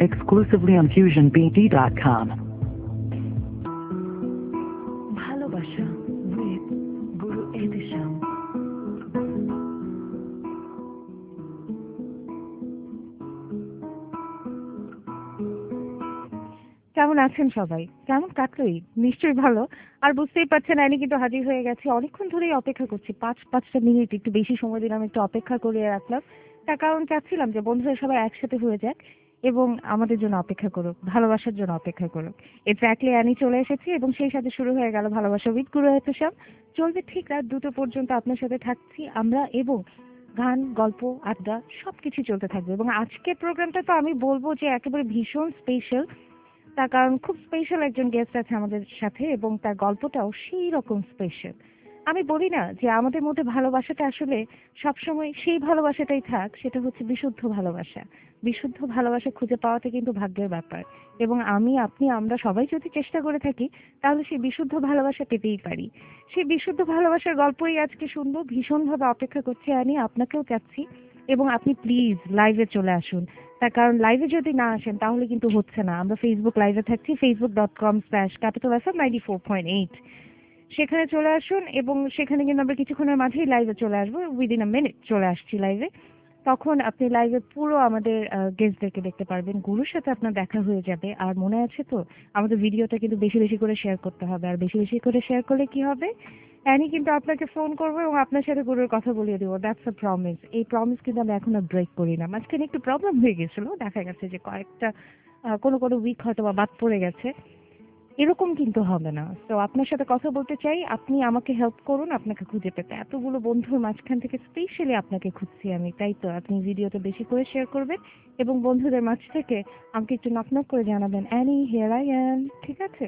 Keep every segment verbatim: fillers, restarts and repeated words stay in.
exclusively on fusion b d dot com. ভালোবাসা with Guru Ehtisham. কেমন আছেন সবাই? কেমন কাটলোই? নিশ্চয়ই ভালো। আর বুঝতেই পারছেন আমি কিন্তু হাজির হয়ে গেছি। অনেকক্ষণ ধরেই অপেক্ষা করছি, পাঁচ পাঁচটা মিনিট একটু বেশি সময় দিলাম, একটু অপেক্ষা করিয়ে রাখলাম। তার কারণ চাচ্ছিলাম যে বন্ধুরা সবাই একসাথে হয়ে যাক এবং আমাদের জন্য অপেক্ষা করুক, ভালোবাসার জন্য অপেক্ষা করুক। এক্স্যাক্টলি আমি চলে এসেছি এবং সেই সাথে শুরু হয়ে গেল ভালোবাসা উইথ গুরু এহতেশাম। চলবে ঠিক রাত দুটো পর্যন্ত আপনার সাথে থাকছি আমরা এবং গান, গল্প, আড্ডা সবকিছু চলতে থাকবে। এবং আজকের প্রোগ্রামটা তো আমি বলবো যে একেবারে ভীষণ স্পেশাল। তার কারণ খুব স্পেশাল একজন গেস্ট আছে আমাদের সাথে এবং তার গল্পটাও সেই রকম স্পেশাল। আমি বলি না যে আমাদের মধ্যে ভালোবাসাটা আসলে সবসময় সেই ভালোবাসাটাই থাক, সেটা হচ্ছে বিশুদ্ধ ভালোবাসা। বিশুদ্ধ ভালোবাসা খুঁজে পাওয়াটা কিন্তু ভাগ্যের ব্যাপার এবং আমি, আপনি, আমরা সবাই যদি চেষ্টা করে থাকি তাহলে সেই বিশুদ্ধ ভালোবাসা পেতেই পারি। সেই বিশুদ্ধ ভালোবাসার গল্পই আজকে শুনবো। ভীষণভাবে অপেক্ষা করছি আমি, আপনাকেও চাচ্ছি এবং আপনি প্লিজ লাইভে চলে আসুন। তার কারণ লাইভে যদি না আসেন তাহলে কিন্তু হচ্ছে না। আমরা ফেসবুক লাইভে থাকছি, Facebook dot com slash Capital F M ninety four point eight. সেখানে চলে আসুন এবং সেখানে কিন্তু আমরা কিছুক্ষণের মাঝেই লাইভে চলে আসবো, উইদিন আ মিনিট চলে আসছি লাইভে। তখন আপনি লাইভে পুরো আমাদের গেস্টদেরকে দেখতে পারবেন, গুরুর সাথে আপনার দেখা হয়ে যাবে। আর মনে আছে তো আমাদের ভিডিওটা কিন্তু বেশি বেশি করে শেয়ার করতে হবে, আর বেশি বেশি করে শেয়ার করলে কি হবে, অ্যানি কিন্তু আপনাকে ফোন করবো এবং আপনার সাথে গুরুর কথা বলিয়ে দেবো। That's a promise. এই প্রমিস কিন্তু আমি এখনো ব্রেক করি না। মাঝখানে একটু প্রবলেম হয়ে গেছিলো, দেখা গেছে যে কয়েকটা আহ, কোনো কোনো উইক হয়তো বা বাদ পড়ে গেছে, এরকম কিন্তু হবে না। তো আপনার সাথে কথা বলতে চাই, আপনি আমাকে হেল্প করুন আপনাকে খুঁজে পেতে। এতগুলো বন্ধুর মাঝখান থেকে স্পেশালি আপনাকে খুঁজছি আমি, তাই তো আপনি ভিডিওটা বেশি করে শেয়ার করবেন এবং বন্ধুদের মাঝ থেকে আমাকে একটু নক নক করে জানাবেন, অ্যানি হিয়ার আই অ্যাম। ঠিক আছে?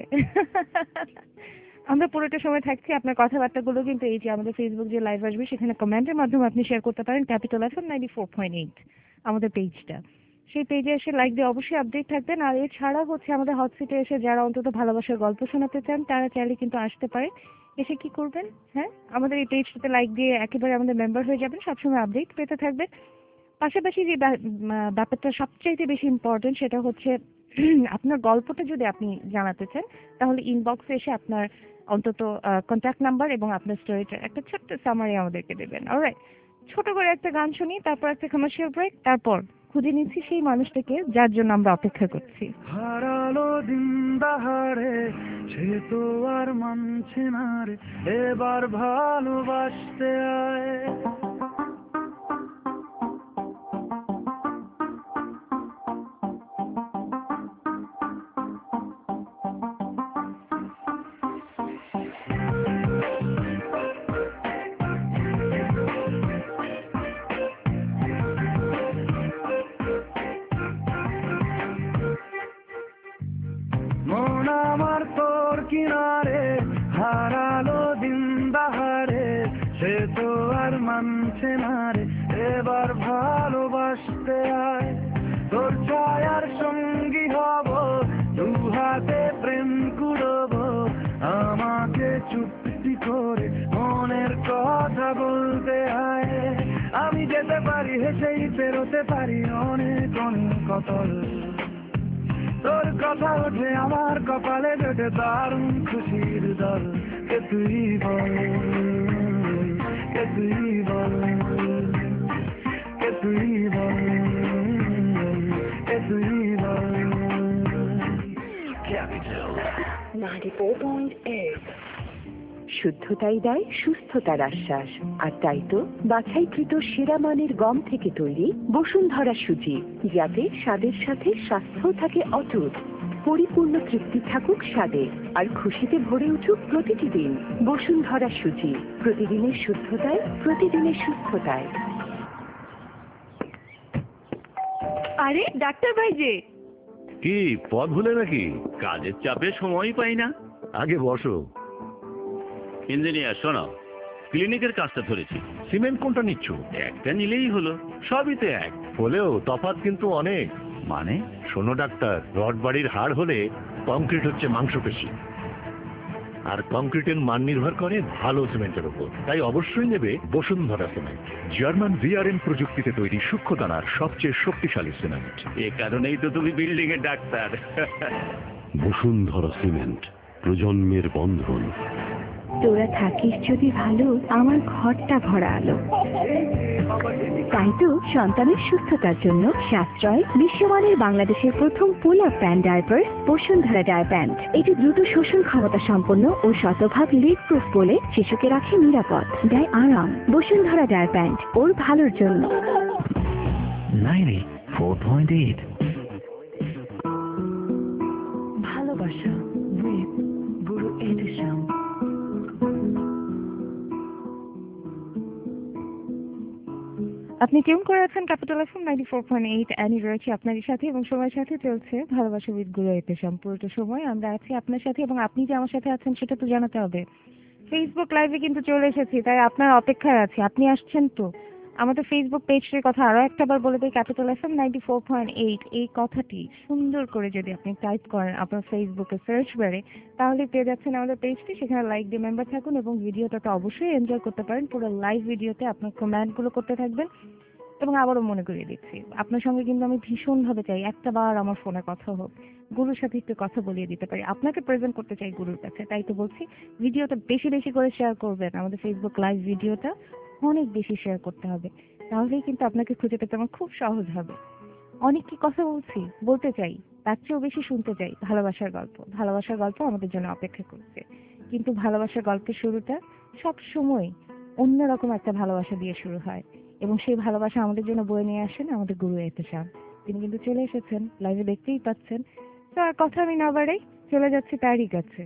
আমরা পুরোটা সময় থাকছি। আপনার কথাবার্তাগুলো কিন্তু এই যে আমাদের ফেসবুক যে লাইভ আসবে সেখানে কমেন্টের মাধ্যমে আপনি শেয়ার করতে পারেন, Capital F M ninety four point eight আমাদের পেজটা। সেই পেজে এসে লাইক দিয়ে অবশ্যই আপডেট থাকবেন। আর এছাড়া হচ্ছে আমাদের হট সিটে এসে যারা অন্তত ভালোবাসার গল্প শোনাতে চান তারা চাইলে কিন্তু আসতে পারে। এসে কি করবেন, হ্যাঁ, আমাদের এই পেজটাতে লাইক দিয়ে একেবারে আমাদের মেম্বার হয়ে যাবেন, সবসময় আপডেট পেতে থাকবেন। পাশাপাশি যে ব্যা- উম, ব্যাপারটা সবচাইতে বেশি ইম্পর্টেন্ট সেটা হচ্ছে আপনার গল্পটা যদি আপনি জানাতে চান তাহলে ইনবক্সে এসে আপনার অন্তত কন্ট্যাক্ট নাম্বার এবং আপনার স্টোরিটা একটা ছোট্ট সামারি আমাদেরকে দেবেন। অলরাইট, ছোট করে একটা গান শুনি, তারপর একটা কমার্শিয়াল ব্রেক, তারপর খুঁজে নিচ্ছি সেই মানুষটাকে যার জন্য আমরা অপেক্ষা করছি। হারালো দিন দাহারে সে তো আর মানছে না রে, এবার ভালোবাসতে আয়। মন আমার তোর কিনারে হারালো দিন দাহারে সে তো আর মানছে না রে, এবার ভালোবাসতে আয়। তোর ছায়ার সঙ্গী হব, দু হাতে প্রেম কুড়ব, আমাকে চুপটি করে মনের কথা বলতে আয়। আমি যেতে পারি হেসেই পেরোতে পারি অনেক অনেক কতল, তোর কথা ওঠে আমার কপালে জোটে দারুণ খুশির দল। কে তুই বল, কে তুই বল, কে তুই বল, কে তুই বল। নাইনটি ফোর পয়েন্ট এইট শুদ্ধতাই দেয় সুস্থতার আশ্বাস। আর তাই তো বাছাইকৃত সেরা মানের গম থেকে তৈরি বসুন্ধরা সুজি, যাতে স্বাদের সাথে স্বাস্থ্য থাকে অটুট। পরিপূর্ণ তৃপ্তি থাকুক স্বাদে আর খুশিতে ভরে উঠুক প্রতিটি দিন। বসুন্ধরা সুজি, প্রতিদিনের শুদ্ধতায়, প্রতিদিনের সুস্থতায়। আরে ডাক্তার ভাই যে, কি পথ ভুলে নাকি? কাজের চাপে সময় পাই না। আগে বসো। ইঞ্জিনিয়ার শোনো, ক্লিনিকের কাজটা ধরেছি। সিমেন্ট কোনটা নিচ্ছ? একটা নিলেই হলো, সবই তো এক। হলেও তফাৎ কিন্তু অনেক। মানে? শোনো ডাক্তার, রড বাড়ির হাড় হলে কংক্রিট হচ্ছে মাংসপেশি, আর কংক্রিটের মান নির্ভর করে ভালো সিমেন্টের উপর, তাই অবশ্যই নেবে বসুন্ধরা সিমেন্ট। জার্মান ভিআরএম প্রযুক্তিতে তৈরি সূক্ষ্ম দানার সবচেয়ে শক্তিশালী সিমেন্ট। এ কারণেই তো তুমি বিল্ডিং এর ডাক্তার। বসুন্ধরা সিমেন্ট, প্রজন্মের বন্ধন। তোরা থাকিস যদি ভালো, আমার ঘরটা ভরা আলো। তাই তো সন্তানের সুস্থতার জন্য সাশ্রয় বিশ্বমানের বাংলাদেশের প্রথম pull up pant diaper Bashundhara diaper pant. এটি দ্রুত শোষণ ক্ষমতা সম্পন্ন ও শতভাগ লিক প্রুফ বলে শিশুকে রাখে নিরাপদ, দেয় আরাম। বসুন্ধরা ডায়ার প্যান্ট, ওর ভালোর জন্য। নাইনটি ফোর পয়েন্ট এইট ভালোবাসা with গুরু এহতেশাম। আপনি টিউন করে আছেন Capital FM ninety four point eight, Annie রয়েছে আপনাদের সাথে এবং সময়ের সাথে চলছে ভালোবাসা উইথ গুরু এহতেশাম। পুরোটা সময় আমরা আছি আপনার সাথে এবং আপনি যে আমার সাথে আছেন সেটা তো জানাতে হবে। ফেসবুক লাইভে কিন্তু চলে এসেছি, তাই আপনার অপেক্ষায় আছি। আপনি আসছেন তো? আমাদের ফেসবুক পেজটির কথা আরও একটা বার বলে দিই, Capital FM ninety four point eight. এই কথাটি সুন্দর করে যদি আপনি টাইপ করেন আপনার ফেসবুকে সার্চ বারে, তাহলে পেয়ে যাচ্ছেন আমাদের পেজটি। সেখানে লাইক দিয়ে মেম্বার থাকুন এবং ভিডিওটা তো অবশ্যই এনজয় করতে পারেন। পুরো লাইভ ভিডিওতে আপনার কমেন্টগুলো করতে থাকবেন। এবং আবারও মনে করিয়ে দিচ্ছি, আপনার সঙ্গে কিন্তু আমি ভীষণভাবে চাই একটা বার আমার ফোনে কথা হোক, গুরুর সাথে একটু কথা বলিয়ে দিতে পারি, আপনাকে প্রেজেন্ট করতে চাই গুরুর কাছে। তাই তো বলছি, ভিডিওটা বেশি বেশি করে শেয়ার করবেন। আমাদের ফেসবুক লাইভ ভিডিওটা অনেক বেশি শেয়ার করতে হবে, তাহলেই কিন্তু আপনাকে খুঁজে পেতে আমার খুব সহজ হবে। অনেক কি কথা বলছি, বলতে চাই, তার চেয়েও বেশি শুনতে চাই ভালোবাসার গল্প। ভালোবাসার গল্প আমাদের জন্য অপেক্ষা করছে, কিন্তু ভালোবাসার গল্পের শুরুটা সব সময় অন্যরকম একটা ভালোবাসা দিয়ে শুরু হয় এবং সেই ভালোবাসা আমাদের জন্য বয়ে নিয়ে আসেন আমাদের গুরু এহতেশাম। তিনি কিন্তু চলে এসেছেন, লাইভে দেখতেই পাচ্ছেন। তো আর কথা আমি না বাড়াই, চলে যাচ্ছি তারই কাছে।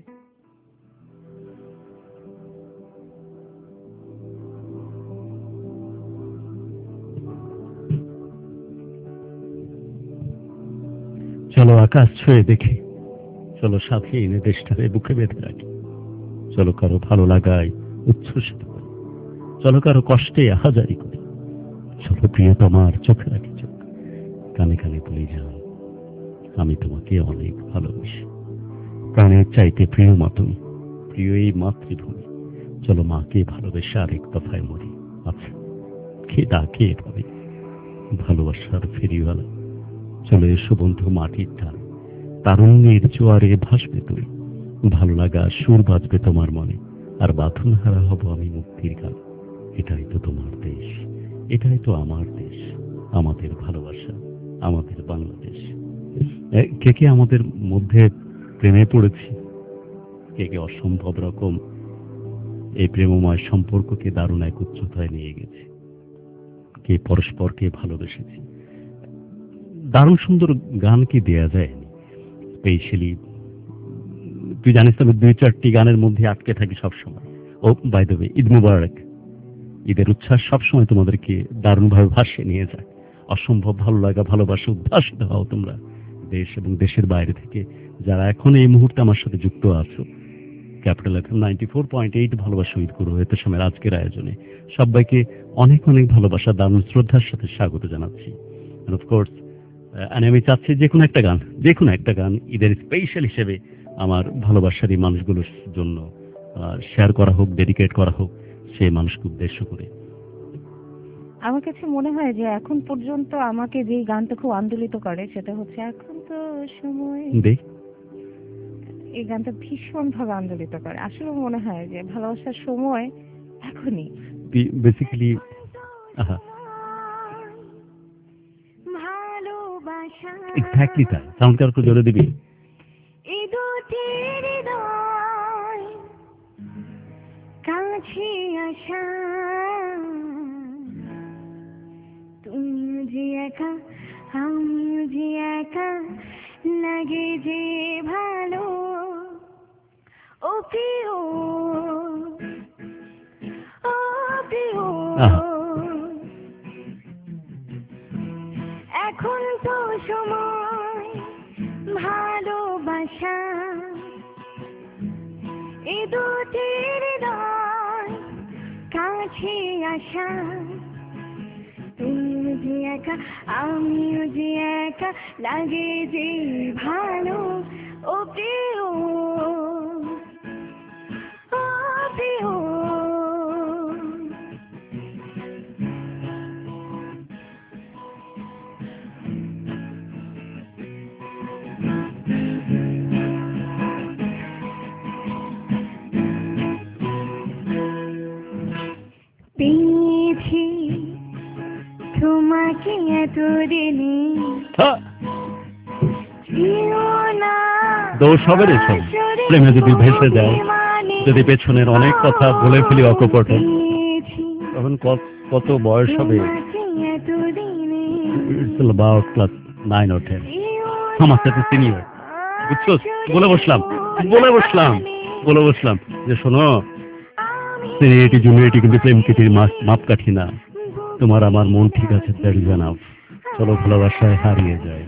চলো আকাশ ছুঁয়ে দেখি, চলো সাথে এনে দেশটারে বুকে বেঁধে রাখি, চলো কারো ভালো লাগায় উচ্ছ্বসিত করি, চলো কারো কষ্টে আহাজারি করি, চলো প্রিয় তোমার চোখে রাখি চোখ, কানে কানে বলি যান আমি তোমাকে অনেক ভালোবাসি। প্রাণের চাইতে প্রিয় মা তুমি, প্রিয় এই মাতৃভূমি। চলো মাকে ভালোবেসে আরেক দফায় মরি। আচ্ছা কে ডাকে এভাবে ভালোবাসার ফেরিওয়ালা? চলে এসো বন্ধু মাটির টান, তারুণ্যের জোয়ারে ভাসবে তুই, ভালো লাগা সুর বাজবে তোমার মনে, আর বাঁধন হারা হব আমি মুক্তির গান। এটাই তো তোমার দেশ, এটাই তো আমার দেশ, আমাদের ভালোবাসা, আমাদের বাংলাদেশ। কে কে আমাদের মধ্যে প্রেমে পড়েছি, কে কে অসম্ভব রকম এই প্রেমময় সম্পর্ককে দারুণ এক উচ্চতায় নিয়ে গেছে, কে পরস্পরকে ভালোবেসেছি। দারুণ সুন্দর গান কি দেয়া যায়নি? স্পেশালি তুই জানিস তো আমি দুই চারটি গানের মধ্যে আটকে থাকি সবসময়। Oh by the way, Eid Mubarak. ঈদের উচ্ছ্বাস সবসময় তোমাদেরকে দারুণভাবে ভাসিয়ে নিয়ে যায়। অসম্ভব ভালো লাগা, ভালোবাসা, উদ্ভাসিত হও তোমরা দেশ এবং দেশের বাইরে থেকে যারা এখন এই মুহূর্তে আমার সাথে যুক্ত আছো। Capital FM ninety four point eight ভালোবাসা উইথ গুরু এহতেশামের আজকের আয়োজনে সবাইকে অনেক অনেক ভালোবাসা, দারুণ শ্রদ্ধার সাথে স্বাগত জানাচ্ছি। এন্ড অফকোর্স আমি চাচ্ছি যে কোনো একটা গান, যে কোনো একটা গান ঈদের স্পেশাল হিসেবে আমার ভালোবাসার এই মানুষগুলোর জন্য শেয়ার করা হোক, ডেডিকেট করা হোক সেই মানুষকে উদ্দেশ্য করে। আমার কাছে মনে হয় যে এখন পর্যন্ত আমাকে যেই গানটা খুব আন্দোলিত করে সেটা হচ্ছে এখন তো সময়। এই গানটা ভীষণ ভাবে আন্দোলিত করে। আসলে মনে হয় যে ভালোবাসার সময় এখনই। বেসিক্যালি ভালোবাসা এক্স্যাক্টলি তাই। সাউন্ড কার একটু জোরে দিবি। এই দুটি হৃদয় কাছে আসা, তুমি যে একা আমি যে একা, লাগে যে ভালো। ও প্রিয়, ও প্রিয়, এখন তো সময় ভালোবাসা, এই দুটি হৃদয় কাছে আসা, তুমি যে একা আমিও যে একা, লাগে যে ভালো। ও প্রিয়, কথা দোষ হবে রে সব। প্রেমে যদি ভেসে যায়, যদি পেছনের অনেক কথা বলে ফেলি অকপটে, তখন কত- কত বয়স হবে? about class nine or ten. আমার সাথে সিনিয়র, বুঝছো? বলে বসলাম বলে বসলাম বলে বসলাম যে শোনো, সিনিয়রিটি জুনিয়রিটি কিন্তু প্রেম কিটির মাপকাঠি না। তোমার আমার মন ঠিক আছে, দ্যাট ইজ এনাফ। চলো ভালোবাসায় হারিয়ে যায়।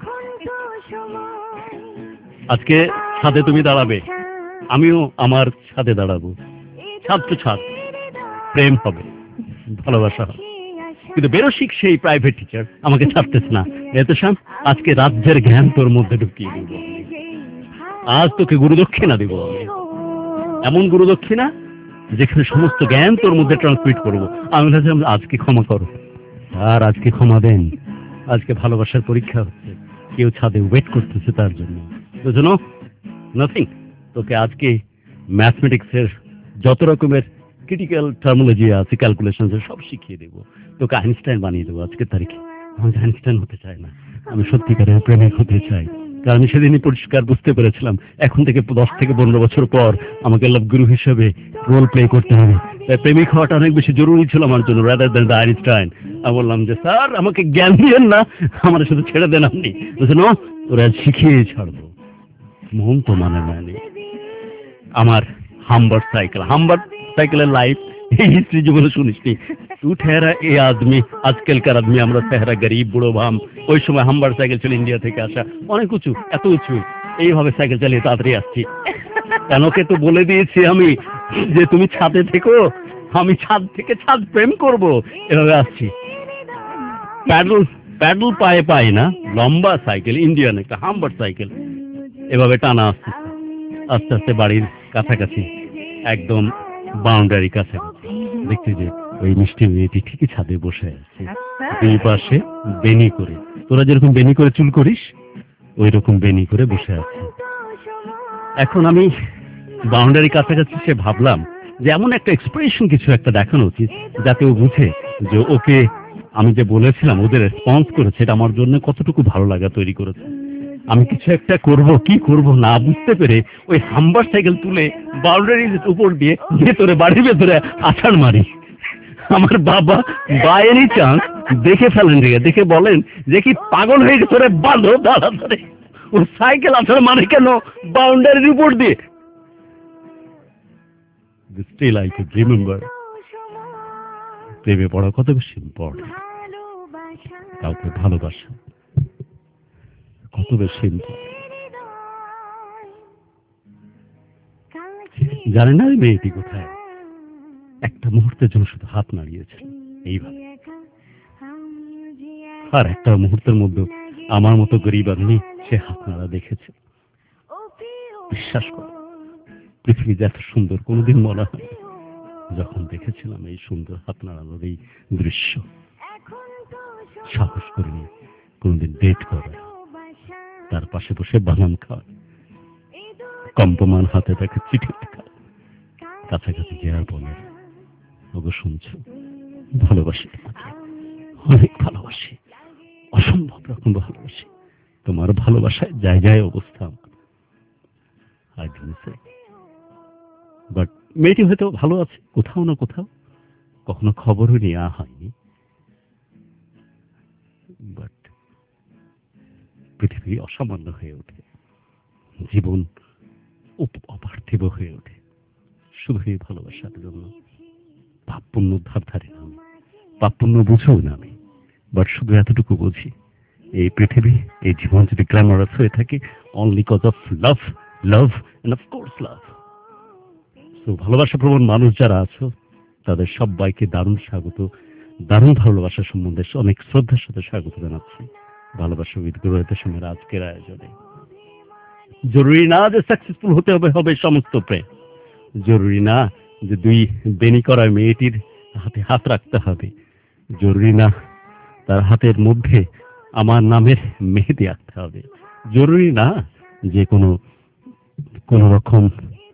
আজকে ছাদে তুমি দাঁড়াবে, আমিও আমার ছাদে দাঁড়াবো। ছাদ তো ছাদ, প্রেম হবে, ভালোবাসা হবে। কিন্তু বেরসিক সেই প্রাইভেট টিচার আমাকে ছাড়তেছে না। এত শাম, আজকে রাজ্যের জ্ঞান তোর মধ্যে ঢুকিয়ে দিব। আজ তোকে গুরুদক্ষিণা দিব আমি, এমন গুরুদক্ষিণা যেখানে সমস্ত জ্ঞান তোর মধ্যে ট্রান্সমিট করবো। আমি বললাম আজকে ক্ষমা করো, আর আজকে ক্ষমা দেন। আজকে ভালোবাসার পরীক্ষা হচ্ছে, কেউ ছাদে ওয়েট করতেছে তার জন্য। বুঝলো? নাথিং। তোকে আজকে ম্যাথমেটিক্সের যত রকমের ক্রিটিক্যাল টার্মোলজি আছে, ক্যালকুলেশন সব শিখিয়ে দেবো। তোকে আইনস্টাইন বানিয়ে দেবো আজকের তারিখে। আমি আইনস্টাইন হতে চাই না, আমি সত্যিকারের প্রেমিক হতে চাই। কারণ আমি সেদিনই পরিষ্কার বুঝতে পেরেছিলাম, এখন থেকে দশ থেকে পনেরো বছর পর আমাকে লাভ গুরু হিসেবে রোল প্লে করতে হবে। তাই প্রেমিক হওয়াটা অনেক বেশি জরুরি ছিল আমার জন্য, রাদার দ্যান দ্য আইনস্টাইন। আমি বললাম যে স্যার আমাকে জ্ঞান দিয়েন না, আমার শুধু ছেড়ে দেন আপনি। বুঝলেন? ওরা শিখিয়ে ছাড়বো। মন তো মানে মানে আমার হাম্বার সাইকেল, হাম্বার সাইকেলের লাইফ এই হিস্ট্রি জীবনে শুনিসনি তু? ঠেহরা এ আদমি, আজকালকার আদমি আমরা ঠেহরা গরিব বুড়ো ভাম। ওই সময় হাম্বার সাইকেল ছিল ইন্ডিয়া থেকে আসা, অনেক উঁচু, এত উঁচু, এইভাবে সাইকেল চালিয়ে তাড়াতাড়ি আসছি। কেন কে তো বলে দিয়েছি আমি যে তুমি ছাদে থেকো, আমি ছাদ থেকে ছাদ প্রেম করব, এভাবে আসছি। প্যাডেল প্যাডেল পায়ে পাই না, লম্বা সাইকেল, ইন্ডিয়ান একটা হাম্বার সাইকেল, এভাবে টানা আসছে আস্তে আস্তে বাড়ির কাছাকাছি, একদম বাউন্ডারি কাছাকাছি দেখছি যে ওই মিষ্টি মেয়েটি ঠিকই ছাদে বসে আছে, দুই পাশে বেনি করে। তোরা যেরকম বেনি করে চুল করিস, ওই রকম বেনি করে বসে আছে। এখন আমি বাউন্ডারি কাছাকাছি সে ভাবলাম যে এমন একটা এক্সপ্রেশন কিছু একটা দেখানো উচিত যাতে ও বুঝে যে ওকে আমি যে বলেছিলাম, ওদের রেসপন্স করেছে, এটা আমার জন্য কতটুকু ভালো লাগা তৈরি করেছে। আমি কিছু একটা করব, কি করব না বুঝতে পেরে ওই হাম্বার সাইকেল তুলে বাউন্ডারির উপর দিয়ে ভেতরে, বাড়ির ভেতরে আছাড় মারি। আমার বাবা বাই এনি চান্স দেখে ফেলেন, রে দেখে বলেন যে কি পাগল হয়ে গেছে রে, বাঁধো দাঁড়া ধরে। ও সাইকেল আছাড় মারে কেন বাউন্ডারির উপর দিয়ে? Still I could remember প্রেমে পড়া কত বেশি ইম্পর্টেন্ট, কাউকে ভালোবাসা কত বেশি ইম্পর্টেন্ট। জানেন না মেয়েটি কোথায়? একটা মুহূর্তের জন্য শুধু হাত নাড়িয়েছে এইভাবে, আর একটা মুহূর্তের মধ্যে আমার মতো গরিব আদমি সে হাত নাড়া দেখেছে। বিশ্বাস করো, পৃথিবী যে এত সুন্দর কোনোদিন মনে হয় যখন দেখেছিলাম এই সুন্দর হাত নাড়ানোর এই দৃশ্য। সাহস করিনি কোনোদিন ডেট করার, তার পাশে বসে বানান খাওয়া, কম্পমান হাতে তাকে চিঠি লেখা, কাছাকাছি গিয়ার বলে ওগো শুনছো, ভালোবাসি তোমাকে, অনেক ভালোবাসি, অসম্ভব রকম ভালোবাসি, তোমার ভালোবাসায় জায়গায় অবস্থা আমার। I didn't say. But মেয়েটি হয়তো ভালো আছে কোথাও না কোথাও, কখনো খবরও নেওয়া হয়নি। বাট পৃথিবী অসামান্য হয়ে ওঠে, জীবন অপার্থিব হয়ে ওঠে শুধু এই ভালোবাসার জন্য। পাপ পুণ্য ধার ধারে না, পাপ পুণ্য বুঝেও না আমি, বাট শুধু এতটুকু বুঝি এই পৃথিবী, এই জীবন যদি গ্ল্যামারাস হয়ে থাকে only cause of love, love and of course love. তো ভালোবাসা প্রবণ মানুষ যারা আছো তাদের সবাইকে দারুণ স্বাগত, দারুণ ভালোবাসা সম্বন্ধে অনেক শ্রদ্ধার সাথে স্বাগত জানাচ্ছি ভালোবাসা উইথ গুরুদের আজকের আয়োজনে। জরুরি না যে সাকসেসফুল হতে হবে হবে সমস্ত প্রেম, জরুরি না যে দুই বেনি করা মেয়েটির হাতে হাত রাখতে হবে, জরুরি না তার হাতের মধ্যে আমার নামের মেহেদি আঁকতে হবে, জরুরি না যে কোনো কোন রকম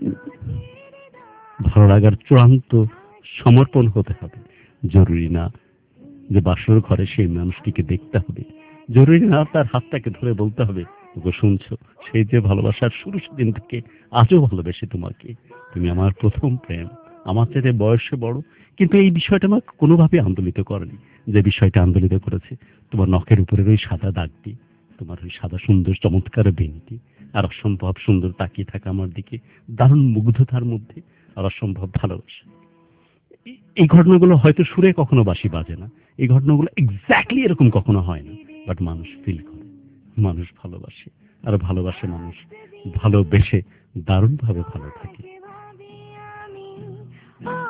ভালো লাগার চূড়ান্ত সমর্পণ হতে হবে, জরুরি না যে বাসর ঘরে সেই মানুষটিকে দেখতে হবে, জরুরি না তার হাতটাকে ধরে বলতে হবে, ওগো শুনছো, সেই যে ভালোবাসার শুরু সেদিন থেকে আজও ভালোবেসে তোমাকে, তুমি আমার প্রথম প্রেম, আমার চাইতে বয়সে বড়। কিন্তু এই বিষয়টা আমাকে কোনোভাবে আন্দোলিত করেনি। যে বিষয়টা আন্দোলিত করেছে তোমার নখের উপরের ওই সাদা দাগটি, তোমার ওই সাদা সুন্দর চমৎকার বেনিটি, আর অসম্ভব সুন্দর তাকিয়ে থাকা আমার দিকে, দারুণ মুগ্ধতার মধ্যে আর অসম্ভব ভালোবাসা। এই- এই ঘটনাগুলো হয়তো সুরে কখনো বাঁশি বাজে না, এই ঘটনাগুলো এক্স্যাক্টলি এরকম কখনো হয় না, বাট মানুষ ফিল করে, মানুষ ভালোবাসে, আর ভালোবাসে মানুষ ভালোবেসে দারুণভাবে ভালো থাকে। ভাবি আমি ও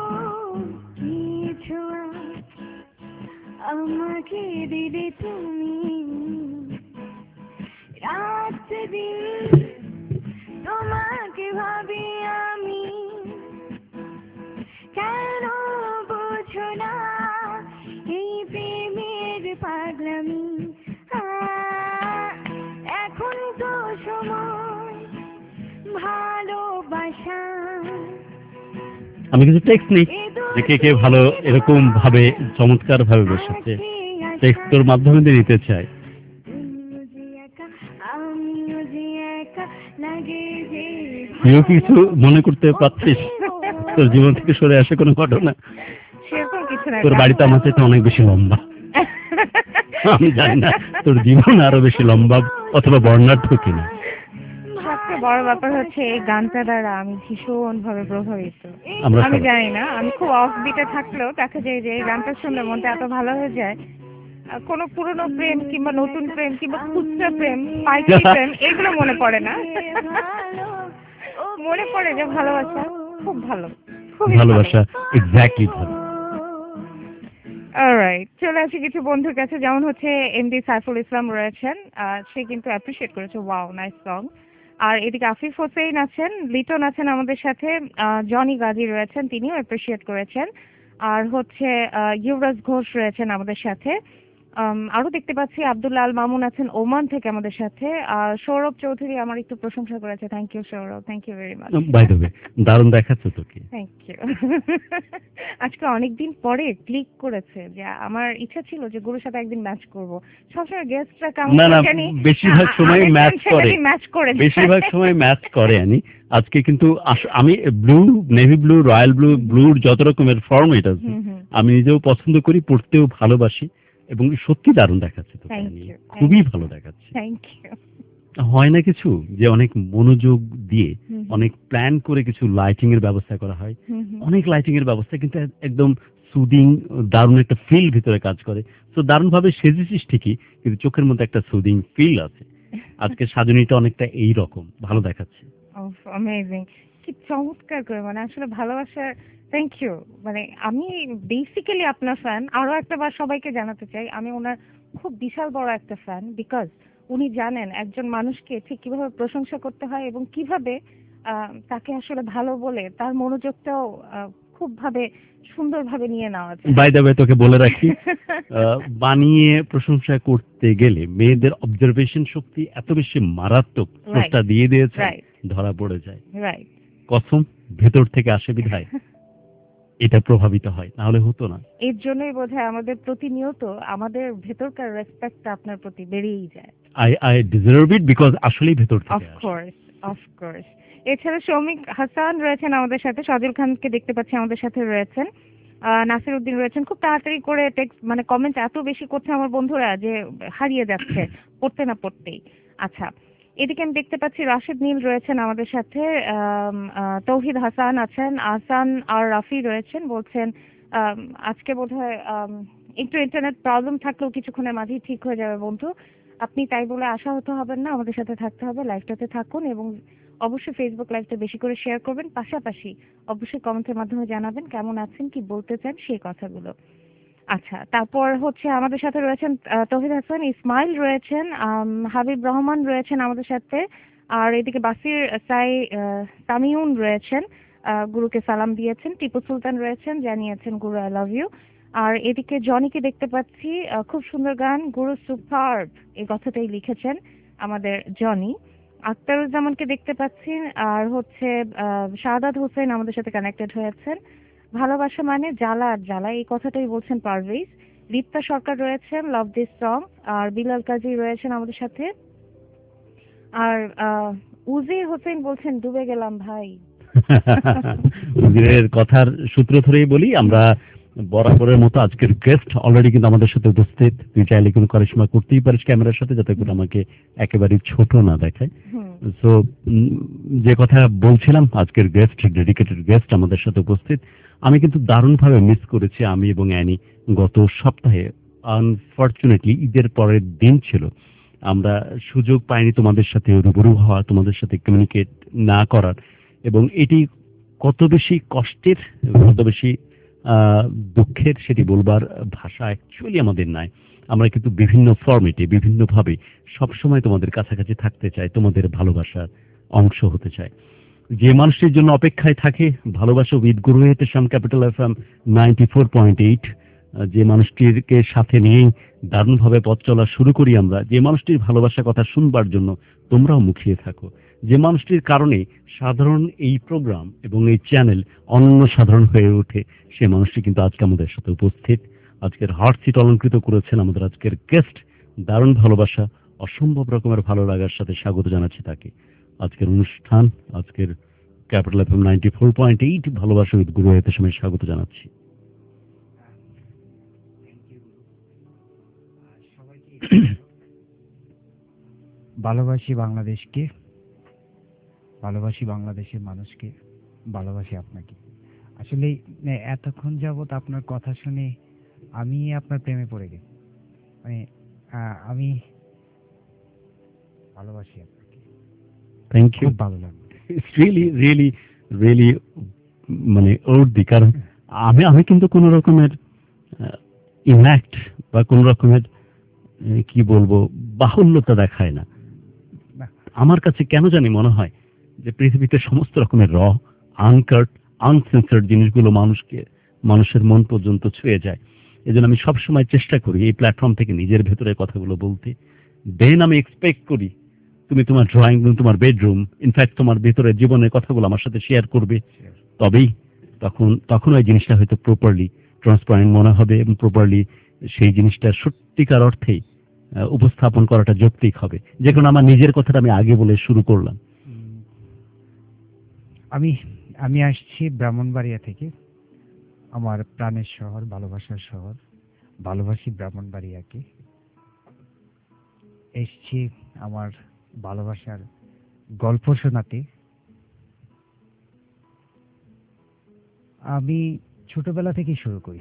কিছু আজ আমাকে দিদি তুমি রাত দিন তোমাকে ভাবি আমি কেন বোঝো না এই প্রেমের পাগলামি আহ, এখন তো সময় ভালোবাসা আমি কিছু টেক্সট নিই যে কে কে ভালো এরকম ভাবে চমৎকার ভাবে বসেছে, টেক্সট তোর মাধ্যমে দিয়ে নিতে চাই। তুমিও যে একা আমিও যে একা লাগে যে তুইও কিছু মনে করতে পারছিস তোর জীবন থেকে সরে আসে কোনো ঘটনা? সেরকম কিছু না। তোর বাড়িতে আমার চাইতে অনেক বেশি লম্বা, আমি জানি না তোর জীবন আরো বেশি লম্বা অথবা বর্ণাঢ্য কিনা। সবচেয়ে বড় ব্যাপার হচ্ছে এই গানটা দ্বারা আমি ভীষণ ভাবে প্রভাবিত। আমরা আমি সবাই। জানি না, আমি খুব অফ বিটে থাকলেও দেখা যায় যে এই গানটা শুনলে মনটা এত ভালো হয়ে যায়। আহ, কোনো পুরনো প্রেম কিংবা নতুন প্রেম কিংবা খুচরা প্রেম, পাইকারি প্রেম এগুলো মনে পড়ে না। মনে পড়ে যে ভালোবাসা খুব ভালো, খুবই ভালো। ভালোবাসা এক্স্যাক্টলি ভালো। অলরাইট, চলে আসি কিছু বন্ধুর কাছে। যেমন হচ্ছে এমডি সাইফুল ইসলাম রয়েছেন, আহ, সে কিন্তু অ্যাপ্রিশিয়েট করেছে, ওয়াও নাইস সং। আর এদিকে আফিফ হোসেন আছেন, লিটন আছেন আমাদের সাথে, আহ, জনি গাজী রয়েছেন, তিনিও অ্যাপ্রিশিয়েট করেছেন। আর হচ্ছে আহ, ইউরাজ ঘোষ রয়েছেন আমাদের সাথে। আম, আরো দেখতে পাচ্ছি আব্দুল্লাহ আল মামুন আছেন ওমান থেকে আমাদের সাথে। আর সৌরভ চৌধুরী আমার একটু প্রশংসা করেছে, thank you Sourav, thank you very much. By the way, দারুণ দেখাচ্ছে তোকে। Thank you. আজকে অনেকদিন পরে ক্লিক করেছে যে আমার ইচ্ছা ছিল যে গুরুর সাথে একদিন ম্যাচ করব। সবসময় গেস্টরা কেমন না না, জানি বেশিরভাগ সময় ম্যাচ করে, ম্যাচ করে দেয়। বেশিরভাগ সময় ম্যাচ করে আনি। আজকে কিন্তু আস- আমি blue, navy blue, royal blue, ব্লুর যত রকমের ফর্মেট আছে হুম, হুম। আমি নিজেও পছন্দ করি, পড়তেও ভালোবাসি, এবং সত্যি দারুণ দেখাচ্ছে তোকে, Thank আমি you, খুবই thank ভালো দেখাচ্ছে। Thank you. হয় না কিছু যে অনেক মনোযোগ দিয়ে হুম, অনেক প্ল্যান করে কিছু লাইটিং এর ব্যবস্থা করা হয়, হুম, হুম। অনেক লাইটিং এর ব্যবস্থা কিন্তু এক- একদম সুদিং, দারুণ একটা ফিল ভিতরে কাজ করে। তো দারুণ ভাবে সেজেছিস ঠিকই, কিন্তু চোখের মধ্যে একটা সুদিং ফিল আছে। আজকে সাজনীটা অনেকটা এই রকম, ভালো দেখাচ্ছে। অ্যামেজিং, কি চমৎকার করে, মানে আসলে ভালোবাসার থ্যাংক ইউ। মানে আমি বেসিক্যালি আপনার ফ্যান, আরো একটা বার সবাইকে জানাতে চাই আমি ওনার খুব বিশাল বড় একটা ফ্যান, বিকজ উনি জানেন একজন মানুষকে ঠিক কিভাবে প্রশংসা করতে হয় এবং কিভাবে আহ, তাকে আসলে ভালো বলে তার মনোযোগটাও আহ, খুব ভাবে সুন্দরভাবে নিয়ে নেওয়া যায়। বাই দ্য ওয়ে, তোকে বলে রাখি, আহ, বানিয়ে প্রশংসা করতে গেলে মেয়েদের অবজারভেশন শক্তি এত বেশি মারাত্মক, স্রষ্টা দিয়ে দিয়েছে, রাইট ধরা পড়ে যায়। রাইট। কসম ভেতর থেকে আসে বিধায় এটা প্রভাবিত হয়, না হলে হতো না। এর জন্যই বোধহয় আমাদের প্রতিনিয়ত আমাদের ভেতরকার রেসপেক্টটা আপনার প্রতি বেড়েই যায়। I I deserve it because আসলেই ভেতর অফ থেকে আসে। Course, of course. এছাড়া শৌমিক হাসান রয়েছেন আমাদের সাথে, সজল খানকে দেখতে পাচ্ছি আমাদের সাথে রয়েছেন, আহ, নাসির উদ্দিন রয়েছেন। খুব তাড়াতাড়ি করে টেক্সট মানে কমেন্ট এত বেশি করছে আমার বন্ধুরা যে হারিয়ে যাচ্ছে পড়তে না পড়তেই। আচ্ছা, এদিকে আমি দেখতে পাচ্ছি রাশেদ নীল রয়েছেন আমাদের সাথে, আম, আহ, তৌহিদ হাসান আছেন, আহসান আর রাফি রয়েছেন। বলছেন আম, আজকে বোধহয় আম, একটু ইন্টারনেট প্রবলেম থাকলেও কিছুক্ষণের মাঝেই ঠিক হয়ে যাবে বন্ধু। আপনি তাই বলে আশাহত হবেন না, আমাদের সাথে থাকতে হবে, লাইভটাতে থাকুন এবং অবশ্যই ফেসবুক লাইভটা বেশি করে শেয়ার করবেন। পাশাপাশি অবশ্যই কমেন্টের মাধ্যমে জানাবেন কেমন আছেন, কি বলতে চান সেই কথাগুলো। আচ্ছা, তারপর হচ্ছে আমাদের সাথে রয়েছেন আহ, তৌহিদ হাসান, ইসমাইল রয়েছেন, আম, হাবিব রহমান রয়েছেন আমাদের সাথে। আর এদিকে বাসির সাই আহ, তামিউন রয়েছেন, আহ, গুরুকে সালাম দিয়েছেন। টিপু সুলতান রয়েছেন, জানিয়েছেন গুরু আই লাভ ইউ। আর এদিকে জনিকে দেখতে পাচ্ছি, আহ, খুব সুন্দর গান, গুরু সুপারব, এই কথাটাই লিখেছেন আমাদের জনি। আখতারুজ্জামানকে দেখতে পাচ্ছি, আর হচ্ছে আহ, শাহাদাত হোসেন আমাদের সাথে কানেক্টেড হয়েছেন। ভালোবাসা মানে জ্বালা আর জ্বালা, এই কথাটাই বলছেন পারভেজ। রিপ্তা সরকার রয়েছেন, লাভ দিস সং, আর বিলাল কাজী রয়েছেন আমাদের সাথে। আর আহ, উজির হোসেন বলছেন ডুবে গেলাম ভাই। উজিরের কথার সূত্র ধরেই বলি, আমরা বরাবরের মতো আজকের গেস্ট অলরেডি কিন্তু আমাদের সাথে উপস্থিত। তুই চাইলে কোনো কারিশমা করতেই পারিস ক্যামেরার সাথে, যাতে করে আমাকে একেবারে ছোট না দেখায়। হুম। সো যে কথা বলছিলাম, আজকের গেস্ট, ডেডিকেটেড গেস্ট আমাদের সাথে উপস্থিত। আমি কিন্তু দারুণভাবে মিস করেছি, আমি এবং অ্যানি। গত সপ্তাহে আনফরচুনেটলি ঈদের পরের দিন ছিল, আমরা সুযোগ পাইনি তোমাদের সাথে রুবরু হওয়া, তোমাদের সাথে কমিউনিকেট না করার। এবং এটি কত বেশি কষ্টের, কত বেশি আহ, দুঃখের, সেটি বলবার ভাষা অ্যাকচুয়ালি আমাদের নাই। আমরা কিন্তু বিভিন্ন ফরম্যাটে, বিভিন্নভাবে সবসময় তোমাদের কাছাকাছি থাকতে চাই, তোমাদের ভালোবাসার অংশ হতে চাই। যে মানুষটির জন্য অপেক্ষায় থাকে ভালোবাসা with Guru Ehtesham Capital F M ninety four point eight, যে মানুষটিকে সাথে নিয়েই দারুণভাবে পথ চলা শুরু করি আমরা, যে মানুষটির ভালোবাসার কথা শুনবার জন্য তোমরাও মুখিয়ে থাকো, যে মানুষটির কারণে সাধারণ এই প্রোগ্রাম এবং এই চ্যানেল অনন্য সাধারণ হয়ে ওঠে, সে মানুষটি কিন্তু আজকে আমাদের সাথে উপস্থিত। আজকের হার্ট সিট অলঙ্কৃত করেছেন আমাদের আজকের গেস্ট। দারুণ ভালোবাসা, অসম্ভব রকমের ভালো লাগার সাথে স্বাগত জানাচ্ছি তাকে। আজকের অনুষ্ঠান, আজকের Capital FM ninety four point eight ভালোবাসা উইথ গুরু হেতেশামে স্বাগত জানাচ্ছি। ভালোবাসি বাংলাদেশকে, ভালোবাসি বাংলাদেশের মানুষকে, ভালোবাসি আপনাকে। আসলে এতক্ষণ যাবত আপনার কথা শুনে আমি আপনার প্রেমে পড়ে গেছি। মানে আহ, আমি ভালোবাসি আপনাকে, থ্যাংক ইউ। খুব ভালো লাগে। ইটস রিয়েলি রিয়েলি রিয়েলি মানে ওর্দি, কারণ আমি আমি কিন্তু কোন রকমের ইনঅ্যাক্ট বা কোন রকমের আহ, কি বলবো বাহুল্যতা দেখায় না। না। আমার কাছে কেন জানি মনে হয় যে পৃথিবীতে সমস্ত রকমের র আনকাট আনসেন্সার্ড জিনিসগুলো মানুষকে, মানুষের মন পর্যন্ত ছুঁয়ে যায়। এজন্য আমি সবসময় চেষ্টা করি এই প্ল্যাটফর্ম থেকে নিজের ভেতরের কথাগুলো বলতে। দেন আমি এক্সপেক্ট করি তুমি তোমার ড্রয়িং রুম, তোমার বেডরুম, ইনফ্যাক্ট তোমার ভেতরের জীবনের কথাগুলো আমার সাথে শেয়ার করবে। তবেই তখন তখন ওই জিনিসটা হয়তো প্রপারলি ট্রান্সপারেন্ট মনে হবে এবং প্রপারলি সেই জিনিসটা সত্যিকার অর্থেই আহ, উপস্থাপন করাটা যৌক্তিক হবে। যে কোনো আমার নিজের কথাটা আমি আগে বলে শুরু করলাম। উম, আমি আমি আসছি ব্রাহ্মণবাড়িয়া থেকে, আমার প্রাণের শহর, ভালোবাসার শহর। ভালোবাসি ব্রাহ্মণবাড়িয়াকে। এসছি আমার ভালোবাসার গল্প শোনাতে। আমি ছোটবেলা থেকে শুরু করি।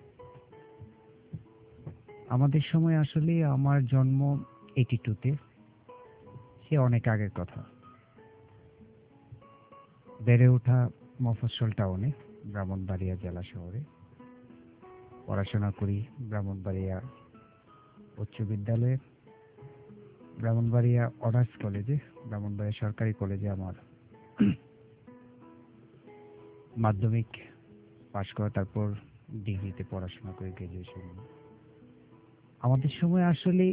আমাদের সময় আসলে আমার জন্ম এইটি টুতে, সে অনেক আগের কথা। বেড়ে ওঠা মফস্বল টাউনে, ব্রাহ্মণবাড়িয়া জেলা শহরে। পড়াশোনা করি ব্রাহ্মণবাড়িয়া উচ্চ বিদ্যালয়ে, ব্রাহ্মণবাড়িয়া অনার্স কলেজে, ব্রাহ্মণবাড়িয়া সরকারি কলেজে আমার মাধ্যমিক পাশ করা, তারপর ডিগ্রিতে পড়াশোনা করে গ্রাজুয়েশন। আমাদের সময় আসলে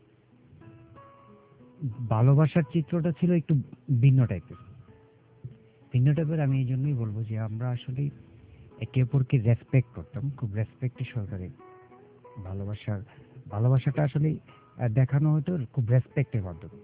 ভালোবাসার চিত্রটা ছিল একটু ভিন্ন টাইপের। ভিন্ন টাইপের আমি এই জন্যই বলবো যে আমরা আসলে একে অপরকে রেসপেক্ট করতাম, খুব রেসপেক্টের সহকারে। ভালোবাসার ভালোবাসাটা আসলে আহ, দেখানো হতো খুব রেসপেক্টের মাধ্যমে।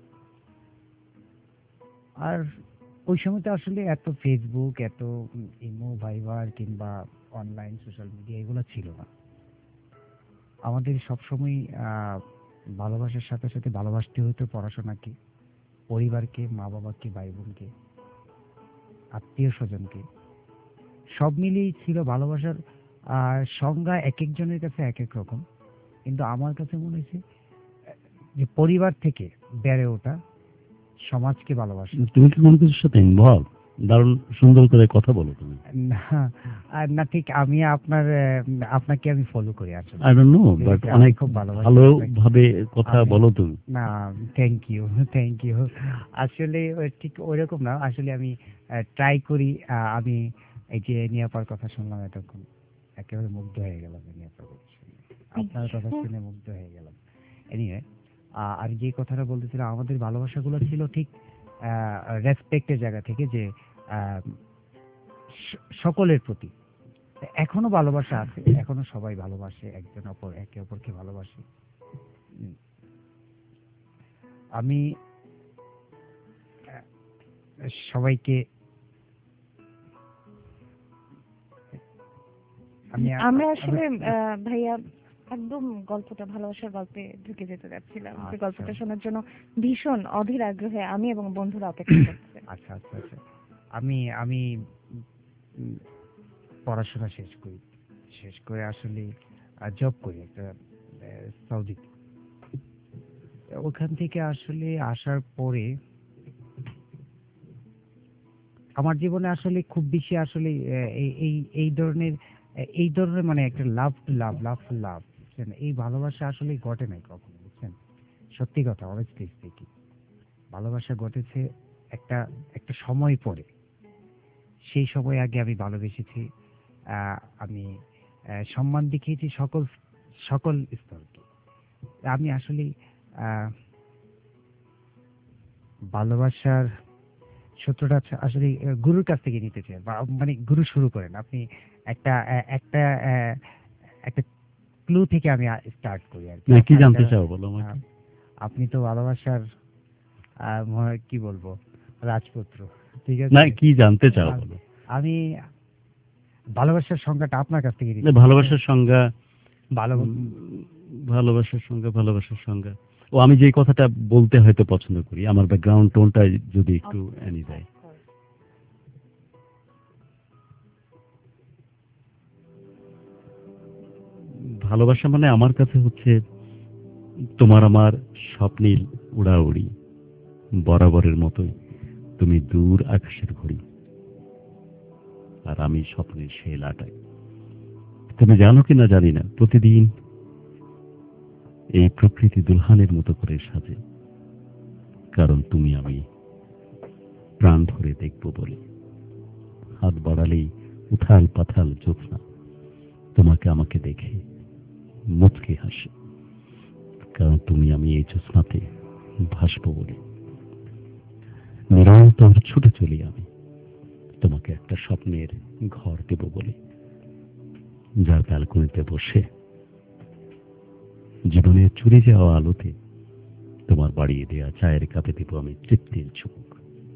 আর ওই সময় তো আসলে এত ফেসবুক, এত ইমো, ভাইবার কিংবা অনলাইন সোশ্যাল মিডিয়া এগুলো ছিল না। আমাদের সবসময় আহ ভালোবাসার সাথে সাথে ভালোবাসতে হতো পড়াশোনাকে, পরিবারকে, মা বাবাকে, ভাই বোনকে, আত্মীয় স্বজনকে। সব মিলিয়েই ছিল ভালোবাসার আহ সংজ্ঞা এক একজনের কাছে এক এক রকম। কিন্তু আমার কাছে মনে হয়েছে যে পরিবার থেকে বেড়ে ওঠা, সমাজকে ভালোবাসা। তুমি কি কোনো কিছুর সাথে ইনভলভ? দারুণ সুন্দর করে কথা বলো তুমি। না, আর না, ঠিক আমি আপনার আহ, আপনাকে আমি ফলো করি আসলে। আই ডোন্ট নো, বাট আমি অনেক খুব ভালোবাসি ভালোভাবে কথা আমি- বলো তুমি। না, থ্যাংক ইউ, থ্যাংক ইউ। আসলে ওই ঠিক ওইরকম না, আসলে আমি ট্রাই করি। আহ, আমি এই যে নিয়াপার কথা শুনলাম এতক্ষণ, একেবারে মুগ্ধ হয়ে গেলাম এই নিয়াপার কথা শুনে। আপনার কথা শুনে মুগ্ধ হয়ে গেলাম। এনিওয়ে, আমি যে কথাটা বলতেছিলাম, আমাদের ভালোবাসাগুলো ছিল ঠিক রেসপেক্টের জায়গা থেকে, যে আহ, স- সকলের প্রতি এখনো ভালোবাসা আছে, এখনো সবাই ভালোবাসে, একজন অপর একে অপরকে ভালোবাসে। উম, আমি আহ, সবাইকে আমি আমরা আমি- আসলে আহ, ভাইয়া একদম গল্পটা ভালোবাসার গল্পে ঢুকে যেতে যাচ্ছিলাম, যে আচ্ছা। গল্পটা শোনার জন্য ভীষণ অধীর আগ্রহে আমি এবং বন্ধুরা অপেক্ষা করছে। আচ্ছা আচ্ছা আচ্ছা আমি আমি উম, পড়াশোনা শেষ করি, শেষ করে আসলে জব করি একটা আহ, সৌদিতে। ওখান থেকে আসলে আসার পরে আমার জীবনে আসলে খুব বেশি আসলে আহ, এই এই এই ধরনের এই ধরনের মানে একটা love to love love to লাভ বুঝছেন, এই ভালোবাসা আসলে ঘটে নাই কখনো, বুঝছেন। সত্যি কথা, অনেস্টলি স্পিকিং, ভালোবাসা ঘটেছে একটা একটা সময় পরে। সেই সময় আগে আমি ভালোবেসেছি, আহ, আমি আহ, সম্মান দেখিয়েছি সকল সকল স্তরকে। আমি আসলে আহ, ভালোবাসার সূত্রটা হচ্ছে আসলে আহ, গুরুর কাছ থেকে নিতে চাই, বা মানে গুরু শুরু করেন আপনি। একটা আহ, একটা আহ, একটা ক্লু থেকে আমি স্টার্ট করি আর কি। না, কি আপনার জানতে যারা- চাও বলো আমাকে। আহ, আপনি তো ভালোবাসার আহ, মনে- কি বলবো, রাজপুত্র, ঠিক আছে। না, কি জানতে চাও বলো। আমি ভালোবাসার সংজ্ঞাটা আপনার কাছ থেকে না, নিতে চাই। ভালোবাসার সংজ্ঞা, ভালো উম, ভালোবাসার সংজ্ঞা, ভালোবাসার সংজ্ঞা ও আমি যে কথাটা বলতে হয়তো পছন্দ করি, আমার ব্যাকগ্রাউন্ড টোনটা যদি একটু এনে যায়। ভালোবাসা মানে আমার কাছে হচ্ছে তোমার আমার স্বপ্নীল উড়াউড়ি, বরাবরের মতোই তুমি দূর আকাশের ঘড়ি, আর আমি স্বপ্নের শেলাটাই। তুমি জানো কি না জানি না, প্রতিদিন এই প্রকৃতি দুলহানের মতো করে সাজে, কারণ তুমি আমি প্রাণ ধরে দেখব বলে। হাত বাড়ালেই উথাল পাথাল জ্যোৎস্না তোমাকে আমাকে দেখে মুচকে হাসে, কারণ তুমি আমি এই জ্যোৎস্নাতে ভাসবো বলে। নিরন্তর ছুটে চলি আমি তোমাকে একটা স্বপ্নের ঘর দেব বলে, যার ব্যালকনিতে বসে জীবনের চুরি যাওয়া আলোতে তোমার বাড়িয়ে দেয়া চায়ের কাপে দেব আমি তৃপ্তির চুমুক।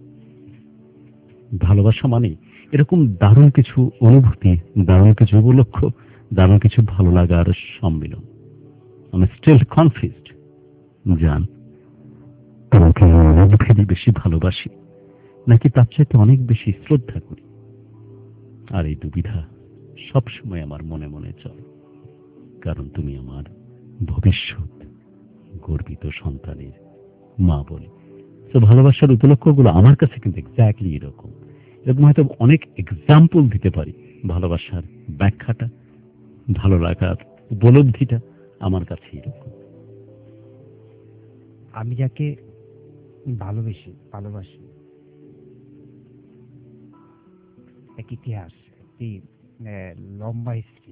ভালোবাসা মানে এরকম দারুণ কিছু অনুভূতি, দারুণ কিছু উপলক্ষ, দারুণ কিছু ভালো লাগার সম্মিলন। আমি স্টিল কনফিউজড জান, তোমাকে অনেক ভেবে বেশি ভালোবাসি নাকি তার চাইতে অনেক বেশি শ্রদ্ধা করি। আর এই দুবিধা সবসময় আমার মনে মনে চলে, কারণ তুমি আমার ভবিষ্যৎ গর্বিত সন্তানের মা বলে। তো ভালোবাসার উপলক্ষগুলো আমার কাছে কিন্তু এক্স্যাক্টলি এরকম। এরকম হয়তো অনেক এক্সাম্পল দিতে পারি। ভালোবাসার ব্যাখ্যাটা, ভালো লাগার উপলব্ধিটা আমার কাছে এরকম। আমি যাকে ভালোবেসি ভালোবাসি এক ইতিহাস, একটি আহ, লম্বা হিস্ট্রি।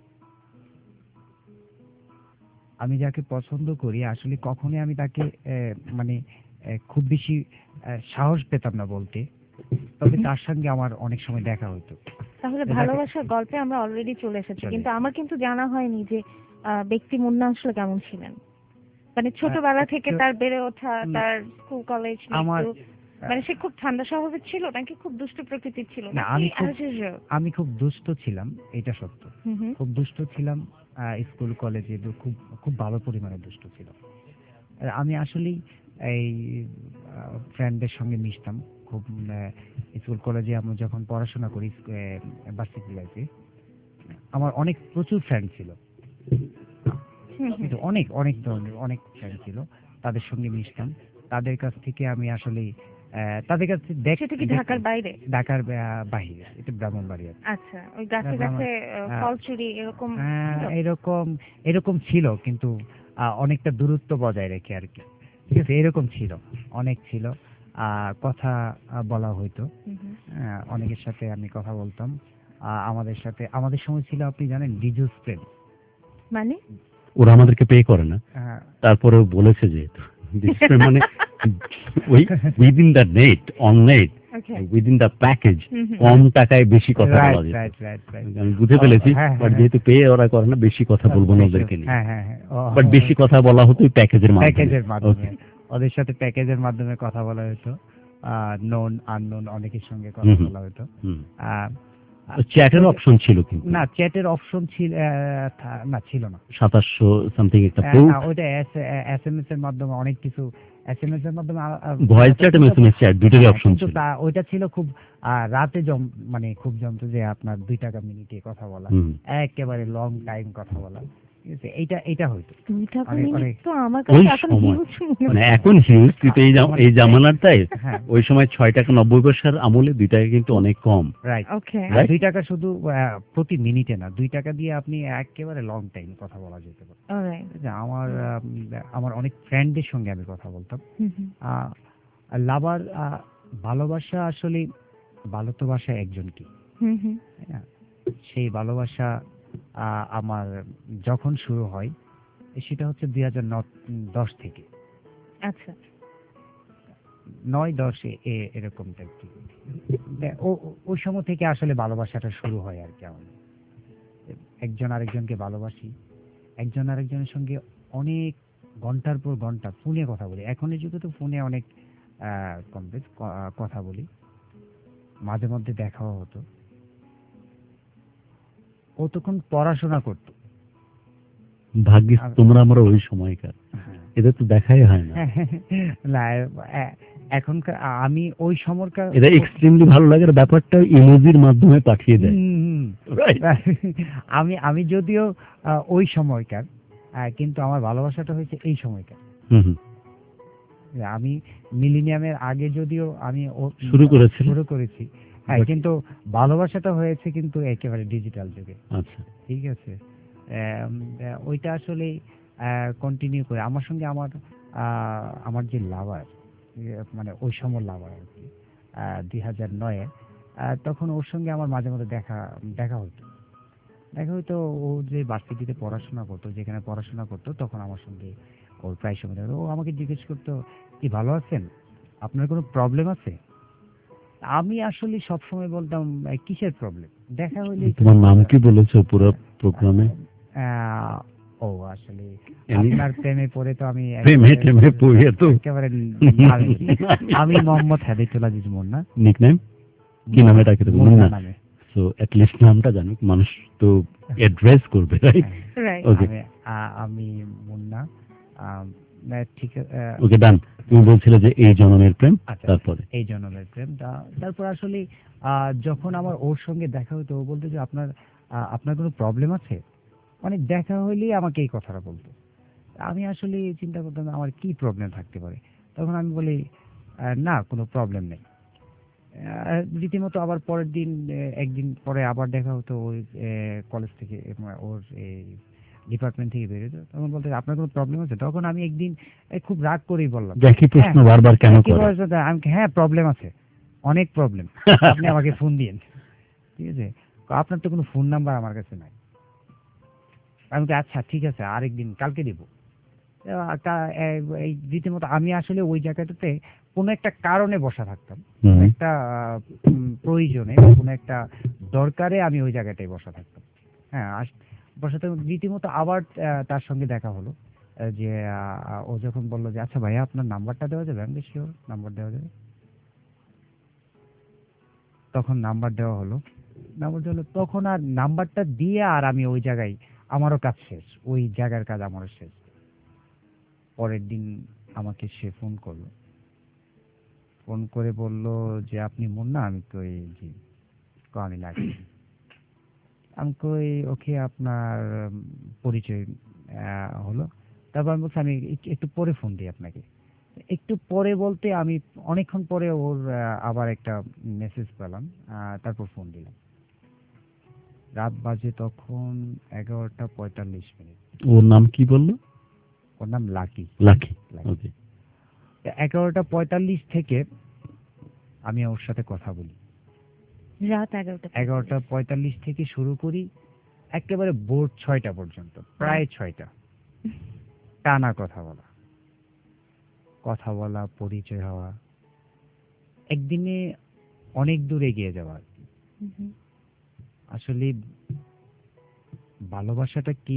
আমি যাকে পছন্দ করি আসলে কখনোই আমি তাকে আহ, মানে আহ, খুব বেশি আহ, সাহস পেতাম না বলতে, তবে তার সঙ্গে আমার অনেক সময় দেখা হতো। তাহলে এটাকে- ভালোবাসার গল্পে আমরা অলরেডি চলে এসেছি, চলে কিন্তু আমার কিন্তু জানা হয়নি যে আহ, ব্যক্তি মুন্না আসলে কেমন ছিলেন। মানে ছোটবেলা থেকে একটু- তার বেড়ে ওঠা, হুম, তার স্কুল কলেজ, আমার মানে সে খুব ঠান্ডা স্বভাবের ছিল নাকি খুব দুষ্ট প্রকৃতির ছিল? না, নাকি আমি খুব আশ্চর্য? আমি খুব দুষ্ট ছিলাম, এটা সত্য। হুম হুম। খুব দুষ্ট ছিলাম, আহ, স্কুল কলেজে দু- খুব খুব ভালো পরিমাণে দুষ্ট ছিলাম। আর আমি আসলেই এই ফ্রেন্ডদের সঙ্গে মিশতাম খুব। আহ, স্কুল কলেজে আমরা যখন পড়াশোনা করি, ভার্সিটি লাইফে আমার অনেক প্রচুর ফ্রেন্ড ছিল, হুম হুম। কিন্তু অনেক অনেক ধরনের অনেক ফ্রেন্ড ছিল, তাদের সঙ্গে মিশতাম। তাদের কাছ থেকে আমি আসলে আহ, তাদের কাছ থেকে দেখ- সেটা কি দেখ- ঢাকার বাইরে? ঢাকার আহ, বাহিরে, এটা ব্রাহ্মণবাড়িয়া। আচ্ছা, ওই গাছে না, গাছে আমার- আহ, ফল চুরি এরকম আহ, ছিল? এরকম এরকম ছিল, কিন্তু আহ, অনেকটা দূরত্ব বজায় রেখে আর কি, ঠিক আছে। এরকম ছিল, অনেক ছিল। আহ, কথা আহ, বলা হইতো, হুম হুম। আহ, অনেকের সাথে আমি কথা বলতাম। আহ, আমাদের সাথে আমাদের সময় ছিল, আপনি জানেন, ডিজুস ফ্রেন্ড। মানে ওরা আমাদেরকে পে করে না, তারপরেও বলেছে যেহেতু মানে ওই within the net, on net okay within the package hmm hmm. কম টাকায় বেশি কথা বলা রাইট যেত। রাইট রাইট রাইট আমি বুঝে ফেলেছি, হ্যাঁ, বাট হ্যাঁ, যেহেতু পেয়ে ওরা করে না, বেশি কথা বলবো না ওদেরকে নিয়ে। হ্যাঁ হ্যাঁ হ্যাঁ বাট বেশি কথা বলা হতো প্যাকেজের মাধ্যমে। প্যাকেজের মাধ্যমে Okay. ওদের সাথে প্যাকেজের মাধ্যমে কথা বলা হতো, নোন আননোন অনেকের সঙ্গে কথা হুম হুম। বলা হতো। হুম। আহ, চ্যাটের অপশন ছিল কিন্তু না চ্যাটের অপশন ছিল আহ, থা- না ছিল না। সাতাশশো সামথিং একটা আহ, পোর্ট, না, ওইটা এস এম এস এর মাধ্যমে অনেক কিছু এস এম এস এর মাধ্যমে আ- আ- ভয়েস চ্যাট এবং এসএমএস চ্যাট দুটোরই হ্যাঁ, অপশন কিন্তু ছিল। তা- ওইটা ছিল খুব আহ, রাতে জম মানে খুব জমতো যে আপনার দুই টাকা মিনিটে কথা বলা, হুম। একেবারে লং টাইম কথা বলা, ঠিক আছে, এইটা এইটা হইতো। দুই টাকা অনেক- মিনিট অনেক- তো আমার ওই কাছে এখন সময় হিউজ মনে মানে হয়। এখন হিউজ, কিন্তু এই জাম- এই জামানার তাই হ্যাঁ ওই সময় ছয় টাকা নব্বই পয়সার আমলে দুই টাকা কিন্তু অনেক কম। রাইট। ওকে Right? দুই টাকা শুধু আহ, প্রতি মিনিটে না, দুই টাকা দিয়ে আপনি একেবারে লং টাইম কথা বলা যেতে পারে। অলরাইট যে আমার আম, আমার অনেক ফ্রেন্ডদের সঙ্গে আমি কথা বলতাম। হুম হুম আহ, লাভার আহ, ভালোবাসা আসলে ভালো তো বাসা একজন কি, হুম হুম তাই না? সেই ভালোবাসা আহ, আমার যখন শুরু হয় সেটা হচ্ছে দুই হাজার দশ থেকে, আচ্ছা নয় দশ এ- এ- এরকম টাইপ থেকে। দে- ও- ও- ওই সময় থেকে আসলে ভালোবাসাটা শুরু হয় আর কি আমাদের। একজন আরেকজনকে ভালোবাসি, একজন আরেকজনের সঙ্গে অনেক ঘন্টার পর ঘন্টা ফোনে কথা বলি। এখনের যুগে তো ফোনে অনেক আহ, কম বেশ ক- আহ, কথা বলি, মাঝে মধ্যে দেখাও হতো। ও তখন পড়াশোনা করতো। ভাগ্যিস আর- তোমরা আমরা ওই সময়কার, হ্যাঁ। এদের তো দেখাই হয় না। না এ- এখনকার আমি ওই সময়কার এটা এক্সট্রিমলি ভালো লাগার ব্যাপারটা ইমোজির মাধ্যমে পাঠিয়ে দেয়। হুম, হুম। Right? আমি আমি যদিও আহ, ওই সময়কার, আহ, কিন্তু আমার ভালোবাসাটা হয়েছে এই সময়কার। হুম হুম। আমি মিলিনিয়ামের আগে যদিও আমি ও- শুরু করেছিলে? শুরু করেছি, হ্যাঁ, But- কিন্তু ভালোবাসাটা হয়েছে কিন্তু একেবারে ডিজিটাল যুগে। আচ্ছা। ঠিক আছে, আম, আহ, ওইটা আসলে কন্টিনিউ করে আমার সঙ্গে আমার আহ, আমার যে লাভার, মানে ওই সময় লাভার আর কি, দুই হাজার নয়ে তখন ওর সঙ্গে আমার মাঝে মাঝে দেখা দেখা হতো দেখা হতো ও যে ভার্সিটিতে পড়াশোনা করতো, যেখানে পড়াশোনা করতো, তখন আমার সঙ্গে ওর প্রায় সময় দেখা হতো। ও আমাকে জিজ্ঞেস করতো, কি ভালো আছেন, আপনার কোনো প্রবলেম আছে? আমি আসলে সবসময় বলতাম, "এ, কিসের প্রবলেম, দেখা হইলে তোমার নাম কি বলেছো পুরো প্রোগ্রামে? আহ, ও আসলে এমনি- আপনার প্রেমে পড়ে তো আমি প্রেমে একেবারে- টেমে পড়ে তো। একেবারে নামে বলি। আমি মোহাম্মদ হাদিতুল আজিজ মুন্না। নিকনেম কি নামে ডাকে তোকে? মুন্না মুন্না। নামে। সো এট লিস্ট নামটা জানুক মানুষ, তো অ্যাড্রেস করবে, রাইট? হ্যাঁ, রাইট ওকে আমি আ- আমি মুন্না। আম, না, ঠিক আহ, ওকে ডান। তুমি বলছিলে যে এই জনমের প্রেম, আচ্ছা, তারপরে এই জন্মের প্রেম। তা- তারপর আসলে আহ, যখন আমার ওর সঙ্গে দেখা হতো, ও বলতো যে আপনার আহ, আপনার কোনো প্রবলেম আছে, মানে দেখা হইলেই আমাকে এই কথাটা বলতো। আমি আসলে চিন্তা করতাম আমার কি প্রবলেম থাকতে পারে। তখন আমি বলি, আহ, না কোনো প্রবলেম নেই। আহ, রীতিমতো আবার পরের দিন আহ, একদিন পরে আবার দেখা হতো, ওই কলেজ থেকে এবং ওর এই ডিপার্টমেন্ট থেকে বেরোতো, তখন বলতে আপনার কোনো প্রবলেম আছে? তখন আমি একদিন এই খুব রাগ করেই বললাম, একই প্রশ্ন হ্যাঁ, বারবার কেন কি করে? বলছো তা? আমি কি, হ্যাঁ প্রবলেম আছে, অনেক প্রবলেম, আপনি আমাকে ফোন দিয়েন। ঠিক আছে, তো আপনার তো কোনো ফোন নাম্বার আমার কাছে নাই। আমি বলি, আচ্ছা ঠিক আছে, আরেকদিন কালকে দিব। আহ, তা- এই- এই রীতিমতো আমি আসলে ওই জায়গাটাতে কোনো একটা কারণে বসা থাকতাম, হুম। একটা আহ, উম, প্রয়োজনে, কোনো একটা দরকারে আমি ওই জায়গাটায় বসা থাকতাম। হ্যাঁ, আস- বসা থাকতাম, রীতিমতো আবার আহ, তার সঙ্গে দেখা হলো। আহ, যে আহ, ও যখন বললো যে আচ্ছা ভাইয়া আপনার নাম্বারটা দেওয়া যাবে, আমি শিওর নাম্বার দেওয়া যাবে। তখন নাম্বার দেওয়া হলো, নাম্বার দেওয়া হলো, তখন আর নাম্বারটা দিয়ে আর আমি ওই জায়গায়, আমারও কাজ শেষ, ওই জায়গার কাজ আমারও শেষ। পরের দিন আমাকে সে ফোন করলো, ফোন করে বলল যে আপনি মুন্না? আমি কই জি। কো আমি লাগি। আমি কই ওকে, আপনার উম, পরিচয় আহ, হলো। তারপর আমি বলছি আমি এক- একটু পরে ফোন দিই আপনাকে। একটু পরে বলতে আমি অনেকক্ষণ পরে ওর আহ, আবার একটা মেসেজ পেলাম, আহ, তারপর ফোন দিলাম। রাত বাজে তখন এগারোটা পঁয়তাল্লিশ মিনিট। ওর নাম কি বললো? ওর নাম লাকি। লাকি। লাকি। ওকে। এগারোটা পঁয়তাল্লিশ থেকে আমি ওর সাথে কথা বলি। রাত এগারোটা এগারোটা পঁয়তাল্লিশ থেকে শুরু করি, একেবারে ভোর ছয়টা পর্যন্ত, প্রায় ছয়টা, টানা কথা বলা কথা বলা পরিচয় হওয়া। একদিনে অনেক দূর এগিয়ে যাওয়া আর কি। হুম হুম। আসলে ভালোবাসাটা কি,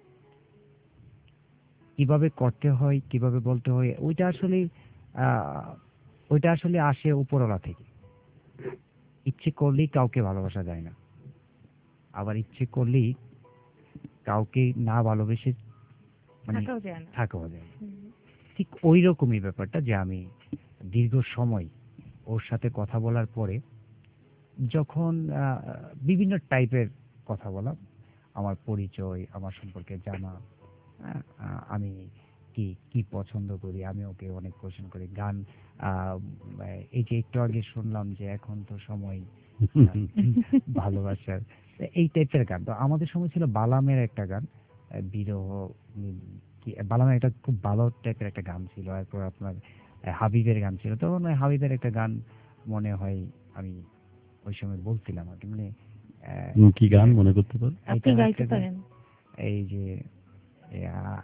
কিভাবে করতে হয়, কিভাবে বলতে হয়, ওইটা আসলে আহ, ওইটা আসলে আসে উপরওয়ালা থেকে। ইচ্ছে করলেই কাউকে ভালোবাসা যায় না, আবার ইচ্ছে করলেই কাউকে না ভালোবেসে মানে থাকাও যায় না। থাকাও যায় না। হুম। ঠিক ওই রকমই ব্যাপারটা, যে আমি দীর্ঘ সময় ওর সাথে কথা বলার পরে যখন আহ, বিভিন্ন টাইপের কথা বলা, আমার পরিচয়, আমার সম্পর্কে জানা, আহ, আহ, আমি কি কি পছন্দ করি, আমি ওকে অনেক কোশ্চেন করি। গান, আহ, এই যে একটু আগে শুনলাম যে এখন তো সময় আহ, ভালোবাসার, এই টাইপের গান। তো আমাদের সময় ছিল বালামের একটা গান, আহ, বিরহ, উম, কি বালামের একটা খুব ভালো টাইপের একটা গান ছিল। এরপর আপনার আহ, হাবিবের গান ছিল। তখন ওই হাবিবের একটা গান মনে হয় আমি ওই সময় বলছিলাম আর কি, মানে আহ, হুম, কি গান মনে করতে পারো? আপনি এইটার গাইতে একটা গান, পারেন। এই যে এ, আ,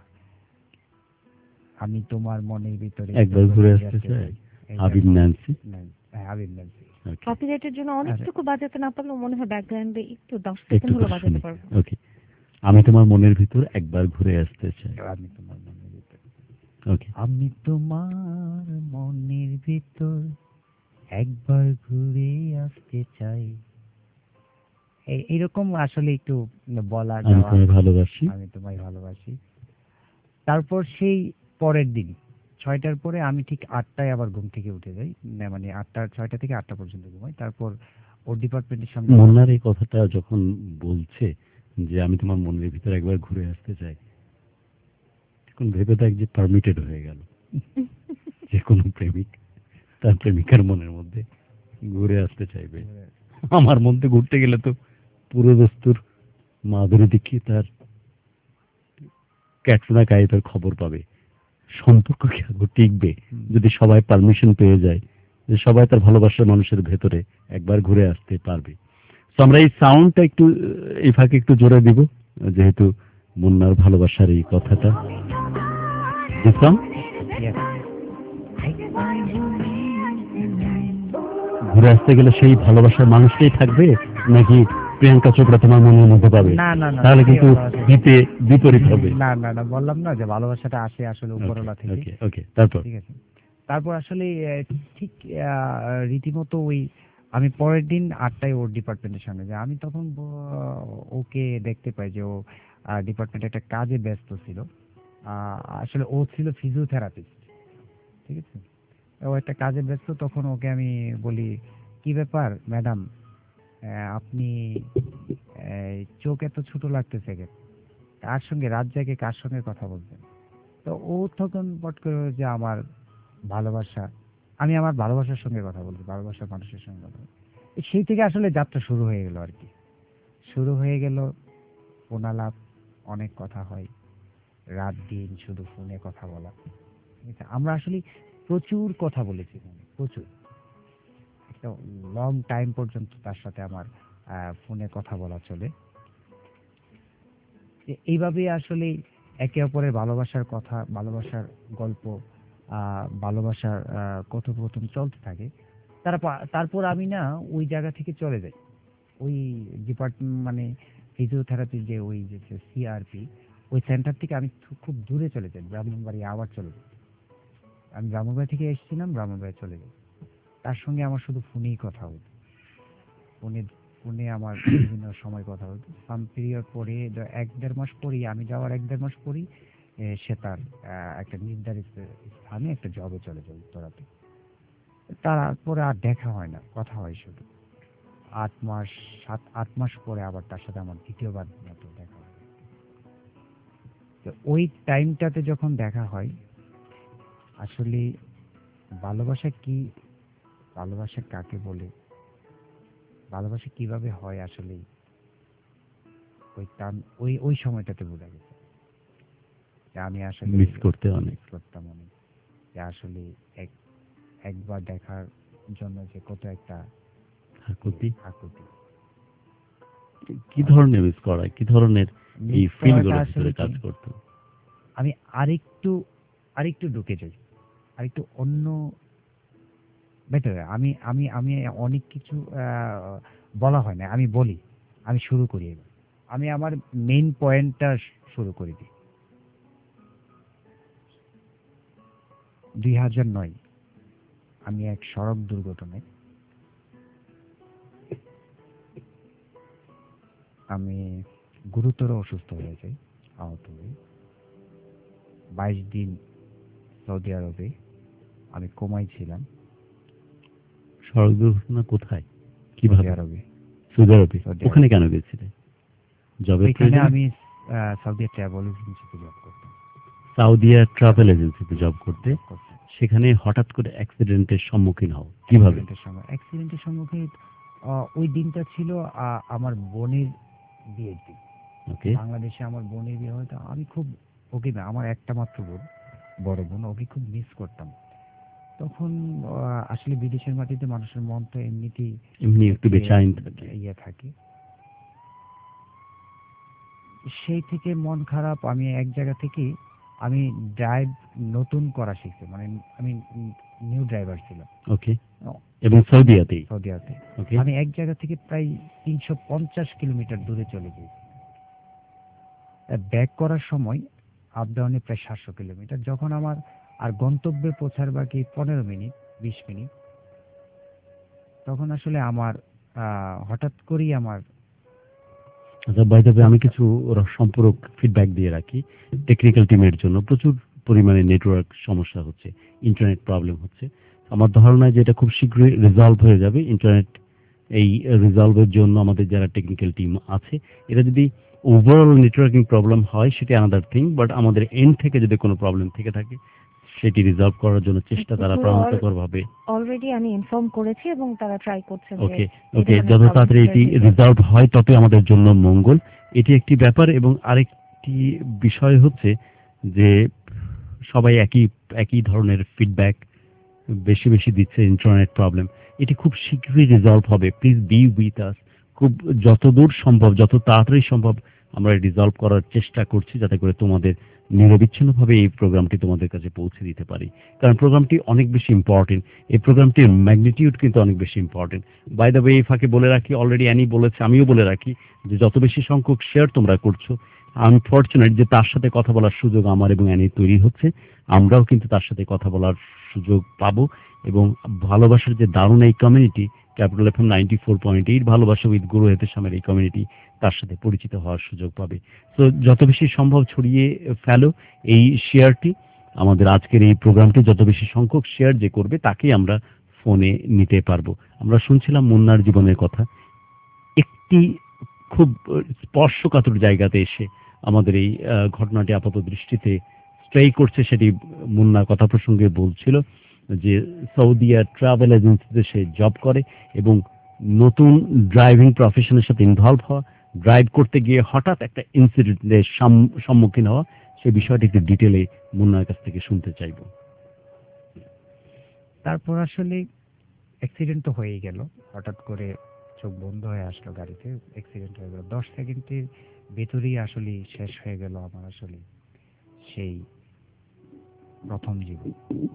আমি তোমার মনের ভিতরে একবার একটু ঘুরে ঘুরে আসতে আসতে চাই। চাই। এই হাবিব গানটা- ন্যান্সি। না- হ্যাঁ, হাবিব ন্যান্সি। Okay, কপিরাইটের জন্য অনেকটুকু বাজাতে না পারলেও মনে হয় ব্যাকগ্রাউন্ডে একটু দশ একটু সেকেন্ড হলো করে বাজাতে শুনি। পারবো। ওকে, আমি তোমার মনের ভিতর একবার ঘুরে আসতে চাই। আমি তোমার মনের ভিতরে, ওকে, আমি তোমার মনের ভিতর একবার ঘুরে আসতে চাই। এই- এইরকম আসলে একটু বলা আমি যাওয়া, তোমায় ভালোবাসি। আমি তোমায় ভালোবাসি। তারপর সেই পরের দিন ছয়টার পরে আমি ঠিক আটটায় আবার ঘুম থেকে উঠে যাই, না মানে আটটা, ছয়টা থেকে আটটা পর্যন্ত ঘুমাই। তারপর ওর ডিপার্টমেন্টের সামনে মুন্নার এই কথাটা যখন বলছে যে আমি তোমার মনের ভিতর একবার ঘুরে আসতে চাই, এখন ভেবে দেখ যে পারমিটেড হয়ে গেল। যে কোনো প্রেমিক তার প্রেমিকার মনের মধ্যে ঘুরে আসতে চাইবে। আমার মধ্যে ঘুরতে গেলে তো পুরো দস্তুর মাধুরী দীক্ষিত তার ক্যাটরিনা কাইফের খবর পাবে। সম্পর্ক কি আদৌ টিকবে যদি সবাই পারমিশন পেয়ে যায় যে সবাই তার ভালোবাসার মানুষের ভেতরে একবার ঘুরে আসতে পারবে? তো আমরা এই সাউন্ডটা একটু আহ, এই ফাঁকে একটু জোরে দিব, যেহেতু মুন্নার ভালোবাসার এই কথাটা দিতাম। Yes. ঘুরে আসতে গেলে সেই ভালোবাসার মানুষটাই থাকবে নাকি প্রিয়াঙ্কা চোপড়া তোমার মনের মধ্যে পাবে? না না না, তাহলে সেই কিন্তু ভালোবাসা- দিতে বিপরীত হবে। না না না, বললাম না যে ভালোবাসাটা আসে আসলে উপরওয়ালা থেকে। ওকে ওকে, তারপর ঠিক আছে। তারপর আসলে আহ, ঠিক আহ, রীতিমতো ওই আমি পরের দিন আটটায় ওর ডিপার্টমেন্টের সামনে যাই। আমি তখন ব- ওকে দেখতে পাই যে ও ডিপার্টমেন্টে একটা কাজে ব্যস্ত ছিল। আহ, আসলে ও ছিল ফিজিওথেরাপিস্ট, ঠিক আছে। ও একটা কাজে ব্যস্ত। তখন ওকে আমি বলি, কি ব্যাপার ম্যাডাম, আপনি আহ, চোখ এত ছোট লাগতেছে কেন? কার সঙ্গে রাত জেগে কার সঙ্গে কথা বলছেন? তো ও তখন পট করে বলল যে আমার ভালোবাসা, আমি আমার ভালোবাসার সঙ্গে কথা বলছি, ভালোবাসার মানুষের সঙ্গে কথা বলছি। সেই থেকে আসলে যাত্রা শুরু হয়ে গেল আর কি। শুরু হয়ে গেল ফোনালাপ, অনেক কথা হয়, রাত দিন শুধু ফোনে কথা বলা। ঠিক আছে? আমরা আসলে প্রচুর কথা বলেছি ফোনে, প্রচুর, একটা লং টাইম পর্যন্ত তার সাথে আমার আহ, ফোনে কথা বলা চলে। এ- এইভাবেই আসলে একে অপরের ভালোবাসার কথা, ভালোবাসার গল্প, আহ, ভালোবাসার আহ, কথোপকথন চলতে থাকে। তারপর তারপর আমি না ওই জায়গা থেকে চলে যাই, ওই ডিপার্টমেন্ট মানে ফিজিওথেরাপি যে ওই যে সিআরপি, ওই সেন্টার থেকে আমি খু- খুব দূরে চলে যাই, ব্রাহ্মণবাড়ি আবার চলে যাই। আমি ব্রাহ্মণবাড়ি থেকে এসেছিলাম, ব্রাহ্মণবাড়ি চলে যাই। তার সঙ্গে আমার শুধু ফোনেই কথা হতো, ফোনে ফোনে আমার বিভিন্ন সময় কথা হতো। সাম পিরিয়ড পরে দ- এক দেড় মাস পরেই, আমি যাওয়ার এক দেড় মাস পরেই এ, সে তার আহ, একটা নির্ধারিত স্থানে একটা জবে চলে যায় উত্তরাতে। তারপরে আর দেখা হয় না, কথা হয় শুধু। আট মাস, সাত আট মাস পরে আবার তার সাথে আমার দ্বিতীয়বার মতো দেখা হয়। তো ওই টাইমটাতে যখন দেখা হয়, আসলে ভালোবাসা কি, ভালোবাসা কাকে বলে, ভালোবাসা কিভাবে হয়, আসলে ওই টান ওই ওই সময়টাতে বোঝা গেছে যে আমি আসলে মিস করতে অনেক। মিস করতাম অনেক, যে আসলে এক একবার দেখার জন্য যে কত একটা আকুতি। আকুতি। কি ধরনের মিস করা, কি ধরনের এই মিস ফিল করাটা গুলো আসলে ভিতরে কাজ কি, করতো? আমি আরেকটু আরেকটু ঢুকে যাই, আরেকটু অন্য বেটার আমি আমি আমি অনেক কিছু আহ, বলা হয় না, আমি বলি, আমি শুরু করি এবার। আমি আমার মেইন পয়েন্টটা শুরু করে দিই। দুই হাজার নয় আমি এক সড়ক দুর্ঘটনায় আমি গুরুতর অসুস্থ হয়ে যাই, আহত হই। বাইশ দিন সৌদি আরবে আমি কোমায় ছিলাম। সড়ক দুর্ঘটনা কোথায়, সৌদি কিভাবে? আরবে। সৌদি আরবে। সৌদি ওখানে আরবে। কেন গেছিলে? জবের এখানে প্রয়োজনে? আমি আহ, সৌদি ট্রাভেল এজেন্সিতে জব করতাম। সাউদিয়া ট্রাভেল এজেন্সিতে জব করতে, জব করতাম। সেখানে হঠাৎ করে অ্যাক্সিডেন্টের সম্মুখীন হও কিভাবে? অ্যাক্সিডেন্টের সময় অ্যাক্সিডেন্টের সম্মুখীন আহ, ওই দিনটা ছিল আহ, আমার বোনের বিয়ের দিন। ওকে। বাংলাদেশে আমার বোনের বিয়ে হয়তো আমি খুব ওকে না, আমার একটা মাত্র বোন, বড় বোন, ওকে খুব মিস করতাম। তখন আহ, আসলে বিদেশের মাটিতে মানুষের মন তো এমনিতেই এমনি একটু বেচাইন থাকে। ইয়ে থাকে। সেই থেকে মন খারাপ। আমি এক জায়গা থেকে আমি ড্রাইভ নতুন করা শিখছি, মানে আমি নিউ ড্রাইভার ছিলাম ওকে। এবং সৌদিয়াতেই? সৌদি আরবে। ওকে। আমি এক জায়গা থেকে প্রায় তিনশো পঞ্চাশ কিলোমিটার দূরে চলে গেছি। ব্যাক করার সময় আপ ডাউনে প্রায় সাতশো কিলোমিটার। যখন আমার আর গন্তব্যে পৌঁছার বাকি পনেরো মিনিট বিশ মিনিট, তখন আসলে আমার আহ, হঠাৎ করেই আমার আচ্ছা, বাই দ্য ওয়ে, আমি কিছু ওর সম্পূরক ফিডব্যাক দিয়ে রাখি। টেকনিক্যাল টিমের জন্য প্রচুর পরিমাণে নেটওয়ার্ক সমস্যা হচ্ছে, ইন্টারনেট প্রবলেম হচ্ছে। আমার ধারণা যে এটা খুব শীঘ্রই রিজলভ হয়ে যাবে। ইন্টারনেট এই রিজলভের জন্য আমাদের যারা টেকনিক্যাল টিম আছে, এটা যদি ওভারঅল নেটওয়ার্কিং প্রবলেম হয় সেটা আনাদার থিং, বাট আমাদের এন্ড থেকে যদি কোনো প্রবলেম থেকে থাকে সেটি রিজলভ করার জন্য চেষ্টা তারা প্রাণান্তকর ভাবে। অলরেডি আমি ইনফর্ম করেছি এবং তারা ট্রাই করছে যে ওকে এই ওকে, ধরনের যত তাড়াতাড়ি problems এটি এর রিজলভ হয় ততই আমাদের জন্য মঙ্গল। এটি একটি ব্যাপার। এবং আরেকটি বিষয় হচ্ছে যে সবাই একই একই ধরনের ফিডব্যাক বেশি বেশি দিচ্ছে, ইন্টারনেট প্রবলেম। এটি খুব শীঘ্রই রিজলভ হবে। Please be with us. খুব যতদূর সম্ভব, যত তাড়াতাড়ি সম্ভব আমরা রিজলভ করার চেষ্টা করছি, যাতে করে তোমাদের নিরবিচ্ছিন্নভাবে এই প্রোগ্রামটি তোমাদের কাছে পৌঁছে দিতে পারি। কারণ প্রোগ্রামটি অনেক বেশি ইম্পর্টেন্ট। এই প্রোগ্রামটির ম্যাগনিটিউড কিন্তু অনেক বেশি ইম্পর্টেন্ট। বাই দ্য ওয়ে, এই ফাঁকে বলে রাখি, অলরেডি অ্যানি বলেছে, আমিও বলে রাখি, যে যত বেশি সংখ্যক শেয়ার তোমরা করছো, আনফরচুনেট যে তার সাথে কথা বলার সুযোগ আমার এবং অ্যানির তৈরি হচ্ছে। আমরাও কিন্তু তার সাথে কথা বলার সুযোগ পাবো এবং ভালোবাসার যে দারুণ এই community, Capital FM ninety four point eight ভালোবাসা উইথ গুরু হেতেশামের এই কমিউনিটি, তার সাথে পরিচিত হওয়ার সুযোগ পাবে। তো যত বেশি সম্ভব ছড়িয়ে ফেলো এই শেয়ারটি। আমাদের আজকের এই প্রোগ্রামটি যত বেশি সংখ্যক শেয়ার যে করবে তাকেই আমরা ফোনে নিতে পারবো। আমরা শুনছিলাম মুন্নার জীবনের কথা। একটি খুব স্পর্শকাতর জায়গাতে এসে আমাদের এই আহ, ঘটনাটি আপাত দৃষ্টিতে স্ট্রে করছে। সেটি মুন্না কথা প্রসঙ্গে বলছিল যে সৌদিয়া ট্রাভেল এজেন্সিতে সে জব করে এবং নতুন ড্রাইভিং প্রফেশনের সাথে ইনভলভ হওয়া, ড্রাইভ করতে গিয়ে হঠাৎ একটা ইনসিডেন্টের সম্মুখীন হওয়া, সেই বিষয়টি একটু ডিটেলে মুন্নার কাছ থেকে শুনতে চাইবো। তারপর আসলে অ্যাক্সিডেন্ট তো হয়েই গেল। হঠাৎ করে চোখ বন্ধ হয়ে আসলো, গাড়িতে অ্যাক্সিডেন্ট হয়ে গেল। দশ সেকেন্ডের ভেতরেই আসলে শেষ হয়ে গেল আমার আসলে সেই প্রথম জীবন।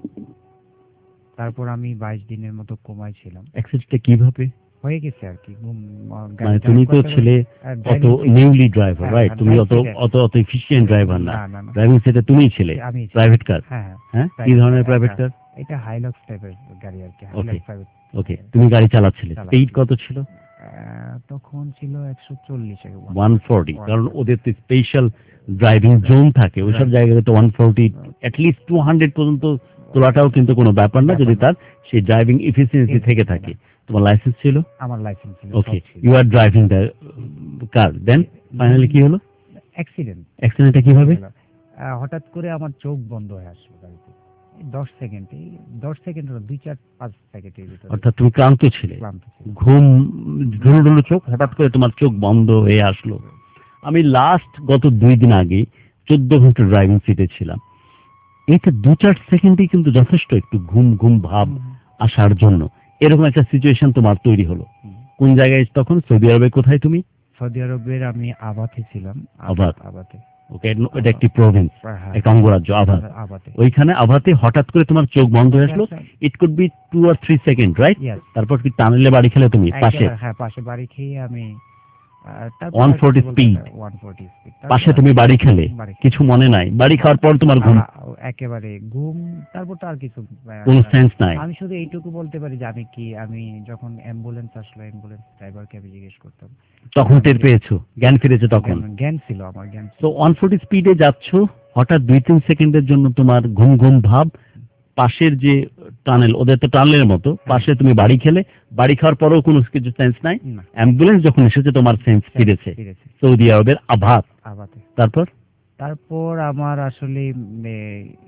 তারপর আমি বাইশ দিনের মতো কোমায় ছিলাম। অ্যাক্সিডেন্টটা কিভাবে হয়ে গেছে আর কি। ঘুম- আহ, গাড়ি মানে drive তুমি তো করতে ছিলে করতে- আহ, অত driving seat- নিউলি ড্রাইভার, হ্যাঁ, রাইট? হ্যাঁ, তুমি অত drive অত অত এফিশিয়েন্ট ড্রাইভার না। না, না, না। ড্রাইভিং সিটে তুমিই ছিলে। আমি প্রাইভেট কার? হ্যাঁ হ্যাঁ, কি private ধরনের car, প্রাইভেট একটা- কার? এটা হাইলক্স টাইপের গাড়ি আর কি। Okay. হাইলক্স প্রাইভেট। ওকে, তুমি গাড়ি চালাচ্ছিলে। চালাচ্ছি। স্পিড কত ছিল? তখন ছিল একশো চল্লিশ। One forty. কারণ ওদের তো স্পেশাল ড্রাইভিং জোন থাকে, ওইসব জায়গায় তো one forty at least two hundred পর্যন্ত তোলাটাও কিন্তু কোনো ব্যাপার না, যদি তার সেই ড্রাইভিং এফিসিয়েন্সি থেকে থাকে। তোমার লাইসেন্স ছিল? আমার লাইসেন্স ছিল। Okay, you are driving the car, then finally কি হলো? অ্যাক্সিডেন্ট। অ্যাক্সিডেন্টটা কিভাবে? হঠাৎ করে আমার চোখ বন্ধ হয়ে আসলো গাড়িতে। দশ সেকেন্ড, এই দশ সেকেন্ড দুই চার পাঁচ সেকেন্ডের ভিতরে অর্থাৎ তুমি ক্লান্ত ছিলে, ক্লান্ত ছিল। ঘুম ঢুলো ঢুলো চোখ, হঠাৎ করে তোমার চোখ বন্ধ হয়ে আসলো। আমি লাস্ট গত দুই দিন আগে চোদ্দ ঘন্টা ড্রাইভিং সিটে ছিলাম। এটা দু চার সেকেন্ডই কিন্তু যথেষ্ট একটু ঘুম ঘুম ভাব আসার জন্য। এরকম একটা সিচুয়েশন তোমার তৈরি হলো কোন জায়গায় তখন? সৌদি আরবে কোথায় তুমি? সৌদি আরবের আমি আবাতে ছিলাম। আবাত। আবাতে। ওকে, এটা একটি প্রভিন্স, হ্যাঁ, একটা অঙ্গরাজ্য আভাত। আবাতে। ওইখানে আভাতে হঠাৎ করে তোমার চোখ বন্ধ হয়ে আসলো, it could be two or three second, right? Yes. তারপর কি টানেলে বাড়ি খেলে তুমি পাশে? একেবারে, হ্যাঁ, পাশে বাড়ি খেয়ে আমি আহ, তারপর one আর forty কিছু বলতে speed। পারি- one forty speed। পাশে তারপর তুমি আর- বাড়ি খেলে, বাড়ি খেয়ে। কিছু মনে নাই, বাড়ি খাওয়ার পর তোমার ঘুম, আ- একেবারে ঘুম, তারপর তো আর কিছু আহ, কোনো সেন্স নাই। আমি শুধু এইটুকু বলতে পারি যে আমি কি আমি যখন অ্যাম্বুলেন্স আসলো, অ্যাম্বুলেন্স ড্রাইভারকে আমি জিজ্ঞেস করতাম, তখন টের পেয়েছো, জ্ঞান ফিরেছে তখন। জ্ঞান- জ্ঞান ছিল, আমার জ্ঞান ছিল। তো ওয়ান ফোর্টি স্পিডে যাচ্ছ, হঠাৎ দুই তিন সেকেন্ডের জন্য তোমার ঘুম ঘুম ভাব, পাশের যে টানেল, ওদের তো টানেলের মতো, পাশে তুমি বাড়ি খেলে, বাড়ি খাওয়ার পরেও কোনো কিছু সেন্স নাই। না, অ্যাম্বুলেন্স যখন এসেছে তোমার সেন্স ফিরেছে, ফিরেছে সৌদি আরবের আভাত। আবাতে। তারপর তারপর আমার আসলে উম, এ,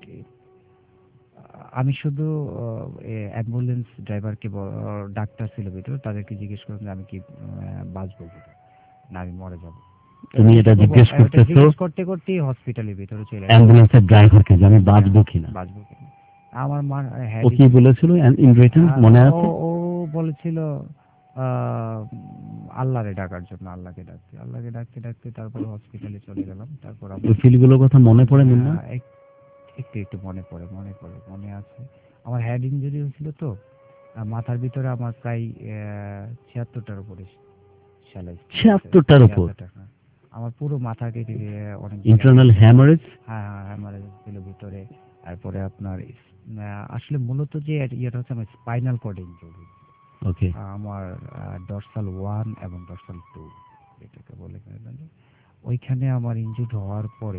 আমি শুধু অ্যাম্বুলেন্স ড্রাইভারকে, ডাক্তার ছিল ভিতরে, তাদেরকে জিজ্ঞেস করলাম যে আমি কি আহ, বাঁচবো কিনা, না আমি মরে যাবো। তুমি এটা জিজ্ঞেস এটা করতেছো জিজ্ঞেস করতে করতেই হসপিটালের ভিতরে চলে গেলাম। অ্যাম্বুলেন্সের ড্রাইভারকে যে আমি বাঁচবো কিনা, বাঁচবো কিনা। আমার মা হ্যাঁ, ও কি বলেছিল ইন রিটার্ন, মনে আছে? ও ও বলেছিল আহ, আল্লাহরে ডাকার জন্য, আল্লাহকে ডাকতে, আল্লাহকে ডাকতে ডাকতে তারপর হসপিটালে চলে গেলাম। তারপর আমি ওই ফিলগুলোর কথা মনে পড়ে না? আহ, এক- একটু একটু মনে পড়ে, মনে পড়ে, মনে আছে। আমার হেড ইনজুরি হয়েছিল তো, আহ, মাথার ভিতরে আমার প্রায় ছিয়াত্তরটার উপরে সেলাই। ছিয়াত্তরটার উপর? ছিয়াত্তরটা, হ্যাঁ। আমার পুরো মাথা কেটে দিয়ে অনেক ইন্টারনাল হ্যামারেজ? হ্যাঁ হ্যাঁ হ্যামারেজ ছিল ভিতরে। তারপরে আপনার আহ, আসলে মূলত যে ইয়েটা হচ্ছে আমার স্পাইনাল কর্ড ইনজুরি। ওকে, আমার ডরসাল ওয়ান এবং ডরসাল টু এটাকে বলে জানি। ওইখানে আমার ইনজুরি হওয়ার পরে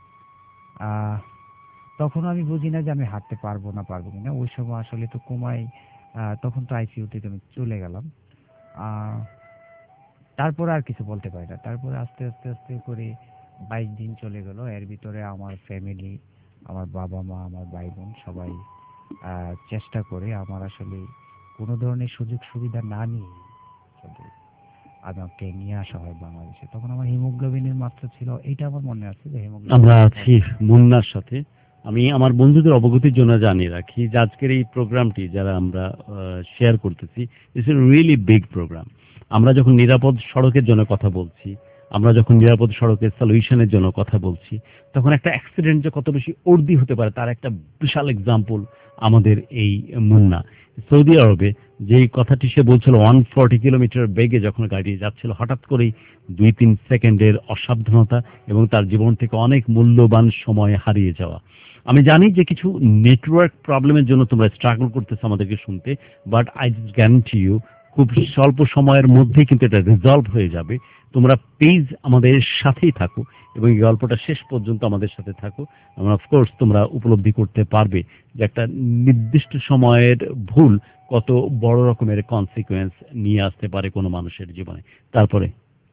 আহ, তখন আমি বুঝি না যে আমি হাঁটতে পারবো না পারবো কিনা। ওই সময় আসলে তো কোমায়, আহ, তখন তো আইসিইউতে আমি চলে গেলাম। আহ, তারপরে আর কিছু বলতে পারি না। তারপরে আস্তে আস্তে আস্তে করে বাইশ দিন চলে গেল। এর ভিতরে আমার ফ্যামিলি, আমার বাবা মা, আমার ভাই বোন সবাই আহ, চেষ্টা করে আমার আসলে কোনো ধরনের সুযোগ সুবিধা না নিয়ে শুধু আমাকে নিয়ে আসা হয় বাংলাদেশে। তখন আমার হিমোগ্লোবিনের মাত্রা ছিল, এটা আমার মনে আছে যে হিমোগ্লোবিন। আমরা আছি মুন্নার সাথে। আমি আমার বন্ধুদের অবগতির জন্য জানিয়ে রাখি যে আজকের এই প্রোগ্রামটি যারা আমরা শেয়ার করতেছি, it's a really big program. আমরা যখন নিরাপদ সড়কের জন্য কথা বলছি, আমরা যখন নিরাপদ সড়কের সলিউশনের জন্য কথা বলছি, তখন একটা অ্যাক্সিডেন্ট যে কত বেশি অর্দি হতে পারে তার একটা বিশাল এক্সাম্পল আমাদের এই মুন্না। সৌদি আরবে যেই কথাটি সে বলছিল, ওয়ান ফর্টি কিলোমিটার বেগে যখন গাড়ি যাচ্ছিল, হঠাৎ করেই দুই তিন সেকেন্ডের অসাবধানতা এবং তার জীবন থেকে অনেক মূল্যবান সময় হারিয়ে যাওয়া। আমি জানি যে কিছু নেটওয়ার্ক প্রবলেমের জন্য তোমরা স্ট্রাগল করতেছো আমাদেরকে শুনতে, বাট আই গ্যারান্টি ইউ খুব স্বল্প সময়ের মধ্যেই কিন্তু এটা রিজলভ হয়ে যাবে। তোমরা প্লিজ আমাদের সাথেই থাকো এবং এই গল্পটা শেষ পর্যন্ত আমাদের সাথে থাকো। আমরা অফকোর্স তোমরা উপলব্ধি করতে পারবে যে একটা নির্দিষ্ট সময়ের ভুল কত বড় রকমের কনসিকুয়েন্স নিয়ে আসতে পারে কোনো মানুষের জীবনে। তারপরে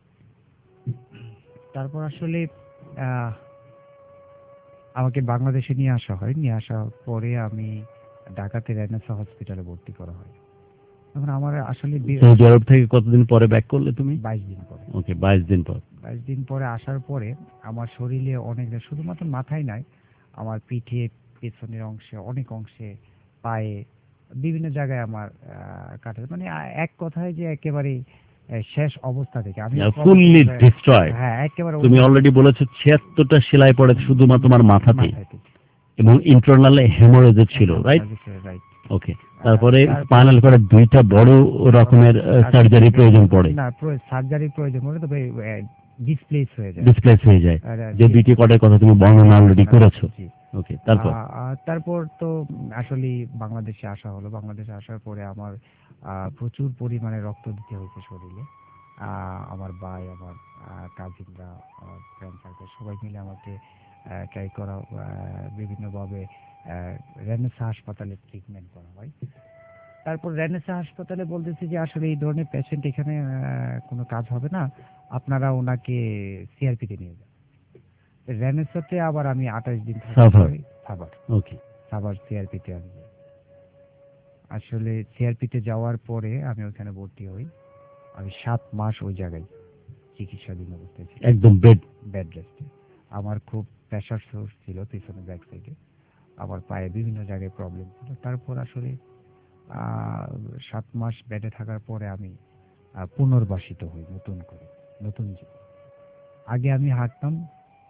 তারপর আসলে আহ, আমাকে বাংলাদেশে নিয়ে আসা হয়। নিয়ে আসার পরে আমি ঢাকাতে রেনেসা হসপিটালে ভর্তি করা হয়। তখন আমার আসলে সৌদি আরব থেকে কতদিন পরে ব্যাক করলে তুমি? বাইশ দিন পরে। ওকে, বাইশ দিন পর। বাইশ দিন পরে আসার পরে আমার শরীরে অনেক, শুধুমাত্র মাথায় নাই, আমার পিঠে, পেছনের অংশে, অনেক অংশে, পায়ে, বিভিন্ন জায়গায় আমার কাটা, মানে আহ, এক কথায় যে একেবারে আহ, শেষ অবস্থা থেকে আমি ফুললি ডিস্ট্রয়েড। হ্যাঁ, একেবারে তুমি অলরেডি বলেছো ছিয়াত্তরটা সেলাই পড়ে শুধুমাত্র তোমার মাথাতে মাথায় থেকে। এবং ইন্টারনাল হেমোরেজ ছিল, রাইট? রাইট। ওকে, তারপরে তারপর- স্পাইনাল কর্ডের দুইটা বড় রকমের সার্জারি প্রয়োজন পড়ে, না, সার্জারি প্রয়োজন পড়ে, তবে ডিসপ্লেস হয়ে যায়, ডিসপ্লেস হয়ে যায়, আর, যে জি, দুইটি কর্ডের কথা তুমি বর্ণনা অলরেডি করেছো। জি। ওকে, তারপর আ- আ- তারপর তো আসলে বাংলাদেশে আসা হলো। বাংলাদেশে আসার পরে আমার আহ, প্রচুর পরিমাণে রক্ত দিতে হয়েছে শরীরে। আহ, আমার ভাই, আমার কাজিনরা, আমার ফ্রেন্ড সার্কেল সবাই মিলে আমাকে ট্রাই করা, আহ, বিভিন্নভাবে আহ, রেনেসা হাসপাতালে ট্রিটমেন্ট করা হয়। তারপর রেনেসা হাসপাতালে বলতেছে যে আসলে এই ধরনের পেশেন্ট এখানে আহ, কোনো কাজ হবে না, আপনারা ওনাকে সিআরপিতে নিয়ে যান। রেনেসাতে আবার আমি আঠাশ দিন সাভার। সাভার ওকে, সাভার সিআরপিতে আমি যাই। আসলে সিআরপিতে যাওয়ার পরে আমি ওখানে ভর্তি হই। আমি সাত মাস ওই জায়গায় চিকিৎসাধীন অবস্থায় ছিলাম, একদম বেড। বেড রেস্টে। আমার খুব প্রেশার সোর্স ছিল পিছনে, ব্যাক সাইডে। আমার পায়ে বিভিন্ন জায়গায় প্রবলেম ছিল। তারপর আসলে আহ, সাত মাস বেডে থাকার পরে আমি আহ, পুনর্বাসিত হই নতুন করে, নতুন জীবন। আগে আমি হাঁটতাম,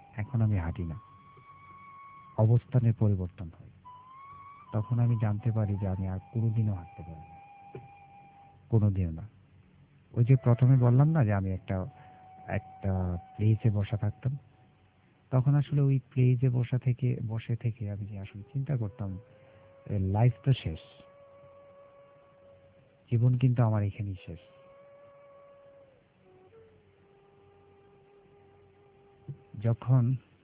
এখন আমি হাঁটি না, অবস্থানের পরিবর্তন হয়। তখন আমি জানতে পারি যে আমি আর কোনোদিনও হাঁটতে পারি না, কোনোদিনও না। ওই যে প্রথমে বললাম না যে আমি একটা একটা প্লেসে বসা থাকতাম, তখন আসলে ওই প্লেসে বসা থেকে বসে থেকে আমি যে আসলে চিন্তা করতাম লাইফ তো শেষ, জীবন কিন্তু আমার এখানেই শেষ। যখন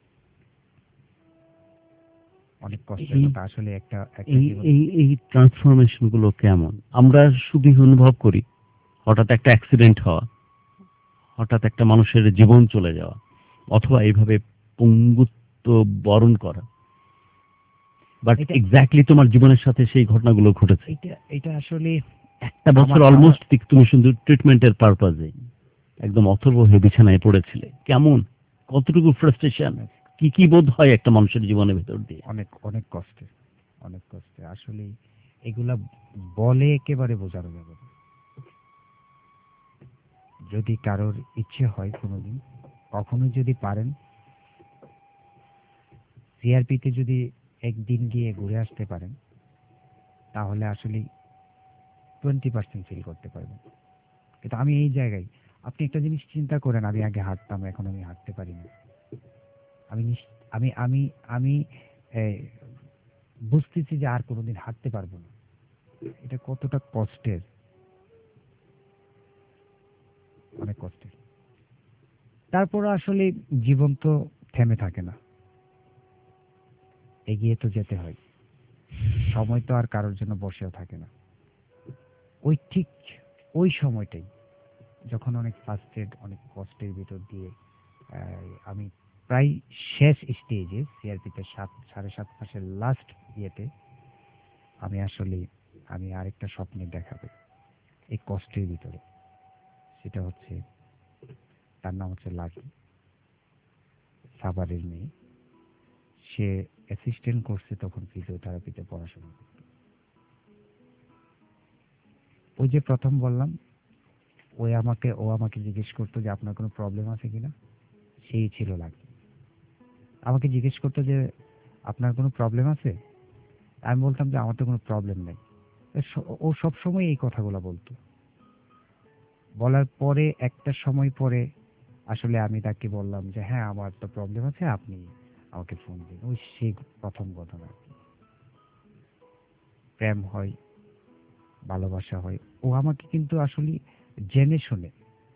অনেক কষ্টের এই কথা আসলে একটা একটা এই জীবন। এই এই ট্রান্সফরমেশন গুলো কেমন আমরা শুধু অনুভব করি, হঠাৎ একটা অ্যাক্সিডেন্ট হওয়া, হঠাৎ একটা মানুষের জীবন চলে যাওয়া, অথবা এইভাবে পঙ্গুত্ব বরণ করা, বাট এটা এক্স্যাক্টলি তোমার জীবনের সাথে সেই ঘটনাগুলো ঘটেছে। এটা এটা আসলে একটা বছর আমার- অলমোস্ট তুমি শুধু ট্রিটমেন্টের পারপাজে একদম অথর্ব হয়ে বিছানায় পড়েছিলে, কেমন, কতটুকু ফ্রাস্ট্রেশন, কি কি বোধ হয় একটা মানুষের জীবনের ভেতর দিয়ে? অনেক অনেক কষ্টে, অনেক কষ্টে আসলে এগুলা বলে একেবারে বোঝানো যাবে না। যদি কারোর ইচ্ছে হয় কোনোদিন, কখনো যদি পারেন, সিআরপিতে যদি একদিন গিয়ে ঘুরে আসতে পারেন, তাহলে আসলে টোয়েন্টি পার্সেন্ট ফিল করতে পারবেন। কিন্তু আমি এই জায়গায়, আপনি একটা জিনিস চিন্তা করেন, আমি আগে হাঁটতাম, এখন আমি হাঁটতে পারি না। আমি নিশ- আমি আমি আমি এই, বুঝতেছি যে আর কোনোদিন হাঁটতে পারবো না। এটা কতটা কষ্টের, অনেক কষ্টের। তারপর আসলে জীবন তো থেমে থাকে না, এগিয়ে তো যেতে হয়। সময় তো আর কারোর জন্য বসেও থাকে না। ওই ঠিক ওই সময়টাই যখন অনেক ফার্স্টেড, অনেক কষ্টের ভিতর দিয়ে আহ, আমি প্রায় শেষ স্টেজে সিআরপিতে সাত সাড়ে সাত মাসের লাস্ট ইয়েতে আমি আসলে আমি আরেকটা স্বপ্নে দেখাবে এই কষ্টের ভিতরে। সেটা হচ্ছে, তার নাম হচ্ছে লাকি, সাভারের মেয়ে। সে অ্যাসিস্ট্যান্ট করছে তখন ফিজিওথেরাপিতে পড়াশোনা করতে। ওই যে প্রথম বললাম, ওই আমাকে ও আমাকে জিজ্ঞেস করতো যে আপনার কোনো প্রবলেম আছে কিনা, সেই ছিল লাকি। আমাকে জিজ্ঞেস করতো যে আপনার কোনো প্রবলেম আছে, আমি বলতাম যে আমার তো কোনো প্রবলেম নেই। ও সব সময় এই কথাগুলো বলতো। বলার পরে একটা সময় পরে আসলে আমি তাকে বললাম যে হ্যাঁ আমার তো প্রবলেম আছে, আপনি আমাকে ফোন দিন। ওই সেই প্রথম ঘটনা। প্রেম হয়, ভালোবাসা হয়। ও আমাকে কিন্তু আসলে জেনে শুনে,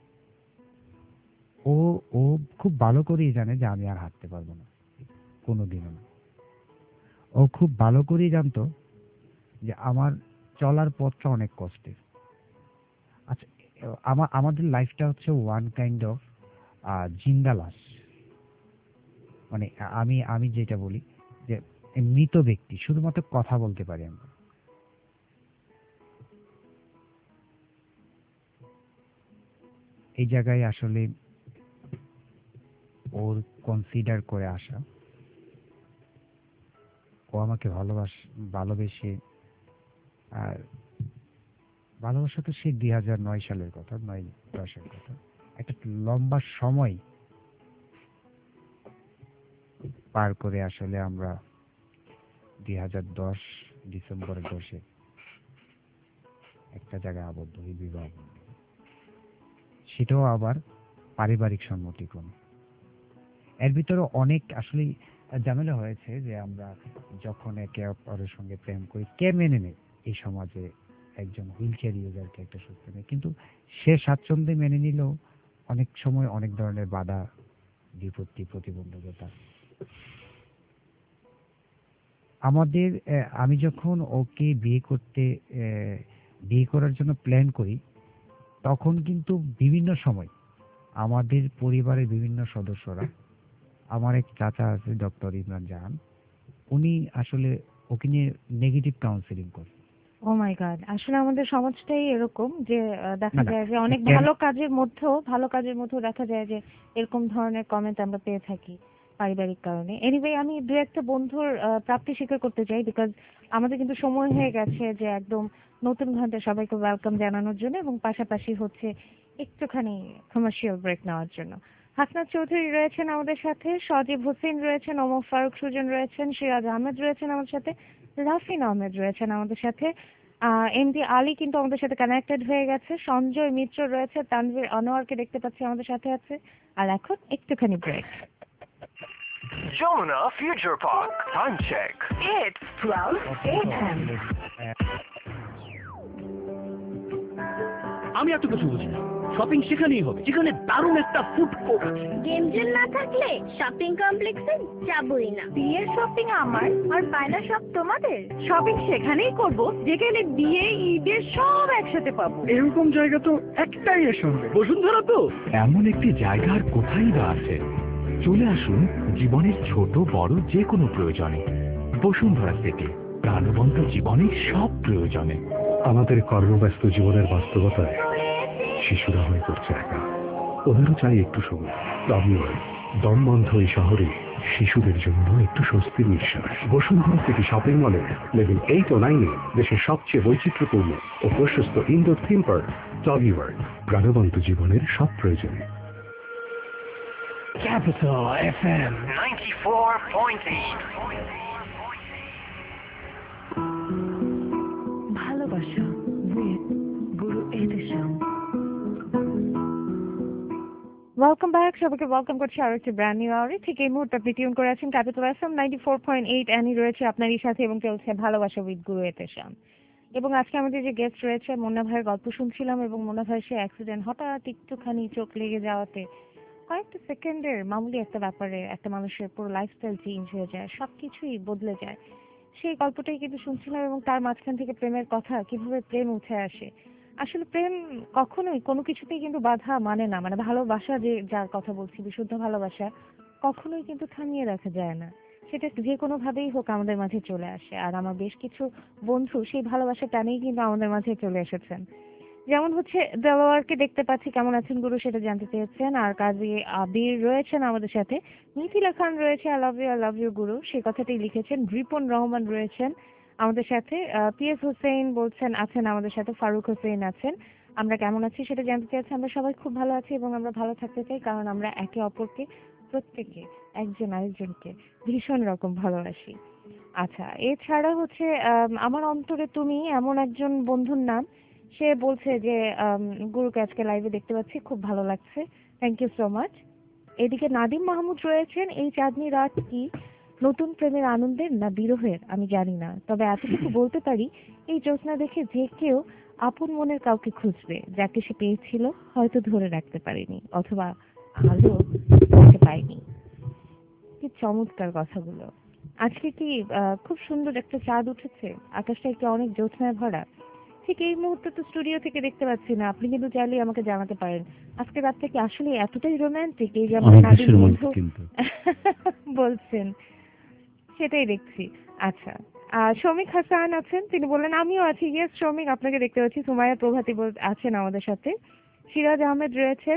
ও ও খুব ভালো করেই জানে যে আমি আর হাঁটতে পারবো না, কোনোদিনও না। ও খুব ভালো করেই জানতো যে আমার চলার পথটা অনেক কষ্টের। আচ্ছা, আমা আমাদের লাইফটা হচ্ছে ওয়ান কাইন্ড অফ জিন্দা লাশ। মানে আমি আমি যেটা বলি যে মৃত ব্যক্তি, শুধুমাত্র কথা বলতে পারি আমরা। এই জায়গায় আসলে ওর কনসিডার করে আসা, ও আমাকে ভালোবাস ভালোবেসে, আর ভালোবাসা তো সেই দুই হাজার নয় সালের কথা, নয় দশের কথা। একটা লম্বা সময় পার করে আসলে আমরা দুই হাজার দশ ডিসেম্বরের দশে একটা জায়গায় আবদ্ধ হই, বিবাহ বন্ধনে। সেটাও আবার পারিবারিক সম্মতিক্রমে। এর ভিতরে অনেক আসলে ঝামেলা হয়েছে যে আমরা যখন একে অপরের সঙ্গে প্রেম করি, কে মেনে নেয় এই সমাজে একজন হুইল চেয়ার ইউজারকে একটা সুস্থ মেয়ে? কিন্তু সে স্বাচ্ছন্দ্যে মেনে নিলেও অনেক সময় অনেক ধরনের বাধা বিপত্তি প্রতিবন্ধকতা। আমাদের আহ, আমি যখন ওকে বিয়ে করতে আহ, বিয়ে করার জন্য প্ল্যান করি, তখন কিন্তু বিভিন্ন সময় আমাদের পরিবারের বিভিন্ন সদস্যরা, আমার এক চাচা আছে ডক্টর ইমরান জাহান, উনি আসলে ওকে নিয়ে নেগেটিভ কাউন্সিলিং করে। ও মাই গড, আসলে আমাদের সমাজটাই এরকম যে আহ, দেখা না, না, যায় যে অনেক কেন- ভালো কাজের মধ্যেও ভালো কাজের মধ্যেও দেখা যায় যে এরকম ধরনের কমেন্ট আমরা পেয়ে থাকি পারিবারিক কারণে। এনিওয়ে, আমি দু একটা বন্ধুর আহ, প্রাপ্তি স্বীকার করতে চাই, বিকজ আমাদের কিন্তু সময় হয়ে গেছে যে একদম নতুন ঘন্টা সবাইকে ওয়েলকাম জানানোর জন্য এবং পাশাপাশি হচ্ছে একটুখানি কমার্শিয়াল ব্রেক নেওয়ার জন্য। হাসনাত চৌধুরী রয়েছেন আমাদের সাথে, সজীব হোসেন রয়েছেন, ওমর ফারুক সুজন রয়েছেন, সিরাজ আহমেদ রয়েছেন আমাদের সাথে, রাফিন আহমেদ রয়েছেন আমাদের সাথে, এমডি আলী কিন্তু আমাদের সাথে কানেক্টেড হয়ে গেছে, সঞ্জয় মিত্র রয়েছে, তানভীর আনোয়ারকে দেখতে পাচ্ছি আমাদের সাথে আছে। আর এখন একটুখানি break. Jamuna Future Park. Time check. It's twelve a m আমি এত কিছু বুঝি না, শপিং সেখানেই হবে যেখানে দারুণ একটা ফুড কোর্ট আছে। গেম জোন না থাকলে শপিং কমপ্লেক্সে যাবই না। বিয়ের শপিং আমার আর বায়না সব তোমাদের। শপিং সেখানেই করব যেখানে বিয়ে ঈদের সব একসাথে পাবো। এরকম জায়গা তো একটাই এর সঙ্গে বসুন্ধরা তো এমন একটি জায়গা আর কোথায় বা আছে? চলে আসুন জীবনের ছোট বড় যে কোনো প্রয়োজনে। বসুন্ধরা সিটি, প্রাণবন্ত জীবনের সব প্রয়োজনে। আমাদের কর্মব্যস্ত জীবনের বাস্তবতায় শিশুরা হয়ে পড়ছে একা। ওদেরও চাই একটু সময়। রবিবার দমবন্ধ এই শহরে শিশুদের জন্য একটু স্বস্তির নিঃশ্বাস। বসুন্ধরা সিটি শপিং মলে লেভেল এইট ও নাইনে দেশের সবচেয়ে বৈচিত্র্যপূর্ণ ও প্রশস্ত ইনডোর থিম পার্ক টবিওয়ার্ল্ড, প্রাণবন্ত জীবনের সব প্রয়োজনে। Capital F M ninety-four point eight. ভালোবাসা with Guru Ehtesham. Welcome back, সবাইকে ওয়েলকাম করছি আরো একটি ব্র্যান্ড নিউ আওয়ারে। ঠিক এই মুহূর্তে আপনি টিউন করে আছেন Capital FM ninety four point eight. Annie রয়েছে আপনারই সাথে এবং চলছে ভালোবাসা উইথ গুরু এতেশাম। এবং আজকে আমাদের যে গেস্ট রয়েছে, মুন্না ভাইয়ের গল্প শুনছিলাম এবং মুন্না ভাইয়ের সে অ্যাক্সিডেন্ট হঠাৎ একটুখানি চোখ লেগে যাওয়াতে কয়েকটা সেকেন্ডের মামুলি একটা ব্যাপারে একটা মানুষের পুরো লাইফস্টাইল চেঞ্জ হয়ে যায়, সব কিছুই বদলে যায়। সেই গল্পটাই কিন্তু শুনছিলাম এবং তার মাঝখান থেকে প্রেমের কথা, কিভাবে প্রেম উঠে আসে। আসলে প্রেম কখনোই কোনো কিছুতেই কিন্তু বাধা মানে না, মানে ভালোবাসা যে যার কথা বলছি, বিশুদ্ধ ভালোবাসা কখনোই কিন্তু থামিয়ে রাখা যায় না, সেটা যে কোনো ভাবেই হোক আমাদের মাঝে চলে আসে। আর আমার বেশ কিছু বন্ধু সেই ভালোবাসা টানেই কিন্তু আমাদের মাঝে চলে এসেছেন। যেমন হচ্ছে দেলোয়ারকে দেখতে পাচ্ছি, কেমন আছেন গুরু সেটা জানতে চেয়েছেন। আর কাজী আবির রয়েছেন আমাদের সাথে, মিথিলা খান রয়েছে, I love you I love you Guru সেই কথাটাই লিখেছেন। রিপন রহমান রয়েছেন আমাদের সাথে, পিএস হোসেন বলছেন আছেন আমাদের সাথে, ফারুক হোসেন আছেন। আমরা কেমন আছি সেটা জানতে চাইছি। আমরা সবাই খুব ভালো আছি এবং আমরা ভালো থাকতে চাই, কারণ আমরা একে অপরকে প্রত্যেকে একজন আরেকজনকে ভীষণ রকম ভালোবাসি। আচ্ছা, এছাড়া হচ্ছে আম, আমার অন্তরে তুমি এমন একজন বন্ধুর নাম, সে বলছে যে আম, গুরুকে আজকে লাইভে দেখতে পাচ্ছি, খুব ভালো লাগছে, থ্যাংক ইউ সো মাচ। এদিকে নাদিম মাহমুদ রয়েছেন, এই চাঁদনি রাত কি নতুন প্রেমের আনন্দের না বিরহের আমি জানি না, তবে এতটুকু বলতে পারি এই জ্যোৎস্না দেখে যে কেউ আপন মনের কাউকে খুঁজবে, যাকে সে পেয়েছিল হয়তো ধরে রাখতে পারেনি অথবা আলো দেখতে পায়নি। কি চমৎকার কথাগুলো। আজকে কি আহ, খুব সুন্দর একটা চাঁদ উঠেছে, আকাশটা একটু অনেক জ্যোৎস্নায় ভরা। ঠিক এই মুহূর্তে তো স্টুডিও থেকে দেখতে পাচ্ছি না, আপনি কিন্তু চাইলে আমাকে জানাতে পারেন আজকে রাতটা কি আসলে এতটাই রোমান্টিক এই যে আমার অনেক নাদিম বেশি বন্ধু romantic কিন্তু। বলছেন, সেটাই দেখছি। আচ্ছা, আহ শমিক হাসান আছেন, তিনি বললেন আমিও আছি। ইয়েস শমিক, আপনাকে দেখতে পাচ্ছি। সুমাইয়া প্রভাতী বল- আছেন আমাদের সাথে, সিরাজ আহমেদ রয়েছেন,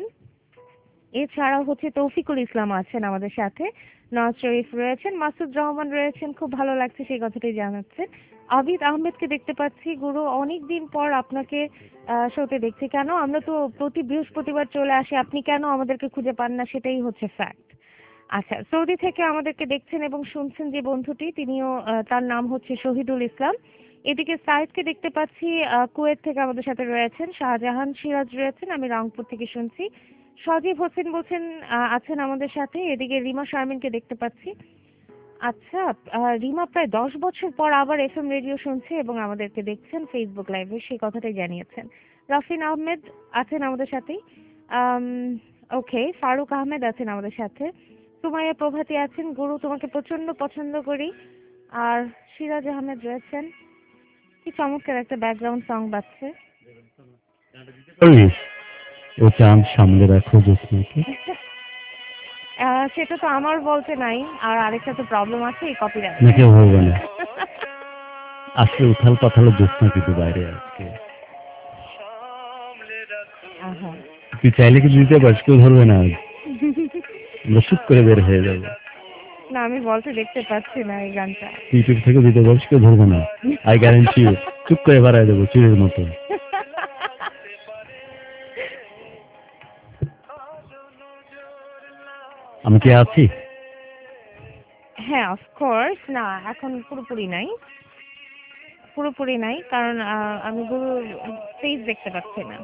এছাড়া হচ্ছে তৌফিকুল ইসলাম আছেন আমাদের সাথে, নওয়াজ শরীফ রয়েছেন, মাসুদ রহমান রয়েছেন, খুব ভালো লাগছে সেই কথাটাই জানাচ্ছেন। আবিদ আহমেদকে দেখতে পাচ্ছি, গুরু অনেক দিন পর আপনাকে শোতে দেখছি, কেন আমরা তো প্রতি বৃহস্পতিবার চলে আসি, আপনি কেন আমাদেরকে খুঁজে পান না সেটাই হচ্ছে ফ্যাক্ট। আচ্ছা, সৌদি থেকে আমাদেরকে দেখছেন এবং শুনছেন যে বন্ধুটি, তিনিও আহ, তার নাম হচ্ছে শহীদুল ইসলাম। এদিকে সাইদকে দেখতে পাচ্ছি, আহ, কুয়েত থেকে আমাদের সাথে রয়েছেন, শাহজাহান সিরাজ রয়েছেন, আমি রংপুর থেকে শুনছি। সজীব হোসেন বলছেন আহ, আছেন আমাদের সাথে। এদিকে রিমা শারমিনকে দেখতে পাচ্ছি। আচ্ছা, আহ, রিমা প্রায় দশ বছর পর আবার এফএম রেডিও শুনছে এবং আমাদেরকে দেখছেন ফেসবুক লাইভে, সেই কথাটাই জানিয়েছেন। রাফিন আহমেদ আছেন আমাদের সাথেই। ওকে, ফারুক আহমেদ আছেন আমাদের সাথে, সুমাইয়া প্রভাতী আছেন, গুরু তোমাকে প্রচন্ড পছন্দ করি। আর সিরাজ আহমেদ রয়েছেন। কি চমৎকার একটা ব্যাকগ্রাউন্ড সং বাজছে। ও চাঁদ সামলে রাখো জ্যোৎস্নাকে। আহ, সেটা তো আমার বলতে নাই, আর আরেকটা তো প্রবলেম আছে, এই কপিরাইট। না কেউ বলবে না, আসলে উথাল পাথাল জ্যোৎস্না কিন্তু বাইরে আজকে। আহা। তুই চাইলে কি দিতে পারিস, কেউ ধরবে না, আমরা চুপ করে বের হয়ে যাবো। না, আমি বলতে দেখতে পাচ্ছি না এই গানটা। ইউটিউব থেকে দিতে পারিস, কেউ ধরবে না, আই গ্যারান্টি ইউ। চুপ করে বাড়াই দেবো চুরির মতো। আমি কি আছি? হ্যাঁ, অফকোর্স। না, এখন পুরোপুরি নাই। পুরোপুরি নাই, কারণ আহ, আমি গুরুর ফেস দেখতে পাচ্ছি না।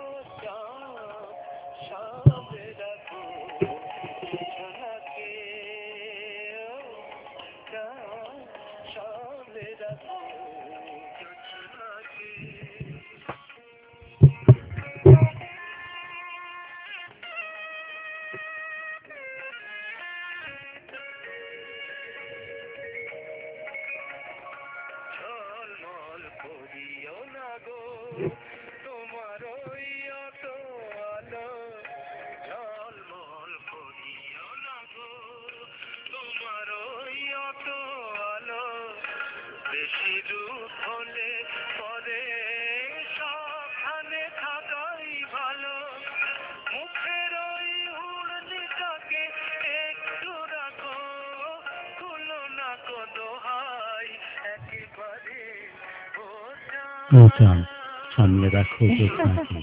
ও চাঁদ, সামনে রাখো জ্যোৎস্নাকে।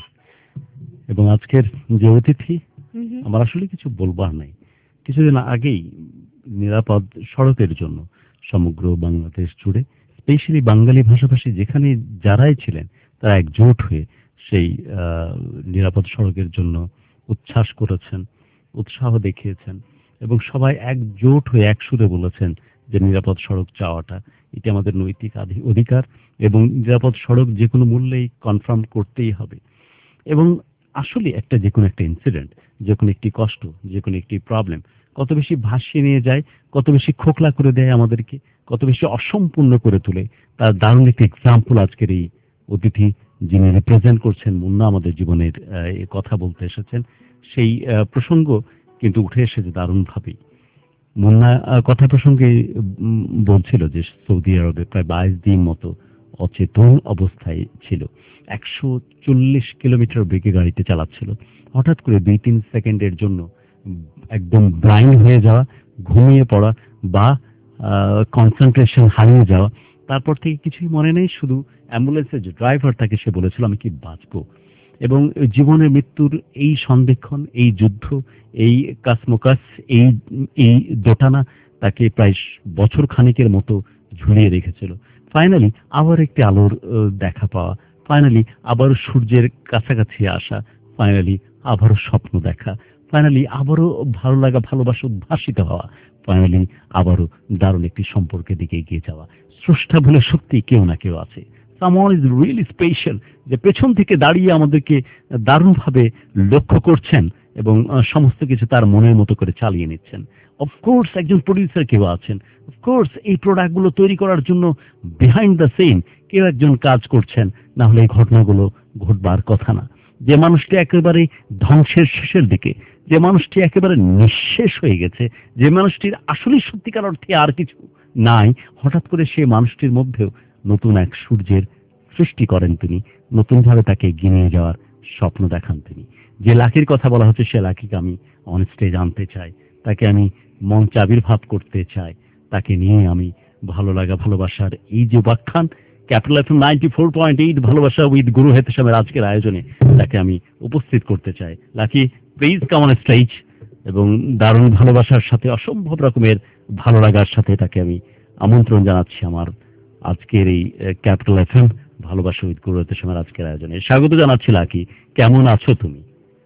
এবং আজকের যে অতিথি, হুম হুম। আমার আসলে কিছু বলবার নাই। কিছুদিন আগেই নিরাপদ সড়কের জন্য সমগ্র বাংলাদেশ জুড়ে, স্পেশালি বাঙালি ভাষাভাষী যেখানে যারাই ছিলেন, তারা একজোট হয়ে সেই আহ, নিরাপদ সড়কের জন্য উচ্ছ্বাস করেছেন, উৎসাহ দেখিয়েছেন এবং সবাই একজোট হয়ে একসুরে বলেছেন যে নিরাপদ সড়ক চাওয়াটা এটি আমাদের নৈতিক আধি- অধিকার এবং নিরাপদ সড়ক যে কোনো মূল্যেই কনফার্ম করতেই হবে। এবং আসলে একটা যে কোনো একটা ইনসিডেন্ট, যে কোনো একটি কষ্ট, যে কোনো একটি প্রবলেম কত বেশি ভাসিয়ে নিয়ে যায়, কত বেশি খোকলা করে দেয় আমাদেরকে, কত বেশি অসম্পূর্ণ করে তোলে, তার দারুণ একটি এক্সাম্পল আজকের এই অতিথি যিনি রিপ্রেজেন্ট করছেন মুন্না আমাদের জীবনের আহ, এ কথা বলতে এসেছেন, সেই আহ, প্রসঙ্গ কিন্তু উঠে এসেছে দারুণভাবেই। মুন্না আহ, কথা প্রসঙ্গে উম, বলছিল যে সৌদি আরবে প্রায় বাইশ দিন মতো অচেতন অবস্থায় ছিল, একশো চল্লিশ কিলোমিটার বেগে গাড়িতে চালাচ্ছিল। হঠাৎ করে দুই তিন সেকেন্ডের জন্য উম, একদম ব্লাইন্ড হয়ে যাওয়া, ঘুমিয়ে পড়া বা কনসেন্ট্রেশন হারিয়ে যাওয়া, তারপর থেকে কিছুই মনে নেই, শুধু অ্যাম্বুলেন্সের যে ড্রাইভার তাকে সে বলেছিল আমি কি বাঁচবো। এবং জীবনের মৃত্যুর এই সন্ধিক্ষণ, এই যুদ্ধ, এই কাসমোকাস, এই এই দোটানা তাকে প্রায় বছর খানিকের মতো ঝুলিয়ে রেখেছিল। ফাইনালি আবার একটি আলোর আহ, দেখা পাওয়া, ফাইনালি আবারও সূর্যের কাছাকাছি আসা, ফাইনালি আবারও স্বপ্ন দেখা, ফাইনালি আবারও ভালো লাগা, ভালোবাসা উদ্ভাসিত হওয়া, ফাইনালি আবারও দারুণ একটি সম্পর্কের দিকে এগিয়ে যাওয়া। স্রষ্টা বলে সত্যি কেউ না কেউ আছে, সামওয়ান ইজ রিয়েলি স্পেশাল, যে পেছন থেকে দাঁড়িয়ে আমাদেরকে দারুণভাবে লক্ষ্য করছেন এবং আহ, সমস্ত কিছু তার মনের মতো করে চালিয়ে নিচ্ছেন। অফকোর্স একজন প্রডিউসার কেউ আছেন, অফকোর্স এই প্রোডাক্টগুলো তৈরি করার জন্য বিহাইন্ড দ্য সিন কেউ একজন কাজ করছেন, না হলে এই ঘটনাগুলো ঘটবার কথা না। যে মানুষটি একেবারে ধ্বংসের শেষের দিকে, যে মানুষটি একেবারে নিঃশেষ হয়ে গেছে, যে মানুষটির আসলে সত্যিকার অর্থে আর কিছু নাই, হঠাৎ করে সে মানুষটির মধ্যেও নতুন এক সূর্যের সৃষ্টি করেন তিনি, নতুনভাবে তাকে এগিয়ে নিয়ে যাওয়ার স্বপ্ন দেখান তিনি। যে লাকির কথা বলা হচ্ছে, সে লাকিকে আমি অন স্টেজ আনতে চাই, তাকে আমি মঞ্চে আবির্ভাব করতে চাই, তাকে নিয়ে আমি ভালো লাগা ভালোবাসার এই যে ব্যাখ্যান Capital F M ninety four point eight ভালোবাসা উইথ গুরু হেতেশামের আজকের আয়োজনে তাকে আমি উপস্থিত করতে চাই। Lucky please come on stage, এবং দারুণ ভালোবাসার সাথে অসম্ভব রকমের ভালো লাগার সাথে তাকে আমি আমন্ত্রণ জানাচ্ছি আমার আজকের এই ক্যাপিটাল এফ এম ভালোবাসা উইথ গুরু হেতেশামের আজকের আয়োজনে। স্বাগত জানাচ্ছি লাকি, কেমন আছো তুমি?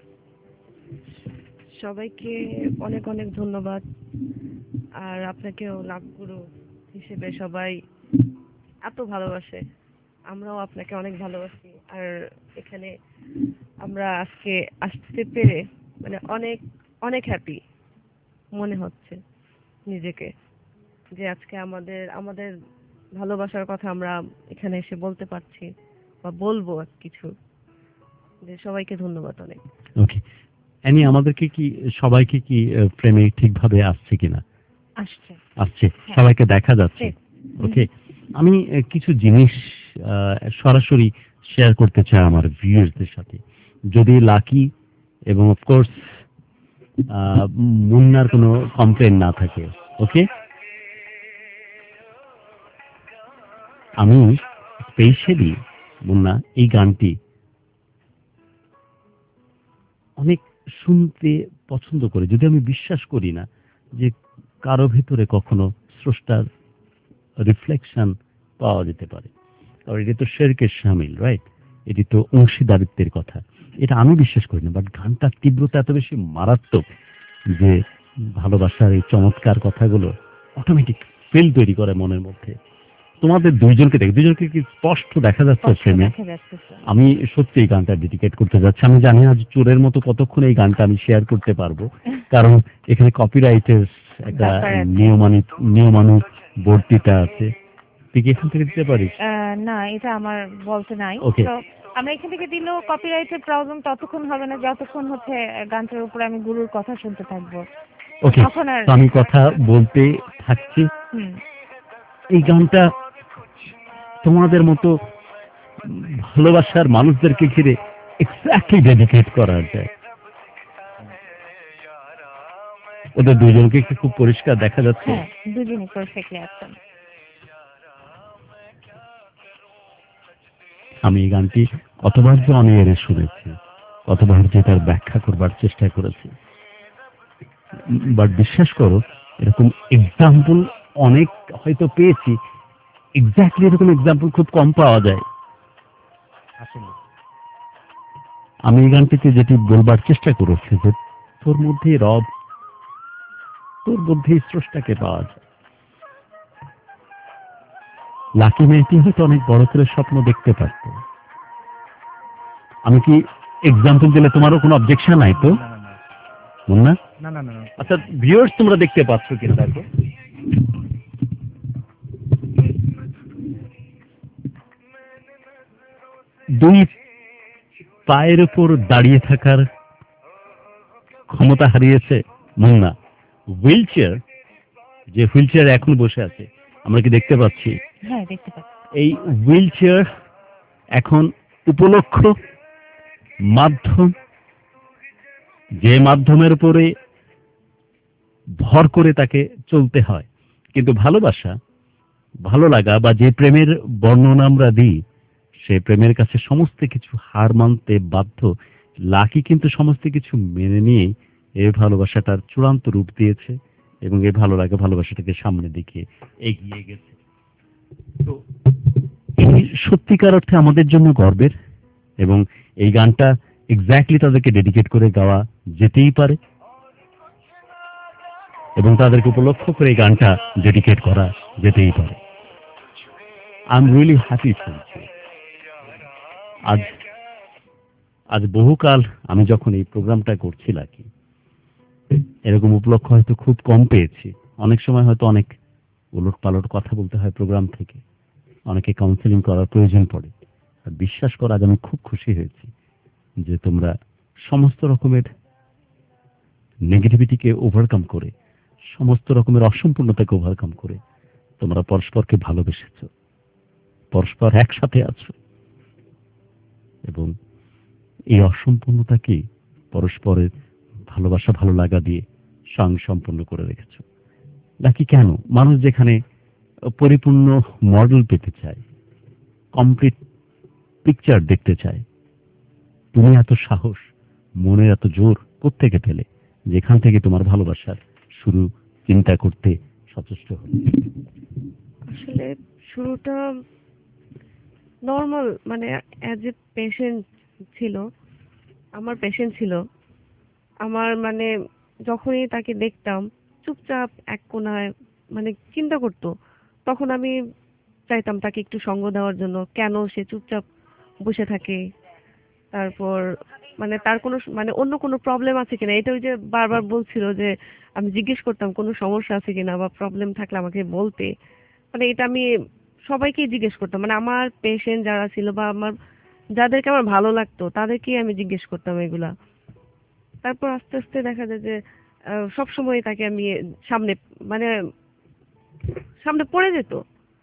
সবাইকে অনেক অনেক ধন্যবাদ, আর আপনাকেও লাভগুরু হিসেবে সবাই এত ভালোবাসে, আমরাও আপনাকে অনেক ভালোবাসি। আর এখানে আমরা আজকে আসতে পেরে মানে অনেক অনেক হ্যাপি মনে হচ্ছে নিজেকে, যে আজকে আমাদের আমাদের ভালোবাসার কথা আমরা এখানে এসে বলতে পারছি বা বলবো কিছু। যে সবাইকে ধন্যবাদ অনেক। ওকে অ্যানি, আমাদেরকে কি সবাইকে কি ফ্রেমে ঠিকভাবে আসছে কিনা? আসছে আসছে, হ্যাঁ। সবাইকে দেখা যাচ্ছে। ওকে, আমি আহ, কিছু জিনিস আহ, সরাসরি শেয়ার করতে চাই আমার ভিউয়ার্সদের সাথে, যদি লাকি এবং অফকোর্স মুন্নার কোনো কমপ্লেন না থাকে। ওকে, আমি স্পেশালি মুন্না এই গানটি অনেক শুনতে পছন্দ করি, যদি আমি বিশ্বাস করি না যে কারো ভিতরে কখনো স্রষ্টার রিফ্লেকশন পাওয়া যেতে পারে। কারণ এটি তো শেরকের শামিল, রাইট? এটি তো অংশীদারিত্বের কথা। এটা আমি বিশ্বাস করি না, বাট গানটার তীব্রতা এত বেশি মারাত্মক যে ভালোবাসার এই চমৎকার কথাগুলো অটোমেটিক ফিল তৈরি করে মনের মধ্যে। তোমাদের দুইজনকে দেখে, দুইজনকে কি স্পষ্ট দেখা যাচ্ছে স্পষ্ট ফ্রেমে? দেখা যাচ্ছে স্যার। আমি সত্যি এই গানটা ডেডিকেট করতে যাচ্ছি। আমি জানি আজ চোরের মতো কতক্ষণ এই গানটা আমি শেয়ার করতে পারবো, কারণ এখানে কপিরাইটের একটা ব্যাপার আছে। নিয়মানি নিয়মানুবর্তিতা আছে। তুই কি এখান থেকে দিতে পারিস? আহ, না, এটা আমার বলতে নাই। Okay. তো আমরা এখান থেকে দিলেও কপিরাইটের প্রবলেম ততক্ষণ হবে না যতক্ষণ হচ্ছে গানটার উপরে আমি গুরুর কথা শুনতে থাকবো। ওকে, তখন আর তো আমি কথা বলতে থাকছি। হুম, এই গানটা তোমাদের মতো ভালোবাসার মানুষদেরকে ঘিরে এক্স্যাক্টলি ডেডিকেট করা যায়। ওদের দুজনকে কি খুব পরিষ্কার দেখা যাচ্ছে? হ্যাঁ, দুজনই পারফেক্টলি আছেন। আমি এই গানটি কতবার যে অন এয়ারে শুনেছি, কতবার যে তার ব্যাখ্যা করবার চেষ্টা করেছি, বাট বিশ্বাস করো এরকম এক্সাম্পল অনেক হয়তো পেয়েছি, এক্স্যাক্টলি এরকম এক্সাম্পল খুব কম পাওয়া যায়। আসলে আমি এই গানটিতে যেটি বলবার চেষ্টা করেছি যে তোর মধ্যে রব, তোর মধ্যে স্রষ্টাকে পাওয়া যায়। লাকি মেয়েটি হয়তো অনেক বড় করে স্বপ্ন দেখতে পারত। আমি কি এক্সাম্পল দিলে তোমারও কোনো অবজেকশন নাই তো? না না না না না আচ্ছা, ভিউয়ার্স তোমরা দেখতে পাচ্ছ কিনা দেখো। দুই পায়ের উপর দাঁড়িয়ে থাকার ক্ষমতা হারিয়েছে মুন্না। হুইল চেয়ার, যে হুইল চেয়ার এখন বসে আছে, আমরা কি দেখতে পাচ্ছি? হ্যাঁ, দেখতে পাচ্ছি। এই হুইল চেয়ার এখন উপলক্ষ, মাধ্যম, যে মাধ্যমের উপরে ভর করে তাকে চলতে হয়। কিন্তু ভালোবাসা, ভালো লাগা বা যে প্রেমের বর্ণনা আমরা দিই, সে প্রেমের কাছে সমস্ত কিছু হার মানতে বাধ্য। লাকি কিন্তু সমস্ত কিছু মেনে নিয়ে এই ভালোবাসাটার চূড়ান্ত রূপ দিয়েছে এবং এই ভালো লাগা ভালোবাসাটাকে সামনে দিকে এগিয়ে গেছে। তো এই সত্যিকার অর্থে আমাদের জন্য গর্বের, এবং এই গানটা এক্স্যাক্টলি তাদেরকে ডেডিকেট করে গাওয়া যেতেই পারে এবং তাদেরকে উপলক্ষ করে এই গানটা ডেডিকেট করা যেতেই পারে। I am really happy for you. আজ আজ বহুকাল আমি যখন এই প্রোগ্রামটা করছি লাকি, এরকম উপলক্ষ হয়তো খুব কম পেয়েছি। অনেক সময় হয়তো অনেক উলট পালট কথা বলতে হয় প্রোগ্রাম থেকে, অনেকে কাউন্সেলিং করার প্রয়োজন পড়ে। আর বিশ্বাস করা, আজ আমি খুব খুশি হয়েছি যে তোমরা সমস্ত রকমের নেগেটিভিটিকে ওভারকাম করে, সমস্ত রকমের অসম্পূর্ণতাকে ওভারকাম করে তোমরা পরস্পরকে ভালোবেসেছ, পরস্পর একসাথে আছো এবং এই অসম্পূর্ণতাকে পরস্পরের ভালোবাসা, ভালো লাগা দিয়ে সঙ্গে সম্পন্ন করে রেখেছ। নাকি কেন মানুষ যেখানে পরিপূর্ণ মডেল পেতে চায়, কমপ্লিট পিকচার দেখতে চায়, তুমি এত সাহস, মনের এত জোর কোত্থেকে পেলে যেখান থেকে তোমার ভালোবাসার শুরু চিন্তা করতে সচেষ্ট হল? আসলে শুরুটা নর্মাল, মানে অ্যাজ এ পেশেন্ট ছিল, আমার পেশেন্ট ছিল আমার, মানে যখনই তাকে দেখতাম চুপচাপ এক কোনায় মানে চিন্তা করতো, তখন আমি চাইতাম তাকে একটু সঙ্গ দেওয়ার জন্য, কেন সে চুপচাপ বসে থাকে, তারপর মানে তার কোনো স- মানে অন্য কোনো প্রবলেম আছে কিনা, এটা ওই যে বারবার বলছিল যে আমি জিজ্ঞেস করতাম কোনো সমস্যা আছে কিনা বা প্রবলেম থাকলে আমাকে বলতে, মানে এটা আমি সবাইকেই জিজ্ঞেস করতাম, মানে আমার পেশেন্ট যারা ছিল বা আমার যাদেরকে আমার ভালো লাগতো তাদেরকেই আমি জিজ্ঞেস করতাম এগুলা। তারপর আস্তে আস্তে দেখা যায় যে সব সময় তাকে আমি সামনে মানে সামনে পড়ে যেত,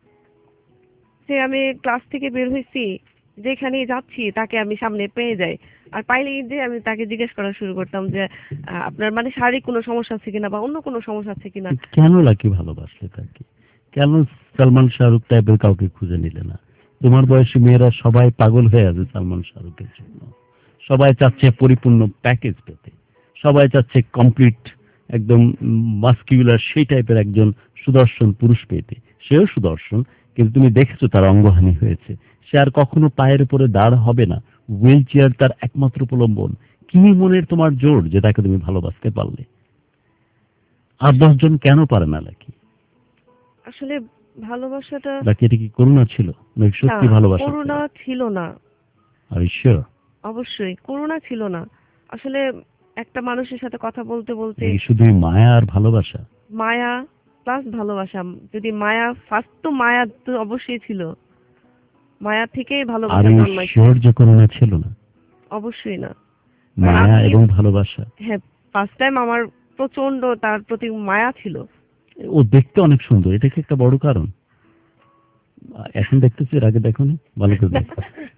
সে আমি ক্লাস থেকে বের হয়েছি যেখানেই যাচ্ছি তাকে আমি সামনে পেয়ে যাই, আর পাইলেই যে আমি তাকে জিজ্ঞেস করা শুরু করতাম যে আহ, আপনার মানে শারীরিক কোনো সমস্যা আছে কিনা বা অন্য কোনো সমস্যা আছে কিনা। কেন লাকি ভালোবাসলে তাকে? কেন সালমান শাহরুখ টাইপের কাউকে খুঁজে নিলে না? তোমার বয়সী মেয়েরা সবাই পাগল হয়ে আছে সালমান শাহরুখের জন্য, সবাই চাচ্ছে পরিপূর্ণ প্যাকেজ পেতে, সবাই চাচ্ছে কমপ্লিট একদম মাস্কিউলার সেই টাইপের একজন সুদর্শন পুরুষ পেতে, সেও সুদর্শন, কিন্তু তুমি দেখেছো তার অঙ্গহানি হয়েছে, সে আর কখনো পায়ের উপরে দাঁড় হবে না, হুইল চেয়ার তার একমাত্র প্রলম্বন। কি মনের তোমার জোর যে তাকে তুমি ভালোবাসতে পারলে? আর দশজন কেন পারে না নাকি? আসলে ভালোবাসাটা নাকি এটা কি করুণা ছিল নাকি সত্যি না, ভালোবাসা? করুণা ছিল না। আর শিওর? অবশ্যই করুণা ছিল না। আসলে একটা মানুষের সাথে কথা বলতে বলতে এই শুধুই মায়া আর ভালোবাসা? মায়া প্লাস ভালোবাসা। যদি মায়া, ফার্স্ট তো মায়া তো অবশ্যই ছিল, মায়া থেকেই আর ভালোবাসা এই জন্মাইছে। শিওর যে করুণা ছিল না? অবশ্যই না। মায়া আমি- এবং ভালোবাসা? হ্যাঁ, ফার্স্ট টাইম আমার প্রচন্ড তার প্রতি মায়া ছিল। ও দেখতে অনেক সুন্দর, এটা কি একটা বড় কারণ? এখন দেখতেছি, এর আগে দেখো নি? ভালো করে দেখো।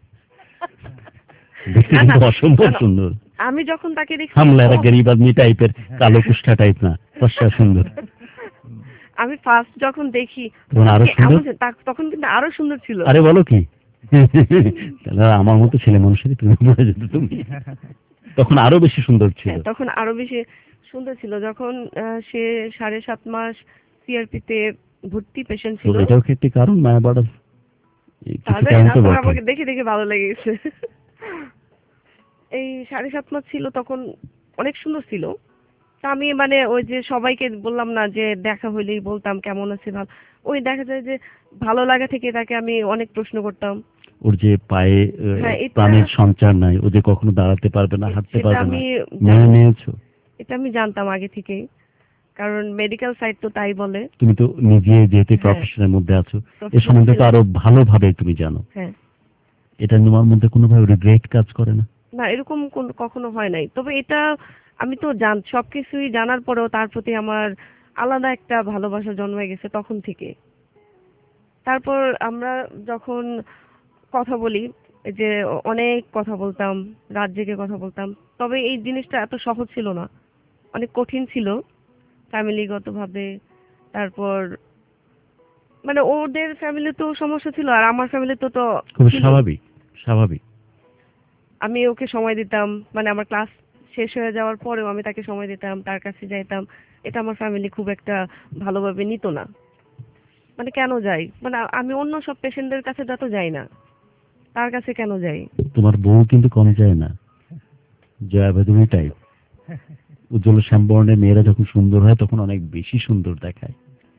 দেখতে না, না, কিন্তু অসম্ভব না, না। সুন্দর। আমি যখন তাকে দেখি হামলারা গরিব আদমি টাইপের, কালো কুষ্টা টাইপ না, ফর্সা সুন্দর। আমি ফার্স্ট যখন দেখি তখন আরো তাকে সুন্দর? এমন যে- তা- তখন কিন্তু আরো সুন্দর ছিল। আরে বলো কি? তাহলে আমার মতো ছেলে মানুষেরই তুমি পড়ে যেত তুমি। তখন আরো বেশি সুন্দর ছিল। হ্যাঁ, তখন আরো বেশি সুন্দর ছিল যখন আহ, সে সাড়ে সাত মাস সিআরপিতে ভর্তি পেশেন্ট তো ছিল। এটাও কি একটি কারণ মায়া বাড়ার? এই কিছু তাহলে কারণ তো তারপর বটে। আমাকে দেখে দেখে ভালো লেগে গেছে। এই সাড়ে সাত মাস ছিল তখন, অনেক সুন্দর ছিল। তা আমি মানে ওই যে সবাইকে বললাম না যে দেখা হইলেই বলতাম কেমন আছে ভালো, ওই দেখা যায় যে ভালো লাগা থেকে তাকে আমি অনেক প্রশ্ন করতাম। ওর যে পায়ে আহ, হ্যাঁ, এটা- প্রাণের সঞ্চার নাই, ও যে কখনো দাঁড়াতে পারবে না, হাঁটতে সেটা পারবে না, আমি মেনে জান- নিয়েছো? এটা আমি জানতাম আগে থেকেই, কারণ মেডিকেল সাইড তো তাই বলে। তুমি তো নিজে যেহেতু হ্যাঁ। প্রফেশনের মধ্যে আছো, এ Professional সম্বন্ধে তো ছিলাম। আরো ভালোভাবে তুমি জানো। হ্যাঁ, এটা তোমার মধ্যে কোনোভাবে রিগ্রেট কাজ করে না? না এরকম কোন- কখনো হয় নাই, তবে এটা আমি তো জান সবকিছুই জানার পরেও তার প্রতি আমার আলাদা একটা ভালোবাসা জন্মে গেছে তখন থেকে। তারপর আমরা যখন কথা বলি, এই যে অনেক কথা বলতাম, রাত জেগে কথা বলতাম, তবে এই জিনিসটা এত সহজ ছিল না, অনেক কঠিন ছিল ফ্যামিলিগতভাবে। তারপর মানে ওদের ফ্যামিলিতেও সমস্যা ছিল আর আমার ফ্যামিলিতে তো খুব ছিল। স্বাভাবিক, স্বাভাবিক। আমি ওকে সময় দিতাম, মানে আমার ক্লাস শেষ হয়ে যাওয়ার পরেও আমি তাকে সময় দিতাম, তার কাছে যাইতাম। এটা আমার ফ্যামিলি খুব একটা ভালোভাবে নিত না। মানে কেন যাই, মানে আমি অন্য সব পেশেন্টদের কাছে যত যাই না, তার কাছে কেন যাই? তোমার বউ কিন্তু কম যায় না, জয়া ভাদুরী টাইপ। উজ্জ্বল শ্যামবর্ণের মেয়েরা যখন সুন্দর হয় তখন অনেক বেশি সুন্দর দেখায়।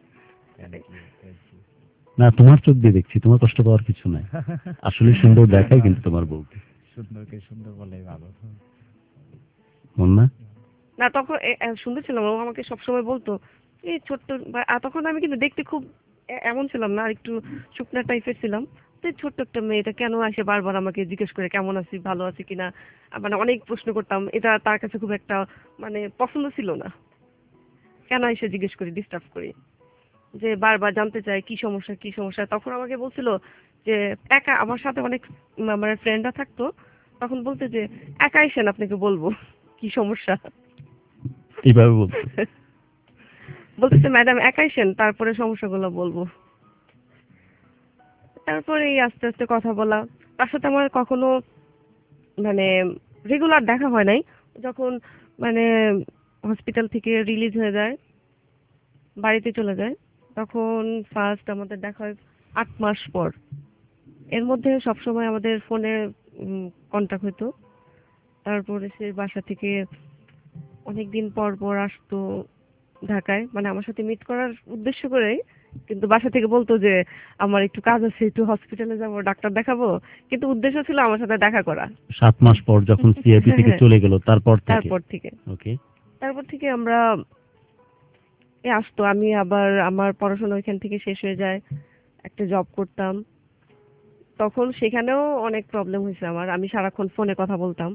না, তোমার চোখ দিয়ে দেখছি, তোমার কষ্ট পাওয়ার কিছু নাই, আসলে সুন্দর দেখায় কিন্তু তোমার বউকে। সুন্দরকে সুন্দর বলেই ভালো। মন না? না তখন এ- এ, সুন্দর ছিলাম, ও আমাকে সবসময় বলতো এই ছোট্ট বা- আর তখন আমি কিন্তু দেখতে খুব এ- এমন ছিলাম না, আর একটু শুকনা টাইপের ছিলাম। তো এই ছোট্ট একটা মেয়েটা কেন আসে বারবার আমাকে জিজ্ঞেস করে কেমন আছি, ভালো আছি কিনা, আর মানে অনেক প্রশ্ন করতাম। এটা তার কাছে খুব একটা মানে পছন্দ ছিল না, কেন এসে জিজ্ঞেস করি, ডিস্টার্ব করি, যে বারবার জানতে চাই কি সমস্যা কি সমস্যা। তখন আমাকে বলছিল যে একা, আমার সাথে অনেক উম, আমার ফ্রেন্ডরা থাকতো, তখন বলতে যে একা এসেন আপনাকে বলবো কি সমস্যা। এইভাবে বলতো? বলতেছে ম্যাডাম একাই সেন, তারপরে সমস্যাগুলো বলবো। তারপরে এই আস্তে আস্তে কথা বলা, তার সাথে আমার কখনো মানে রেগুলার দেখা হয় নাই। যখন মানে হসপিটাল থেকে রিলিজ হয়ে যায়, বাড়িতে চলে যায়, তখন ফার্স্ট আমাদের দেখা হয় আট মাস পর। এর মধ্যে সবসময় আমাদের ফোনে কন্টাক্ট হতো। তারপরে সে বাসা থেকে অনেকদিন পর পর আসতো ঢাকায়, মানে আমার সাথে মিট করার উদ্দেশ্য করে, কিন্তু বাসা থেকে বলতো যে আমার একটু কাজ আছে, একটু হসপিটালে যাবো, ডাক্তার দেখাবো, কিন্তু উদ্দেশ্য ছিল আমার সাথে দেখা করা। সাত মাস পর যখন সিআইপি থেকে চলে গেল তারপর থেকে? তারপর থেকে ওকে। তারপর থেকে আমরা এ আসতো, আমি আবার আমার পড়াশোনা ওইখান থেকে শেষ হয়ে যায়, একটা জব করতাম। তখন সেখানেও অনেক প্রবলেম হয়েছে আমার, আমি সারাক্ষণ ফোনে কথা বলতাম,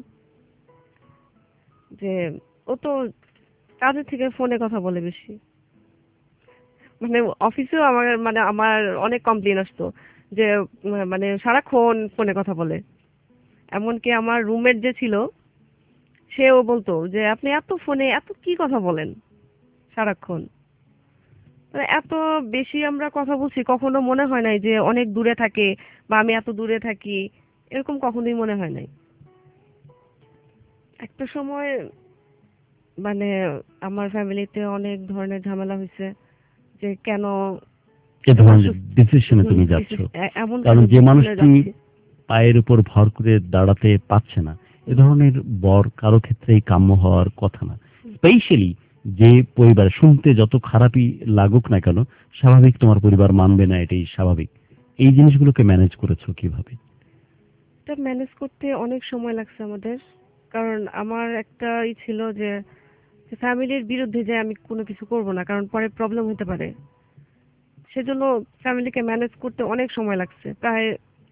যে ও তো কাজের থেকে ফোনে কথা বলে বেশি। মানে অফিসেও আমার মানে আমার অনেক কমপ্লেন আসতো যে উম, মানে সারাক্ষণ ফোনে কথা বলে। এমনকি আমার রুমমেট যে ছিল, সেও বলতো যে আপনি এত ফোনে এত কি কথা বলেন সারাক্ষণ। মানে এত বেশি আমরা কথা বলছি, কখনো মনে হয় নাই যে অনেক দূরে থাকে বা আমি এত দূরে থাকি, এরকম কখনোই মনে হয় নাই। একটা সময় মানে আমার ফ্যামিলিতে অনেক ধরনের ঝামেলা হয়েছে, যে কেন এ ধরনের ডিসিশনে তুমি যাচ্ছ, এ- এমন কারণ কেন যে decision এ মানুষটি যাচ্ছি? পায়ের উপর ভর করে দাঁড়াতে পারছে না, এ ধরনের বর কারো ক্ষেত্রেই কাম্য হওয়ার কথা না। স্পেশালি যে পরিবার, শুনতে যত খারাপই লাগুক না কেন, স্বাভাবিক তোমার পরিবার মানবে না, এটাই স্বাভাবিক। এই জিনিসগুলোকে ম্যানেজ করেছো কিভাবে? এটা ম্যানেজ করতে অনেক সময় লাগছে আমাদের, কারণ আমার একটা ই ছিল যে ফ্যামিলির বিরুদ্ধে যে আমি কোনো কিছু করব না, কারণ পরে প্রবলেম হতে পারে। সেজন্য ফ্যামিলিকে ম্যানেজ করতে অনেক সময় লাগছে, প্রায়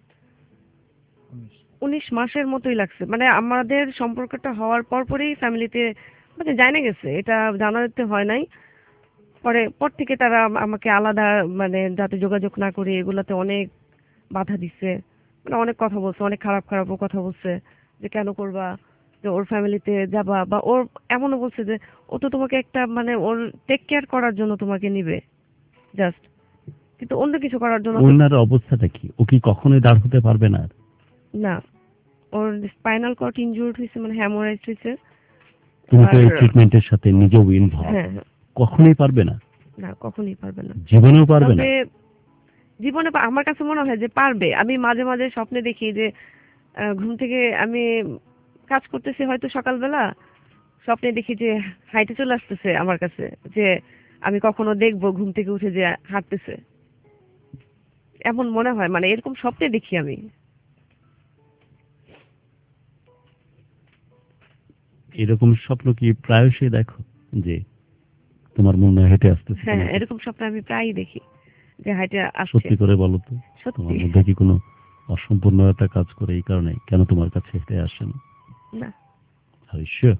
উনিশ মাসের মতোই লাগছে। মানে আমাদের সম্পর্কটা হওয়ার পর পরেই ফ্যামিলিতে মানে জানা গেছে, এটা জানাতে হয় নাই। পরে পর থেকে তারা আম- আমাকে আলাদা, মানে যাতে যোগাযোগ না করি এগুলাতে অনেক বাধা দিচ্ছে, মানে অনেক কথা বলছে, অনেক খারাপ খারাপও কথা বলছে, যে কেন করবা, যে ওর ফ্যামিলিতে যাবা, বা ওর এমনও বলছে যে ও তো তোমাকে একটা মানে ওর টেক কেয়ার করার জন্য তোমাকে নিবে জাস্ট, কিন্তু অন্য কিছু করার জন্য তো ওনার অবস্থাটা কি? ও কি কখনোই দাঁড় হতে পারবে না আর? না। ওর স্পাইনাল কর্ড ইনজুর্ড হয়েছে, মানে হ্যামোরাইজ হয়েছে। তুমি তো এই আর- ট্রিটমেন্টের সাথে নিজেও ইনভলভ, হ্যাঁ হ্যাঁ, কখনোই পারবে না, না কখনোই পারবে না। জীবনেও পারবে না। তবে জীবনে পা- আমার কাছে মনে হয় যে পারবে। আমি মাঝে মাঝে স্বপ্নে দেখি যে আহ, ঘুম থেকে আমি কাজ করতেছি হয়তো সকালবেলা, স্বপ্নে দেখি যে হাইটে চলে আসতেছে আমার কাছে, যে আমি কখনো দেখবো ঘুম থেকে উঠে যে হাঁটতেছে, এমন মনে হয়, মানে এরকম স্বপ্নে দেখি আমি। এরকম স্বপ্ন কি প্রায়শই দেখো, যে তোমার মনে হয় হেঁটে আসতেছে হ্যাঁ তোমার কাছে? এরকম স্বপ্ন আমি প্রায়ই দেখি, যে হাইটে আসছে। সত্যি করে বলো তো, সত্যি। তোমার মধ্যে কি কোনো অসম্পূর্ণতা কাজ করে এই কারণে কেন তোমার কাছে হেঁটে আসেন? না Are you sure?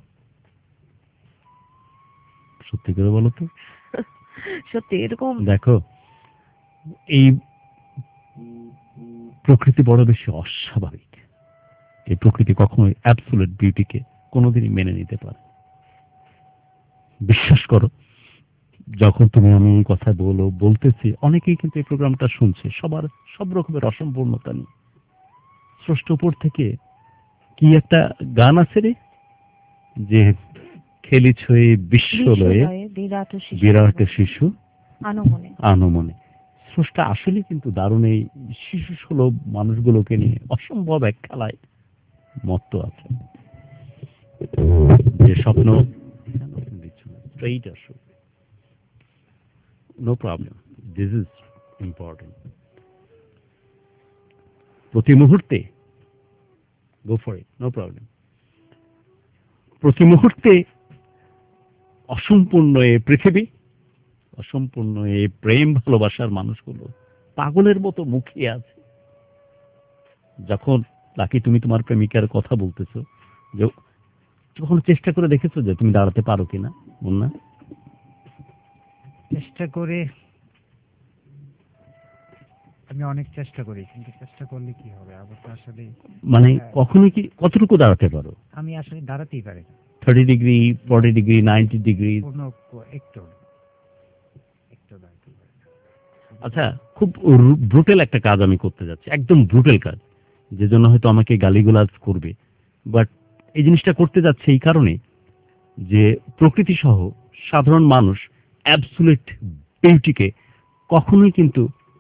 সত্যি করে বলো তো। সত্যি এরকম। দেখো, এই প্রকৃতি বড় বেশি অস্বাভাবিক। এই প্রকৃতি কখনোই অ্যাবসোলিউট বিউটিকে কোনোদিনই মেনে নিতে পারে না। বিশ্বাস করো, যখন তুমি আমি এই কথা বলো বলতেছি, অনেকেই কিন্তু এই প্রোগ্রামটা শুনছে, সবার সব রকমের অসম্পূর্ণতা নিয়ে। স্রষ্টা উপর থেকে কি একটা গান আছে রে, যে খেলিছ এই বিশ্বলয়ে বিশ্বলয়ে বিরাট শিশু বিরাট শিশু আনমনে। আনমনে। স্রষ্টা আসলে কিন্তু দারুণ এই শিশু সুলভ মানুষগুলোকে নিয়ে অসম্ভব এক খেলায় মত্ত আছে। যে স্বপ্ন স্ট্রেইট আসো, no problem, this is important. প্রতি মুহূর্তে go for it, no problem. প্রতি মুহূর্তে অসম্পূর্ণ এই পৃথিবী, অসম্পূর্ণ এই প্রেম ভালোবাসার মানুষগুলো পাগলের মতো মুখিয়ে আছে। যখন লাকি তুমি তোমার প্রেমিকার কথা বলতেছো, যে যখন চেষ্টা করে দেখেছো যে তুমি দাঁড়াতে পারো কিনা, বল না? চেষ্টা করে, আমি অনেক চেষ্টা করি, কিন্তু চেষ্টা করলে কি হবে, আবার তো আসলে মানে কখনো কি কতটুকু দাঁড়াতে পারো? আমি আসলে দাঁড়াতেই পারি না। Thirty degree, forty degree, ninety degree? কোনো একটু একটু দাঁড়াতেই পারি না। আচ্ছা, খুব ব্রুটেল একটা কাজ আমি করতে যাচ্ছি, একদম ব্রুটেল কাজ, যে জন্য হয়তো আমাকে গালিগালাজ করবে, বাট এই জিনিসটা করতে যাচ্ছে এই কারণে যে প্রকৃতি সহ সাধারণ মানুষ অ্যাবসোলিউট বিউটিকে কখনোই কিন্তু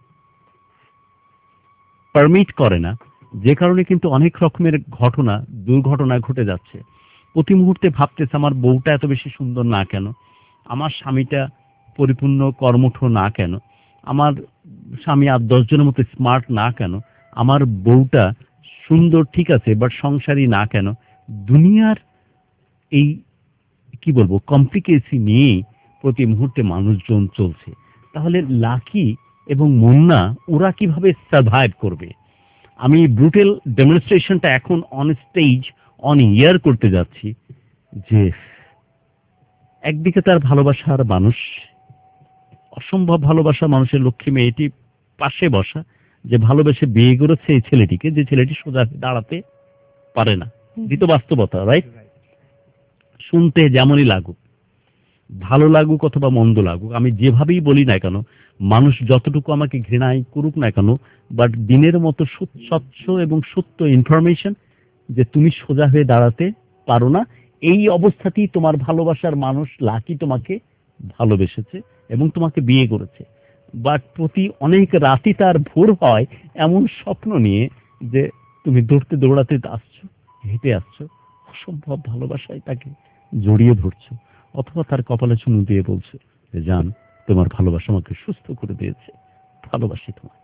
পারমিট করে না, যে কারণে কিন্তু অনেক রকমের ঘটনা, দুর্ঘটনা ঘটে যাচ্ছে। প্রতি মুহূর্তে ভাবতেছে আমার বউটা এত বেশি সুন্দর না কেন, আমার স্বামীটা পরিপূর্ণ কর্মঠ না কেন, আমার স্বামী আর দশ জনের মতো স্মার্ট না কেন, আমার বউটা সুন্দর ঠিক আছে বাট সংসারী না কেন। দুনিয়ার এই কি বলবো কমপ্লিকেসি নিয়ে প্রতি মুহূর্তে মানুষজন চলছে। তাহলে লাকি এবং মুন্না ওরা কিভাবে সার্ভাইভ করবে? আমি ব্রুটেল ডেমনস্ট্রেশনটা এখন অন স্টেজ অন ইয়ার করতে যাচ্ছি, যে একদিকে তার ভালোবাসার মানুষ, অসম্ভব ভালোবাসা মানুষের লক্ষ্মী মেয়েটি পাশে বসা, যে ভালোবেসে বিয়ে করেছে এই ছেলেটিকে, যে ছেলেটি সোজা দাঁড়াতে পারে না। দ্বিতীয় বাস্তবতা, রাইট? শুনতে যেমনই লাগুক, ভালো লাগুক অথবা মন্দ লাগুক, আমি যেভাবেই বলি না কেন, মানুষ যতটুকু আমাকে ঘৃণাই করুক না কেন, বাট দিনের মতো স্বচ্ছ এবং সত্য ইনফরমেশন যে তুমি সোজা হয়ে দাঁড়াতে পারো না, এই অবস্থাতেই তোমার ভালোবাসার মানুষ লাকি তোমাকে ভালোবেসেছে এবং তোমাকে বিয়ে করেছে, বাট প্রতি অনেক রাতই তার ভোর হয় এমন স্বপ্ন নিয়ে যে তুমি দৌড়তে দৌড়াতে আসছো, হেঁটে আসছো, অসম্ভব ভালোবাসায় তাকে জড়িয়ে ধরছো, অথবা তার কপালে চুমু দিয়ে বলছো যে জান, তোমার ভালোবাসা আমাকে সুস্থ করে দিয়েছে, ভালোবাসি তোমায়।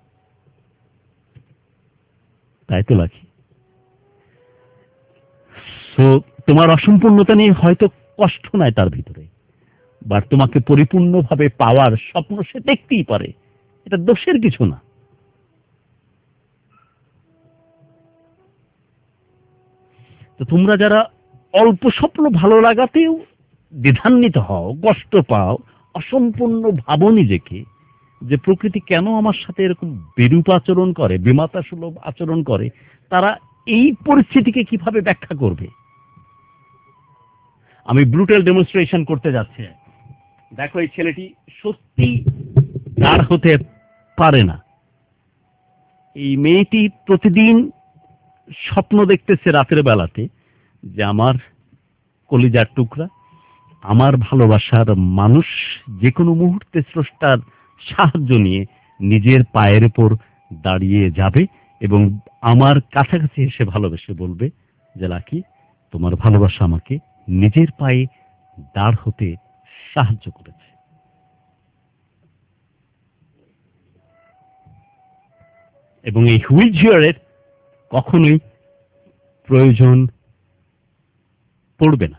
তাই তো লাকি। তো তোমার অসম্পূর্ণতা নিয়ে হয়তো কষ্ট নাই তার ভিতরে, বাট তোমাকে পরিপূর্ণভাবে পাওয়ার স্বপ্ন সে দেখতেই পারে, এটা দোষের কিছু না। তো তোমরা যারা অল্প স্বপ্ন ভালো লাগাতেও দ্বিধান্বিত হও, কষ্ট পাও, অসম্পূর্ণ ভাবো নিজেকে যে প্রকৃতি কেন আমার সাথে এরকম বিরূপ আচরণ করে, বিমাতা সুলভ আচরণ করে, তারা এই পরিস্থিতিকে কিভাবে ব্যাখ্যা করবে? আমি ব্রুটাল ডেমনস্ট্রেশন করতে যাচ্ছি। দেখো, এই ছেলেটি সত্যি তার হতে পারে না। এই মেয়েটি প্রতিদিন স্বপ্ন দেখতেছে রাতের বেলাতে যে আমার কলিজার টুকরা, আমার ভালোবাসার মানুষ যে কোনো মুহূর্তে স্রষ্টার সাহায্য নিয়ে নিজের পায়ের উপর দাঁড়িয়ে যাবে এবং আমার কাছাকাছি এসে ভালোবেসে বলবে যে লাকি, তোমার ভালোবাসা আমাকে নিজের পায়ে দাঁড় হতে সাহায্য করেছে। এবং এই হুইল চেয়ারের কখনোই প্রয়োজন পড়বে না।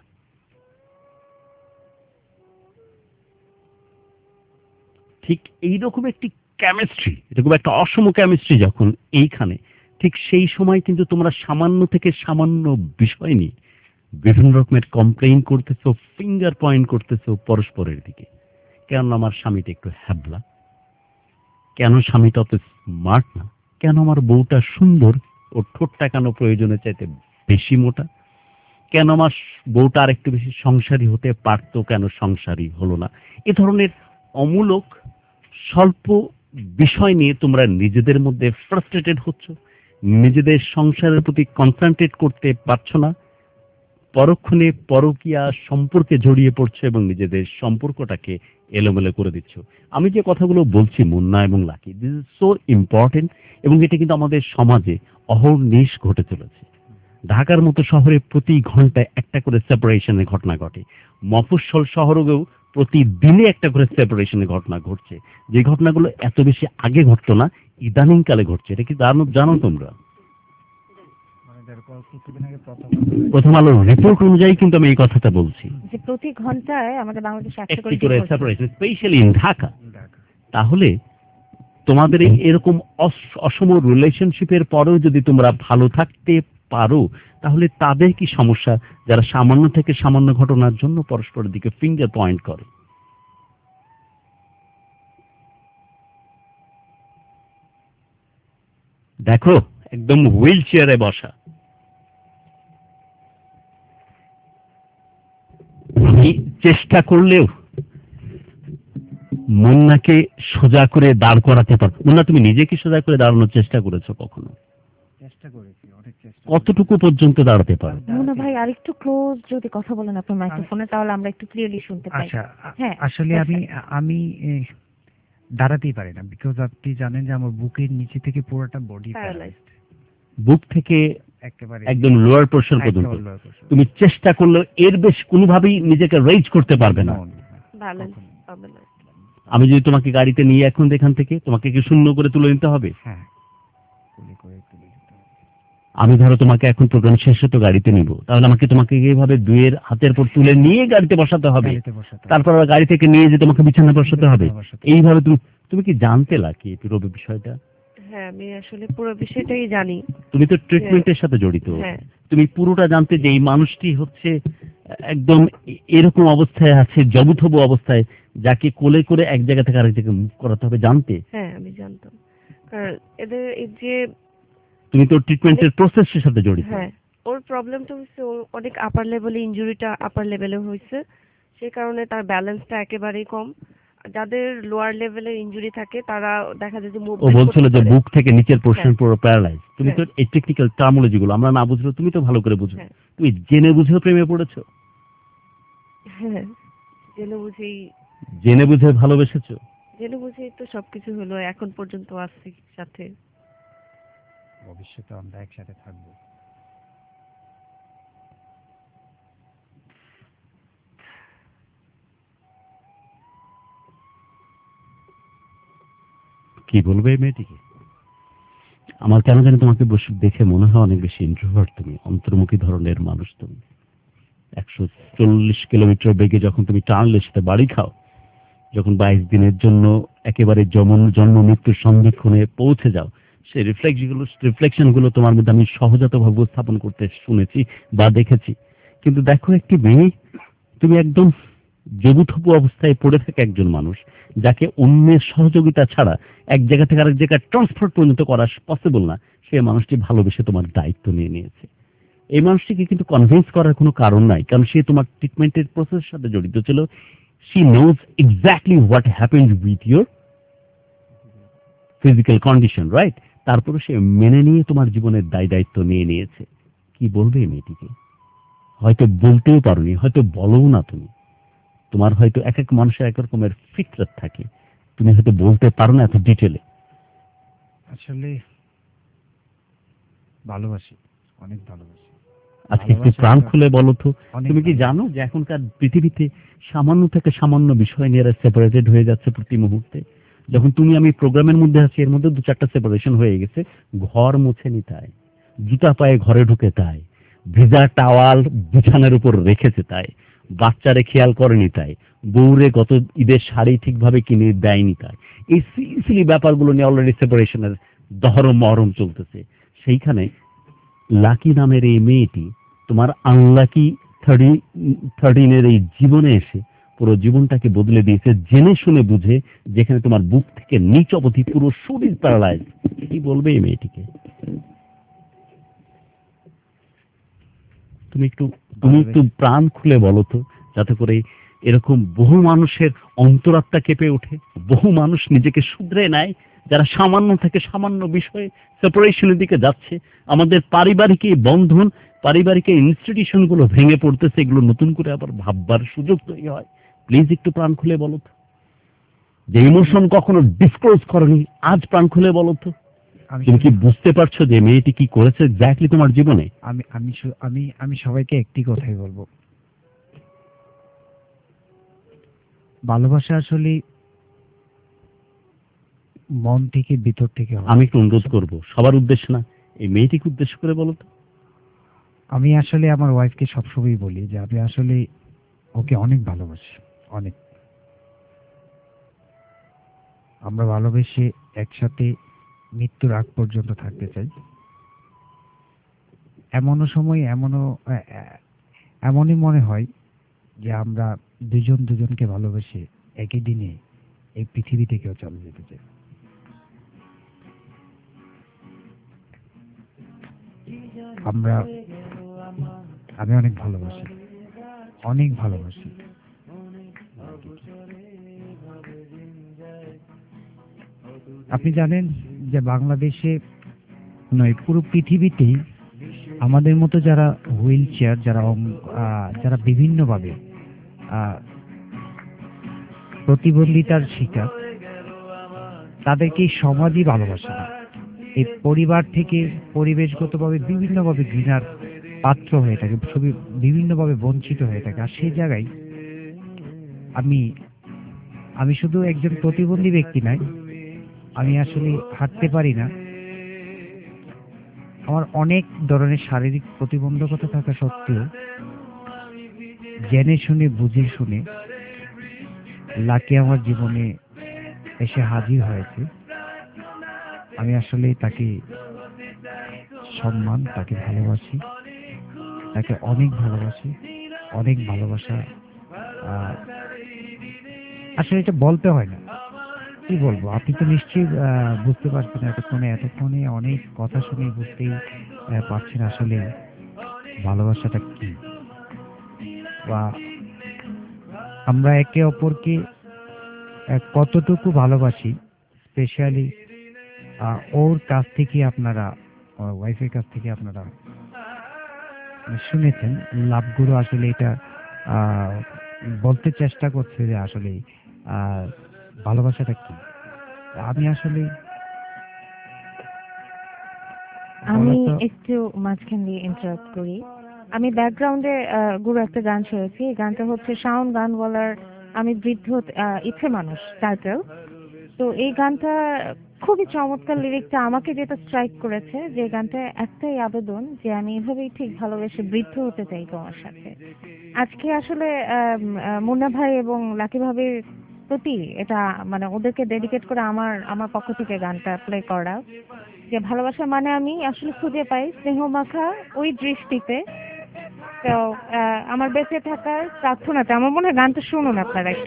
ঠিক এইরকম একটি কেমিস্ট্রি, এরকম একটা অসম কেমিস্ট্রি যখন এইখানে, ঠিক সেই সময় কিন্তু তোমরা সামান্য থেকে সামান্য বিষয় নিয়ে বিভিন্ন রকমের কমপ্লেইন করতেছো, ফিঙ্গার পয়েন্ট করতেছো পরস্পরের দিকে। কেন আমার স্বামীটা একটু হ্যাবলা, কেন স্বামীটা অত স্মার্ট না, কেন আমার বউটা সুন্দর, ওর ঠোঁটটা কেন প্রয়োজনের চাইতে বেশি মোটা, কেন আমার বউটা আর একটু বেশি সংসারী হতে পারতো, কেন সংসারী হলো না। এ ধরনের অমূলক স্বল্প বিষয় নিয়ে তোমরা নিজেদের মধ্যে ফ্রাস্ট্রেটেড হচ্ছ, নিজেদের সংসারের প্রতি কনসেন্ট্রেট করতে পারছো না, পরক্ষণে পরকীয়া সম্পর্কে জড়িয়ে পড়ছো এবং নিজেদের সম্পর্কটাকে এলোমেলো করে দিচ্ছ। আমি যে কথাগুলো বলছি মুন্না এবং Lucky, this is so important, এবং এটা কিন্তু আমাদের সমাজে অহর্নিশ ঘটে চলেছে। ঢাকার মতো শহরে প্রতি ঘন্টায় একটা করে সেপারেশনের ঘটনা ঘটে। মফস্বল শহরেও প্রতিদিনে একটা করে সেপারেশনের ঘটনা ঘটছে, যে ঘটনাগুলো এত বেশি আগে ঘটতো না, ইদানিং কালে ঘটছে। এটা কি জানো জানো তোমরা? প্রথম আলোর রিপোর্ট অনুযায়ী কিন্তু আমি এই কথাটা বলছি যে প্রতি ঘন্টায় আমাদের বাংলাদেশে একশো একটি করে করে divorce separation, specially in Dhaka. তাহলে তোমাদের এই এরকম অস- অসম রিলেশনশিপের পরেও যদি তোমরা ভালো থাকতে পারো, তাহলে তাদের কি সমস্যা যারা সামান্য থেকে সামান্য ঘটনার জন্য পরস্পরের দিকে ফিঙ্গার পয়েন্ট করে? দেখো, একদম হুইল চেয়ারে বসা। আমি চেষ্টা করলেও মুন্নাকে সোজা করে দাঁড় করাতে পারবো। মুন্না, তুমি নিজে কি সোজা করে দাঁড়ানোর চেষ্টা করেছো কখনো? চেষ্টা করেছি, অনেক চেষ্টা। কতটুকু পর্যন্ত দাঁড়াতে পারো? মুন্না ভাই আর একটু ক্লোজ যদি কথা বলেন আপনার মাইক্রোফোনে, তাহলে আমরা একটু ক্লিয়ারলি শুনতে পাই। আচ্ছা, আ- হ্যাঁ, আসলে yes, আমি sir. আমি এ, দাঁড়াতেই পারি না, বিকজ আপনি জানেন যে আমার বুকের নিচে থেকে পুরোটা বডি প্যারালাইজড। বুক থেকে একেবারে একদম লোয়ার পোর্শন পর্যন্ত তুমি চেষ্টা করলে এর বেশ কোনোভাবেই নিজেকে রেজ করতে পারবে না। ব্যালেন্স পাবে না। আমি যদি তোমাকে গাড়িতে নিয়ে এখন এখান থেকে, তোমাকে কি শূন্য করে তুলে নিতে হবে? হ্যাঁ, তুলে করে তুলে দিতে হবে। আমি ধরো তোমাকে এখন প্রোগ্রাম শেষে তো গাড়িতে নিব, তাহলে আমাকে তোমাকে এইভাবে দুয়ের হাতের পর তুলে নিয়ে গাড়িতে বসাতে হবে, গাড়িতে বসাতে হবে। তারপর আবার গাড়ি থেকে নিয়ে যে তোমাকে বিছানা বসাতে হবে। বিছানায় বসাতে হবে। এইভাবে তুমি তুমি কি জানতে লাকি এই পুরো বিষয়টা? হ্যাঁ, আমি আসলে পুরো বিষয়টাই জানি। তুমি তো ট্রিটমেন্টের সাথে জড়িত, হ্যাঁ। তুমি পুরোটা জানতে যে এই মানুষটি হচ্ছে একদম এ- এরকম অবস্থায় আছে, জবুথবু অবস্থায়, যাকে কোলে করে এক জায়গা থেকে আরেক জায়গায় মুভ করাতে হবে, জানতে? হ্যাঁ, আমি জানতাম। কারণ এদের এই যে তুমি তো ট্রিটমেন্টের প্রসেসের সাথে জড়িত। হ্যাঁ, ওর প্রবলেমটা হচ্ছে ওর অনেক আপার লেভেলে, ইনজুরিটা আপার লেভেলে হয়েছে, সেই কারণে তার ব্যালেন্সটা একেবারেই কম। যাদের লোয়ার লেভেলের ইনজুরি থাকে তারা দেখা যায় যে ও মুভমেন্ট বলছিল করতে যে পারে। বুক থেকে নিচের পোর্শন হ্যাঁ। পুরো প্যারালাইজ। তুমি তো হ্যাঁ। এই টেকনিক্যাল টার্মোলজি গুলো আমরা না বুঝলেও তুমি তো ভালো করে বুঝো। হ্যাঁ। তুমি জেনে বুঝেও প্রেমে পড়েছো, হ্যাঁ, জেনে বুঝেই জেনে বুঝে ভালোবেসেছো। জেনে বুঝেই তো সবকিছু হলো, এখন পর্যন্ত আছি সাথে। ভবিষ্যতে আমরা একসাথে থাকবো। কি বলবে এই মেয়েটিকে? আমার কেন জানি তোমাকে বসে দেখে মনে হয় অনেক বেশি ইন্ট্রোভার্ট, তুমি অন্তর্মুখী ধরনের মানুষ। তুমি একশো চল্লিশ কিলোমিটার বেগে যখন তুমি টানলে সাথে বাড়ি খাও, যখন বাইশ দিনের জন্য একেবারে জন্ম জন্ম মৃত্যুর সন্ধিক্ষণে পৌঁছে যাও, সেই রিফ্লেক্স গুলো রিফ্লেকশন গুলো তোমার মধ্যে আমি সহজাতভাবে উপস্থাপন করতে শুনেছি বা দেখেছি। কিন্তু দেখো একটি মেয়ে, তুমি একদম জবুথবু অবস্থায় পড়ে থাকে একজন মানুষ, যাকে অন্যের সহযোগিতা ছাড়া এক জায়গা থেকে আরেক জায়গায় ট্রান্সফার পর্যন্ত করা পসিবল না, সে মানুষটি ভালোবেসে তোমার দায়িত্ব নিয়ে নিয়েছে। এই মানুষটিকে কিন্তু কনভিন্স করার কোনো কারণ নাই, কারণ সে তোমার ট্রিটমেন্টের প্রসেসের সাথে জড়িত ছিল। she knows exactly what happened with your physical condition, right? তারপরে সে মেনে নিয়ে তোমার জীবনের দায় দায়িত্ব নিয়ে নিয়েছে। কি বলবে এই মেয়েটিকে? হয়তো বলতেও পারোনি, হয়তো বলোও না তুমি। তোমার হয়তো এক এক মানুষের এক রকমের ফিতরত থাকে, তুমি হয়তো বলতে পারো না এত ডিটেলে। আসলে ভালোবাসি, অনেক ভালোবাসি। আজকে একটু প্রাণ খুলে বলো তো, তুমি কি জানো যে এখনকার পৃথিবীতে সামান্য থেকে সামান্য বিষয় নিয়ে সেপারেটেড হয়ে যাচ্ছে প্রতি মুহূর্তে? যখন তুমি আমি প্রোগ্রামের মধ্যে আছি, এর মধ্যে দু চারটা সেপারেশন হয়ে গেছে। ঘর মুছে নি তাই, জুতা পায়ে ঘরে ঢুকে তাই, ভিজা টাওয়াল বিছানার উপর রেখেছে তাই, বাচ্চারে খেয়াল করেনি তাই, বউরে গত ঈদের শাড়ি ঠিকভাবে কিনে দেয়নি তাই। এই সিলি ব্যাপারগুলো নিয়ে অলরেডি সেপারেশনের দহরম মহরম চলতেছে। সেইখানে লাকি নামের এই মেয়েটি তোমার আনলাকি থার্টি থার্টিনের এই জীবনে এসে পুরো জীবনটাকে বদলে দিয়েছে, জেনে শুনে বুঝে, যেখানে তোমার বুক থেকে নিচ অবধি পুরো শরীর প্যারালাইজ। কি বলবে এই মেয়েটিকে? তুমি একটু তুমি একটু প্রাণ খুলে বলো তো, যাতে করে এরকম বহু মানুষের অন্তরাত্মা কেঁপে ওঠে, বহু মানুষ নিজেকে শুধরে নেয়, যারা সামান্য থেকে সামান্য বিষয়ে সেপারেশনের দিকে যাচ্ছে। আমাদের পারিবারিক এই বন্ধন, পারিবারিক এই ইনস্টিটিউশন গুলো ভেঙে পড়তেছে, এগুলো নতুন করে আবার ভাববার সুযোগ তৈরি হয়। প্লিজ একটু প্রাণ খুলে বলো তো, যে ইমোশন কখনো ডিসক্লোজ করনি, আজ প্রাণ খুলে বলো তো। তুমি কি বুঝতে পারছো যে মেয়েটি কি করেছে এক্স্যাক্টলি তোমার জীবনে? আমি আমি শু- আমি আমি সবাইকে একটি কথাই বলবো, ভালোবাসা আসলে মন থেকে, ভিতর থেকে হয়। আমি একটু অনুরোধ করবো, সবার উদ্দেশ্য না, এই মেয়েটিকে উদ্দেশ্য করে বলো তো। আমি আসলে আমার ওয়াইফকে সবসময় বলি যে আমি আসলে ওকে অনেক ভালোবাসি, অনেক। আমরা ভালোবেসে একসাথে মৃত্যুর আগ পর্যন্ত থাকতে চাই। এমনও সময় এমনও আ- আ- এমনই মনে হয় যে আমরা দুজন দুজনকে ভালোবেসে একই দিনে এই পৃথিবী থেকেও চলে যেতে চাই। আমরা আমি অনেক ভালোবাসি, অনেক ভালোবাসি। আপনি জানেন যে বাংলাদেশে নয়, পুরো পৃথিবীতেই আমাদের মতো যারা হুইল চেয়ার, যারা অং- আহ, যারা বিভিন্নভাবে আহ, প্রতিবন্ধিতার শিকার, তাদেরকে এই সমাজই ভালোবাসে না। এই পরিবার থেকে পরিবেশগতভাবে বিভিন্নভাবে ঘৃণার পাত্র হয়ে থাকে, সবই বিভিন্নভাবে বঞ্চিত হয়ে থাকে। আর সেই জায়গায় আমি আমি শুধু একজন প্রতিবন্ধী ব্যক্তি নয়, আমি আসলে হাঁটতে পারি না, আমার অনেক ধরনের শারীরিক প্রতিবন্ধকতা থাকা সত্ত্বেও জেনে শুনে বুঝে শুনে লাকি আমার জীবনে এসে হাজির হয়েছে। আমি আসলে তাকে সম্মান, তাকে ভালোবাসি, তাকে অনেক ভালোবাসি, অনেক ভালোবাসা। আহ, আসলে এটা বলতে হয় না, কি বলবো, আপনি তো নিশ্চয়ই আহ, বুঝতে পারছেন এতক্ষণে এতক্ষণে অনেক কথা শুনে বুঝতেই আহ, পারছেন আসলে ভালোবাসাটা কি। বা আমরা একে অপরকে আহ, কতটুকু ভালোবাসি স্পেশালি ওর কাছ থেকে আপনারা ওয়াইফের কাছ থেকে আপনারা শুনেছেন লাভগুলো আসলে এটা আহ, বলতে চেষ্টা করছে যে আসলে আহ, ভালোবাসাটা কি। আমি আসলে আমি বলা তো- একটু মাঝখান দিয়ে ইন্টারাপ্ট করি। আমি ব্যাকগ্রাউন্ডে গুরু একটা গান শুনেছি। এই গানটা হচ্ছে শাওন গান বলার আমি বৃদ্ধ আহ, ইচ্ছে মানুষ টাইটেল। তো এই গানটা খুবই চমৎকার, লিরিকটা আমাকে যেটা স্ট্রাইক করেছে যে গানটা একটাই আবেদন যে আমি এভাবেই ঠিক ভালোবেসে বৃদ্ধ হতে চাই তোমার সাথে। আজকে আসলে আম, আহ, মুন্না ভাই এবং লাকি ভাবির প্রতি এটা মানে ওদেরকে ডেডিকেট করে আমার আমার পক্ষ থেকে গানটা প্লে করা। যে ভালোবাসা মানে আমি আসলে খুঁজে পাই স্নেহ মাখা ওই দৃষ্টিতে। তো আহ, আমার বেঁচে থাকার প্রার্থনাতে আমার মনে হয় গানটা শুনুন আপনারা একটু।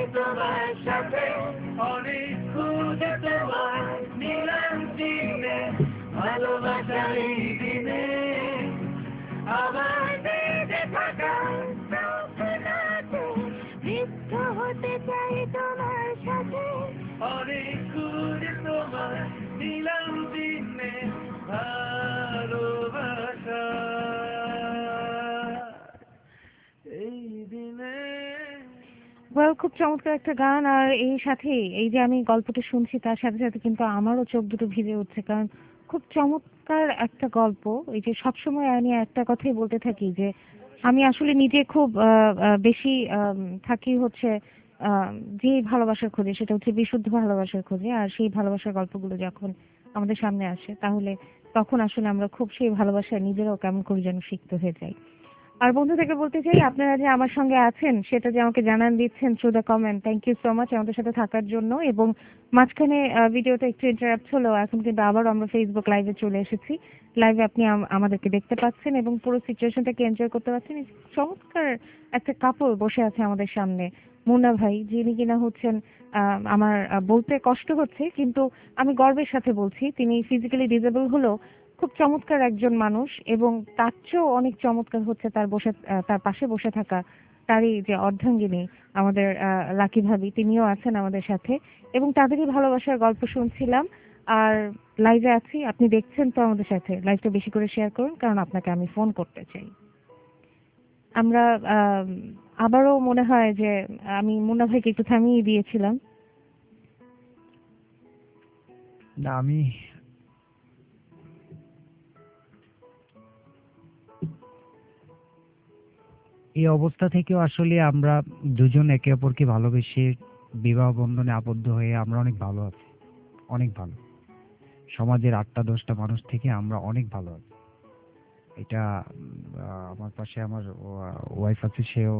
বৃদ্ধ হতে চাই তোমার সাথে অনেক খুঁজে তোমার নিলাম দিনে ভালোবাসা এই দিনে। ওয়েল, খুব চমৎকার একটা গান। আর এই সাথেই এই যে আমি গল্পটা শুনছি তার সাথে সাথে কিন্তু আমারও চোখ দুটো ভিজে উঠছে, কারণ খুব চমৎকার একটা গল্প। এই যে সবসময় আমি একটা কথাই বলতে থাকি যে আমি আসলে নিজে খুব আহ, আহ, বেশি আম, থাকি হচ্ছে আহ, যে ভালোবাসার খোঁজে, সেটা হচ্ছে বিশুদ্ধ ভালোবাসার খোঁজে। আর সেই ভালোবাসার গল্পগুলো যখন আমাদের সামনে আসে তাহলে তখন আসলে আমরা খুব সেই ভালোবাসা নিজেরাও কেমন করে যেন সিক্ত হয়ে যাই। আর বন্ধুদেরকে বলতে চাই আপনারা যে আমার সঙ্গে আছেন সেটা যে আমাকে জানান দিচ্ছেন through the comment, thank you so much আমাদের সাথে থাকার জন্য। এবং মাঝখানে আহ, ভিডিওটা একটু ইন্টারাপ্ট হলো, এখন কিন্তু আবারও আমরা ফেসবুক লাইভে চলে এসেছি। লাইভে আপনি আম- আমাদেরকে দেখতে পাচ্ছেন এবং পুরো সিচুয়েশনটাকে এনজয় করতে পারছেন। এই চমৎকার একটা কাপড় বসে আছে আমাদের সামনে, মুন্না ভাই, যিনি কিনা হচ্ছেন আহ, আমার আহ, বলতে কষ্ট হচ্ছে কিন্তু আমি গর্বের সাথে বলছি তিনি ফিজিক্যালি ডিসেবল হলেও খুব চমৎকার একজন মানুষ। এবং তার চেয়েও অনেক চমৎকার হচ্ছে তার বসে আহ, তার পাশে বসে থাকা তারই যে অর্ধাঙ্গিনী আমাদের আহ, লাকি ভাবি, তিনিও আছেন আমাদের সাথে এবং তাদেরই ভালোবাসার গল্প শুনছিলাম। আর লাইভে আছি, আপনি দেখছেন তো আমাদের সাথে। লাইভটা বেশি করে শেয়ার করুন কারণ আপনাকে আমি ফোন করতে চাই। আমরা আহ, আবারও মনে হয় যে আমি মুন্না ভাইকে একটু থামিয়ে দিয়েছিলাম। না আমি এই অবস্থা থেকেও আসলে আমরা দুজন একে অপরকে ভালোবেসে বিবাহ বন্ধনে আবদ্ধ হয়ে আমরা অনেক ভালো আছি, অনেক ভালো। সমাজের আটটা দশটা মানুষ থেকে আমরা অনেক ভালো আছি। এটা উম, আহ, আমার পাশে আমার ওয়াইফ আছে, সেও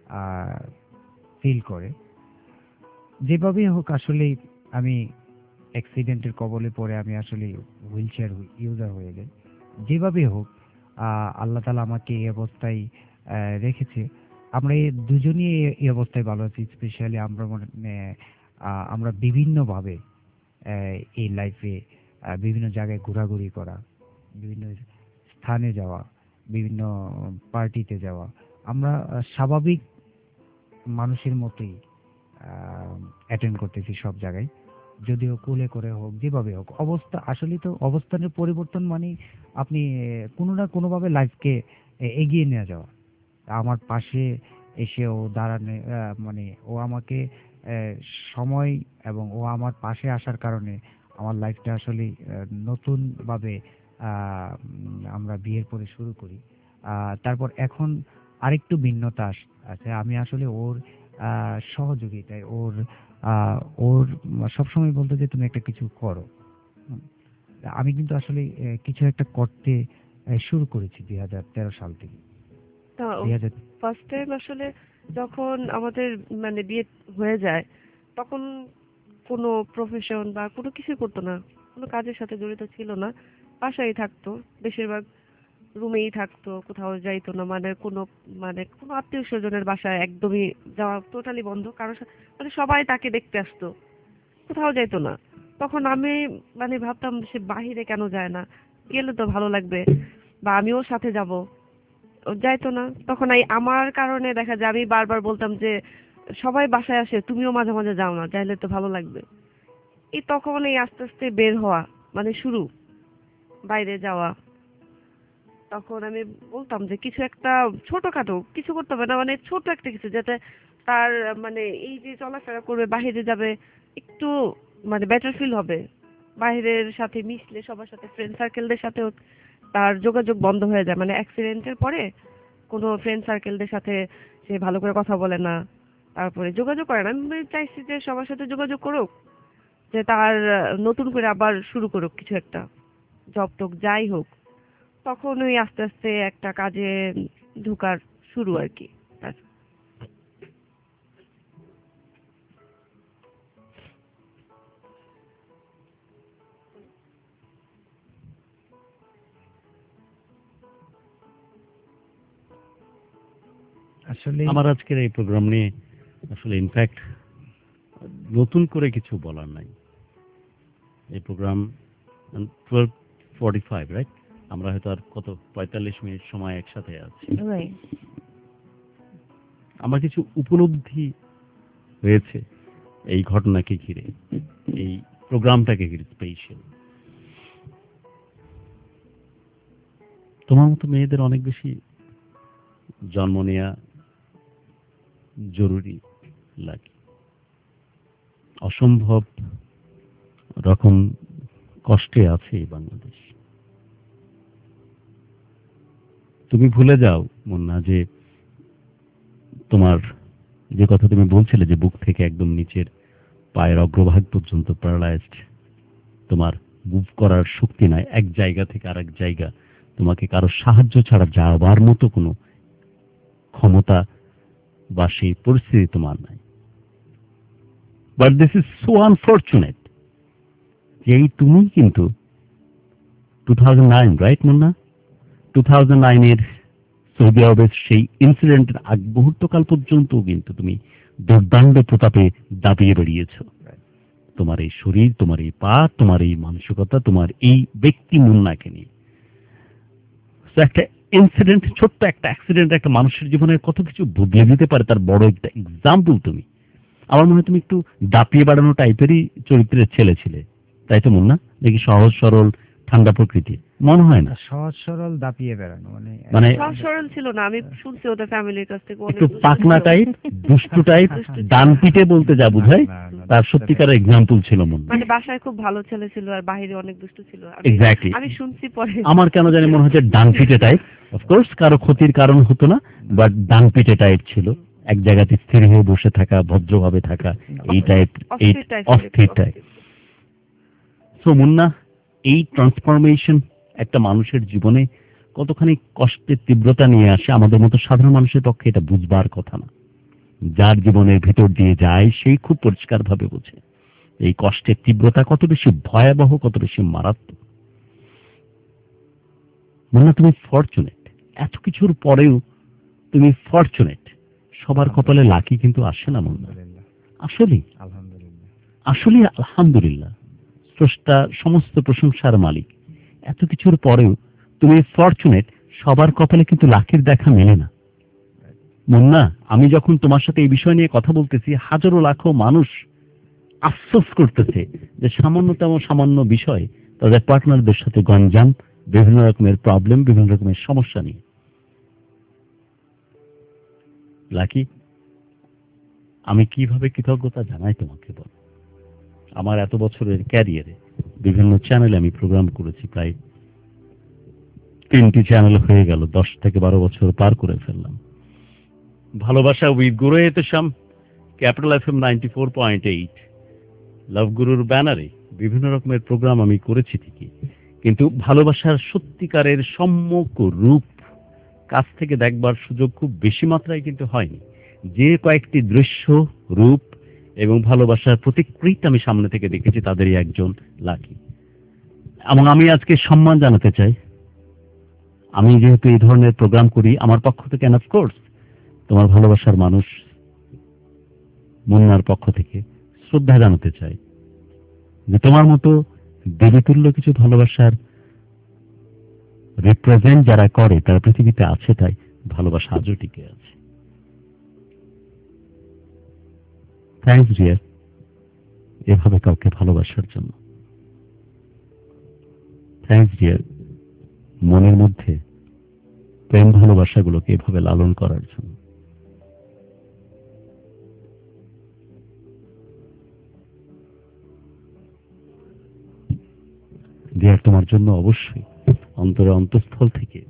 ফিল করে। যেভাবেই হোক আসলে আমি অ্যাক্সিডেন্টের কবলে পড়ে আমি আসলে হুইল চেয়ার ইউজার হয়ে যাই। যেভাবেই হোক আহ, আল্লাহ তালা আমাকে এই অবস্থায় আহ, রেখেছে। আমরা এই দুজনই এই- এই অবস্থায় ভালো আছি। স্পেশালি আমরা মানে আহ, আমরা বিভিন্নভাবে আহ, এই লাইফে বিভিন্ন জায়গায় ঘোরাঘুরি করা, বিভিন্ন স্থানে যাওয়া, বিভিন্ন পার্টিতে যাওয়া, আমরা আহ, স্বাভাবিক মানুষের মতোই অ্যাটেন্ড করতেছি সব জায়গায়। যদিও কুলে করে হোক, যেভাবে হোক, অবস্থা আসলে তো অবস্থানের পরিবর্তন মানে আপনি আহ, কোনো না কোনোভাবে লাইফকে এগিয়ে নিয়ে যাওয়া। আমার পাশে এসে ও দাঁড়ানো আহ, মানে ও আমাকে আহ, সময় এবং ও আমার পাশে আসার কারণে আমার লাইফটা আসলে নতুন ভাবে আহ, উম, আমরা বিয়ের পরে শুরু করি। আহ, তারপর এখন আরেকটু ভিন্নতা আস- আছে। আমি আসলে ওর আহ, সহযোগিতায় ওর আহ, ওর সবসময় বলতো যে তুমি একটা কিছু করো। হুম। আমি কিন্তু আসলে আহ, কিছু একটা করতে আহ, শুরু করেছি দুই হাজার তেরো সাল থেকে। তা দুই হাজার ফার্স্ট টাইম আসলে যখন আমাদের মানে বিয়ে হয়ে যায় তখন কোনো প্রফেশন বা কোনো কিছু করতো না, কোনো কাজের সাথে জড়িত ছিল না, বাসায় থাকতো, বেশিরভাগ রুমেই থাকতো, কোথাও যাইতো না, মানে কোনো মানে কোনো আত্মীয় স্বজনের বাসায় একদমই যাওয়া টোটালি বন্ধ। কারণ মানে সবাই তাকে দেখতে আসতো, কোথাও যাইতো না। তখন আমি মানে ভাবতাম সে বাহিরে কেন যায় না, গেলে তো ভালো লাগবে বা আমিও সাথে যাব, ও যাইতো না। তখন এই আমার কারণে দেখা যায় আমি বারবার বলতাম যে সবাই বাসায় আসে, তুমিও মাঝে মাঝে যাও না, যাইলে তো ভালো লাগবে। এই তখন এই আস্তে আস্তে বের হওয়া মানে শুরু, বাইরে যাওয়া। তখন আমি বলতাম যে কিছু একটা ছোটখাটো কিছু করতে হবে না, মানে ছোট একটা কিছু যাতে তার মানে এই যে চলাফেরা করবে, বাইরে যাবে, একটু মানে বেটার ফিল হবে। বাইরের সাথে মিশলে সবার সাথে, ফ্রেন্ড সার্কেলদের সাথেও তার যোগাযোগ বন্ধ হয়ে যায়। মানে অ্যাক্সিডেন্টের পরে কোনো ফ্রেন্ড সার্কেলদের সাথে সে ভালো করে কথা বলে না, তারপরে যোগাযোগ করে না। আমি চাইছি যে সবার সাথে যোগাযোগ করুক, যে তার নতুন করে আবার শুরু করুক কিছু একটা, জব টক যাই হোক। তখন ওই আস্তে আস্তে একটা কাজে ঢোকার শুরু আর কি তার। আসলে আমার আজকের এই প্রোগ্রাম নিয়ে আসলে ইনফ্যাক্ট নতুন করে কিছু বলার নাই। এই program twelve forty five right, আমরা হয়তো আর কত পঁয়তাল্লিশ মিনিট সময় একসাথে আছি। Right. আমার কিছু উপলব্ধি হয়েছে এই ঘটনাকে ঘিরে, এই প্রোগ্রামটাকে ঘিরে স্পেশাল। তোমার মতো মেয়েদের অনেক বেশি জন্ম নেওয়া জরুরি লাগে। অসম্ভব রকম কষ্টে আছে এই বাংলাদেশ। তুমি ভুলে যাও মুন্না যে তোমার যে কথা তুমি বলছিলে যে বুক থেকে একদম নিচের পায়ের অগ্রভাগ পর্যন্ত প্যারালাইজড, তোমার মুভ করার শক্তি নাই, এক জায়গা থেকে আরেক জায়গা তোমাকে কারো সাহায্য ছাড়া যাওয়ার মতো কোনো ক্ষমতা বা সেই পরিস্থিতি তোমার নাই। But this is so unfortunate যে এই তুমি কিন্তু two thousand nine right Munna, two thousand নাইনের সৌদি আরবের সেই ইনসিডেন্টের আগ মুহূর্তকাল পর্যন্ত কিন্তু তুমি দুর্দান্ত প্রতাপে দাবিয়ে বেরিয়েছ। তোমার এই শরীর, তোমার এই পা, তোমার এই মানসিকতা, তোমার এই ব্যক্তি মুন্নাকে নিয়ে। একটা ইনসিডেন্ট, ছোট্ট একটা অ্যাক্সিডেন্ট একটা মানুষের জীবনে কত কিছু বদলে দিতে পারে, তার বড় একটা এক্সাম্পল তুমি। আমার মনে হয় তুমি একটু দাপিয়ে বাড়ানো টাইপেরই চরিত্রের ছেলে ছিলে, তাই তো মুন্না? দেখি সহজ সরল ঠান্ডা প্রকৃতি মনে হয় না? সহজ সরল দাপিয়ে বেড়ানো মানে মানে সব সরল ছিল না। আমি শুনছি ওদের ফ্যামিলির কাছ থেকে অনেক একটু দুষ্টু পাকনা ছিল। টাইপ, দুষ্টু টাইপ, ডান পিটে বলতে যা বুঝায় না, না, তার সত্যিকার এক্সাম্পল ছিল মুন্না। মানে বাসায় খুব ভালো ছেলে ছিল আর বাইরে অনেক দুষ্টু ছিল। আমি- Exactly. আমি শুনছি পরে। আমার কেন জানি মনে হচ্ছে ডান পিটে টাইপ। অফকোর্স কারো ক্ষতির কারণ হতো না, বাট ডান পিটে টাইপ ছিল। এক জায়গাতে স্থির হয়ে বসে থাকা, ভদ্রভাবে থাকা, এই টাইপ, এই অস্থির type, অস্থির টাইপ। সো মুন্না, এই ট্রান্সফরমেশন একটা মানুষের জীবনে কতখানি কষ্টের তীব্রতা নিয়ে আসে আমাদের মতো সাধারণ মানুষের পক্ষে এটা বুঝবার কথা না। যার জীবনের ভিতর দিয়ে যায় সেই খুব পরিষ্কার ভাবে বোঝে এই কষ্টের তীব্রতা কত বেশি ভয়াবহ, কত বেশি মারাত্মক। মুন্না, তুমি ফরচুনেট, এত কিছুর পরেও তুমি ফরচুনেট। সবার কপালে লাকি কিন্তু আসে না মুন্না, আসলে আলহামদুলিল্লাহ। আসলে আলহামদুলিল্লাহ, স্রষ্টা সমস্ত প্রশংসার মালিক। এত কিছুর পরেও তুমি ফরচুনেট, সবার কপালে কিন্তু লাকির দেখা মেলে না। মুন্না, আমি যখন তোমার সাথে এই বিষয় নিয়ে কথা বলতেছি, হাজারো লাখো মানুষ আফসোস করতেছে যে সামান্যতম সামান্য বিষয় তাদের পার্টনারদের সাথে গঞ্জাম, বিভিন্ন রকমের প্রবলেম, বিভিন্ন রকমের সমস্যা নিয়ে। লাকি, আমি কিভাবে কৃতজ্ঞতা জানাই তোমাকে বল। আমার এত বছরের ক্যারিয়ারে বিভিন্ন চ্যানেলে আমি প্রোগ্রাম করেছি, প্রায় তিনটি চ্যানেল হয়ে গেল, দশ থেকে বারো বছর পার করে ফেললাম। ভালোবাসা with Guru Etesham, capital F M ninety four point eight, love গুরুর ব্যানারে বিভিন্ন রকমের প্রোগ্রাম আমি করেছি ঠিকই, কিন্তু ভালোবাসার সত্যিকারের সম্যক রূপ কাছ থেকে দেখবার সুযোগ খুব বেশি মাত্রায় কিন্তু হয়নি। যে কয়েকটি দৃশ্য, রূপ এবং ভালোবাসার প্রতিকৃতি আমি সামনে থেকে দেখেছি, তাদেরই একজন লাকি। এবং আমি আজকে সম্মান জানাতে চাই, আমি যেহেতু এই ধরনের প্রোগ্রাম করি, আমার পক্ষ থেকে, অফ কোর্স তোমার ভালোবাসার মানুষ মুন্নার পক্ষ থেকে শ্রদ্ধা জানাতে চাই যে তোমার মতো দেবীতুল্য কিছু ভালোবাসার রিপ্রেজেন্ট যারা করে তারা পৃথিবীতে আছে, তাই ভালোবাসা আজও টিকে আছে। থ্যাঙ্কস ডিয়ার, এভাবে কাউকে ভালোবাসার জন্য। থ্যাঙ্কস ডিয়ার, মনের মধ্যে প্রেম ভালোবাসাগুলোকে এভাবে লালন করার জন্য। ডিয়ার, তোমার জন্য অবশ্যই অন্তরে অন্তঃস্থল থেকে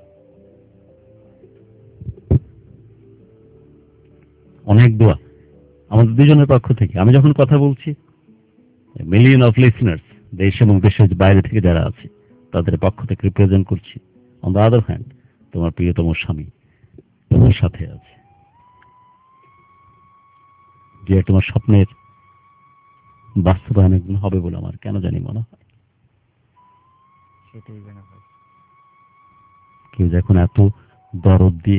অনেক দোয়া আমাদের দুজনের পক্ষ থেকে। আমি যখন কথা বলছি, মিলিয়ন অফ লিসনার্স, দেশ এবং দেশের বাইরে থেকে যারা আছে তাদের পক্ষ থেকে রিপ্রেজেন্ট করছি। অন দ্য আদার হ্যান্ড, তোমার প্রিয়তম স্বামী তোমার সাথে আছে। যে তোমার স্বপ্নের বাস্তবায়ন একদিন হবে বলে আমার কেন জানি মনে হয়। সেটাই যেন হয়। কেউ যখন এত দরদ দিয়ে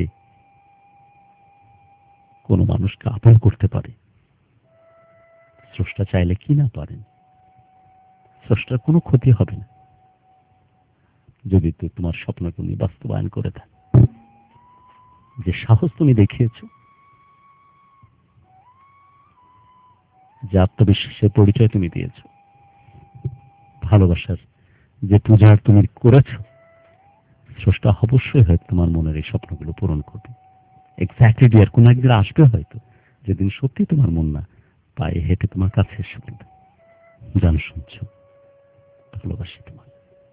কোনো মানুষকে আপন করতে পারে, স্রষ্টা চাইলে কি না পারেন। স্রষ্টার কোনো ক্ষতি হবে না যদি তুই তোমার স্বপ্নকে তুমি বাস্তবায়ন করে থাক। যে সাহস তুমি দেখিয়েছ, যে আত্মবিশ্বাসের পরিচয় তুমি দিয়েছ, ভালোবাসার যে পূজার তুমি করেছ, স্রষ্টা অবশ্যই হয়তো তোমার মনের এই স্বপ্নগুলো পূরণ করবে। এক্স্যাক্টলি ডিয়ার, কোন একদিন আসবে হয়তো যেদিন সত্যি তোমার মন না পায়ে হেঁটে তোমার কাছে এসে বলবে, জানো শুনছ, ভালোবাসি তোমার।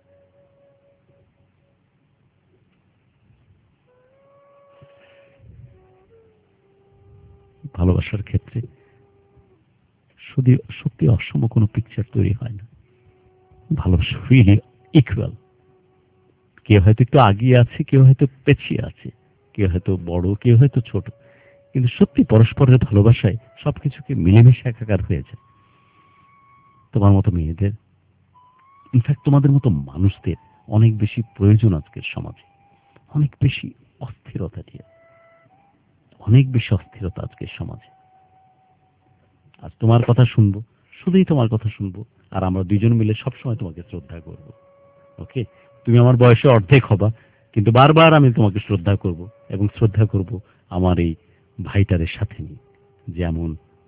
ভালোবাসার ক্ষেত্রে শুধু সত্যি অসম কোনো পিকচার তৈরি হয় না। ভালোবাসা রিয়েলি ইকুয়াল। কেউ হয়তো একটু আগিয়ে আছে, কেউ হয়তো পেছিয়ে আছে, কেউ হয়তো বড়, কেউ হয়তো ছোট, কিন্তু সত্যি পরস্পরের ভালোবাসায় সবকিছুকে মিলেমিশে একাকার হয়ে যায়। তোমার মতো মেয়েদের, ইনফ্যাক্ট তোমাদের মতো মানুষদের অনেক বেশি প্রয়োজন আজকের সমাজে। অনেক বেশি অস্থিরতা দিয়ে, অনেক বেশি অস্থিরতা আজকের সমাজে। আজ তোমার কথা শুনবো, শুধুই তোমার কথা শুনবো, আর আমরা দুইজন মিলে সবসময় তোমাকে শ্রদ্ধা করব। ওকে, তুমি আমার বয়সে অর্ধেক হবা, কিন্তু বারবার আমি তোমাকে শ্রদ্ধা করব, এবং শ্রদ্ধা করব আমার এই ভাইটারের সাথে নিয়ে, যেমন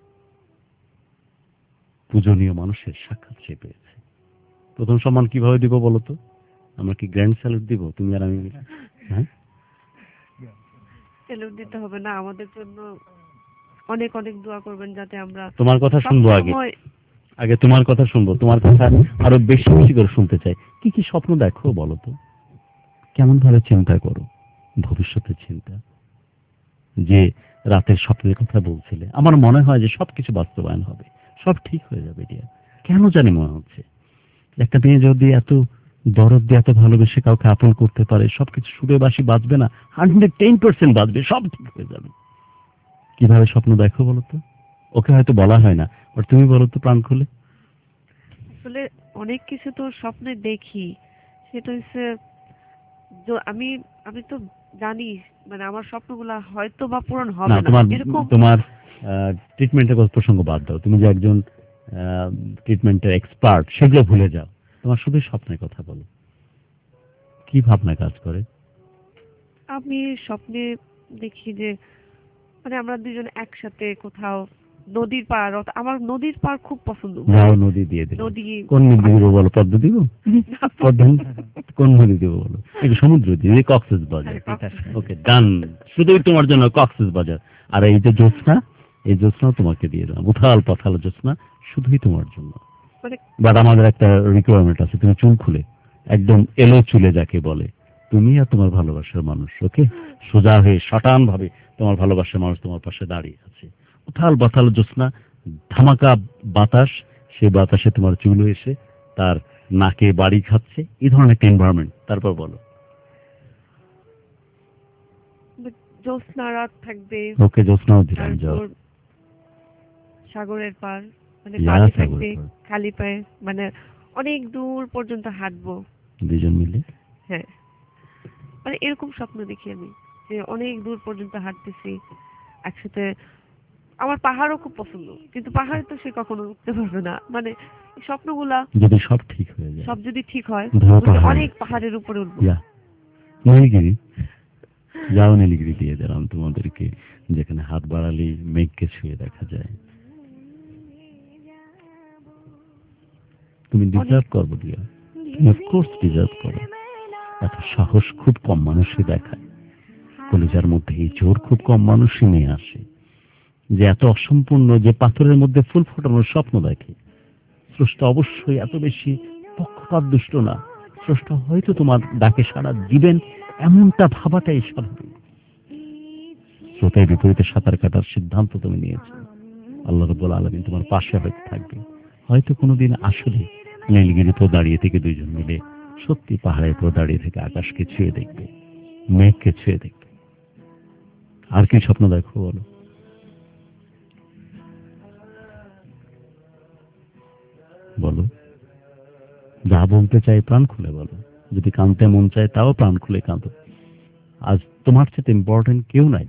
পূজনীয় মানুষের সাক্ষাৎ সে পেয়েছে। প্রথম সম্মান কিভাবে দিব বলো তো? আমরা কি গ্র্যান্ড স্যালুট দিব তুমি আর আমি? হ্যাঁ, স্যালুট দিতে হবে না, আমাদের জন্য অনেক অনেক দোয়া করবেন যাতে আমরা তোমার কথা শুনবো আগে সবসময়- আগে তোমার কথা শুনবো, তোমার কথা আরো বেশি বেশি করে শুনতে চাই। কি কি স্বপ্ন দেখো বলো তো? কেমন ভাবে চিন্তা করো ভবিষ্যতের চিন্তা? যে রাতের স্বপ্নের কথা বলছিলে, আমার মনে হয় যে সবকিছু বাস্তবায়ন হবে, সব ঠিক হয়ে যাবে ডিয়ার। কেন জানি মনে হচ্ছে একটা মেয়ে যদি এত দরদ দিয়ে এত ভালোবেসে কাউকে আপন করতে পারে, সবকিছু সুরে বাসি বাজবে না, হান্ড্রেড টেন পার্সেন্ট বাজবে, সব ঠিক হয়ে যাবে। কিভাবে স্বপ্ন দেখো বলো তো? ওকে হয়তো বলা হয় না, বাট তুমি বলো তো প্রাণ খুলে। আসলে অনেক কিছু তো স্বপ্নে দেখি, সেটা হচ্ছে য- আমি আমি তো জানি মানে আমার স্বপ্নগুলা হয়তো বা পূরণ হবে না, না, তোমার এরকম তোমার ট্রিটমেন্টের কথা প্রসঙ্গ বাদ দাও। তুমি যে একজন ট্রিটমেন্টের এক্সপার্ট, সেগুলো ভুলে যাও। তোমার শুধু স্বপ্নের কথা বলো। কি ভাবনা কাজ করে? আমি স্বপ্নে দেখি যে মানে আমরা দুজন একসাথে কোথাও নদীর পার, অর্থাৎ আমার নদীর পার খুব পছন্দ। যাও নদী দিয়ে দিল। নদী কোন নদী দিব বলো? পদ্ম দিব? পদ্ম কোন নদী দিব বলো? একটু সমুদ্র দিয়ে, কক্সেস বাজার। ওকে, ডান। শুধুই তোমার জন্য কক্সেস বাজার। আর এই যে জ্যোৎস্না, এই জ্যোৎস্না তোমাকে দিয়ে দিলাম, উথাল পাথাল জ্যোৎস্না, শুধুই তোমার জন্য। মানে বাট আমাদের একটা রিকোয়ারমেন্ট আছে, তুমি চুল খুলে, একদম এলো চুলে যাকে বলে, তুমি আর তোমার ভালোবাসার মানুষ, ওকে, সোজা হয়ে শটান ভাবে তোমার ভালোবাসার মানুষ তোমার পাশে দাঁড়িয়ে আছে। উথাল বাতাল জ্যোৎস্না, ধামাকা বাতাস, সেই বাতাসে তোমার চুল এসে তার নাকে বাড়ি খাচ্ছে, এই ধরনের একটা এনভায়রনমেন্ট। তারপর বলো। জ্যোৎস্না রাত থাকবে, ওকে, জ্যোৎস্নাও দিলাম, যাও। তারপর সাগরের পার, মানে ইয়া, পানি সাগরের থাকবে, পার। খালি পায়ে, মানে অনেক দূর পর্যন্ত হাঁটবো। দুজন মিলে। হ্যাঁ, মানে এরকম স্বপ্ন দেখি আমি, যে অনেক দূর পর্যন্ত হাঁটতেছি একসাথে। আমার পাহাড়ও খুব পছন্দ, কিন্তু পাহাড়ে তো সে কখনো উঠতে পারবে না। মানে এই স্বপ্নগুলা যদি সব ঠিক হয়ে যায়, সব যদি ঠিক হয়, ধরো বলছি পাহাড়ে। অনেক পাহাড়ের উপরে উঠবো। ইয়া, নীলগিরি। যাও নীলগিরি দিয়ে দিলাম তোমাদেরকে, যেখানে হাত বাড়ালেই মেঘকে ছুঁয়ে দেখা যায়। তুমি ডিজার্ভ করবো দিয়া, তুমি অফকোর্স ডিজার্ভ করো। এত সাহস খুব কম মানুষই দেখায়, কলিজার মধ্যে এই জোর খুব কম মানুষই নিয়ে আসে, যে এত অসম্পূর্ণ, যে পাথরের মধ্যে ফুল ফোটানোর স্বপ্ন দেখে। স্রষ্টা অবশ্যই এত বেশি পক্ষপাত দুষ্ট না, স্রষ্টা হয়তো তোমার ডাকে সাড়া দিবেন এমনটা ভাবাটাই স্বাভাবিক। স্রোতের বিপরীতে সাঁতার কাটার সিদ্ধান্ত তুমি নিয়েছো, আল্লাহ রাব্বুল আলামিন তোমার পাশে হয়তো থাকবে। হয়তো কোনোদিন আসলে নীলগিরিতেও দাঁড়িয়ে থেকে দুইজন মিলে সত্যি পাহাড়ের উপর দাঁড়িয়ে থেকে আকাশকে ছুঁয়ে দেখবে, মেঘকে ছুঁয়ে দেখবে। আর কি স্বপ্ন দেখো বলো? বলো, যা বলতে চাই প্রাণ খুলে বলো, যদি কাঁদতে মন চায় তাও প্রাণ খুলে কাঁদো। আজ তোমার চেয়ে ইম্পর্টেন্ট কেউ নাই,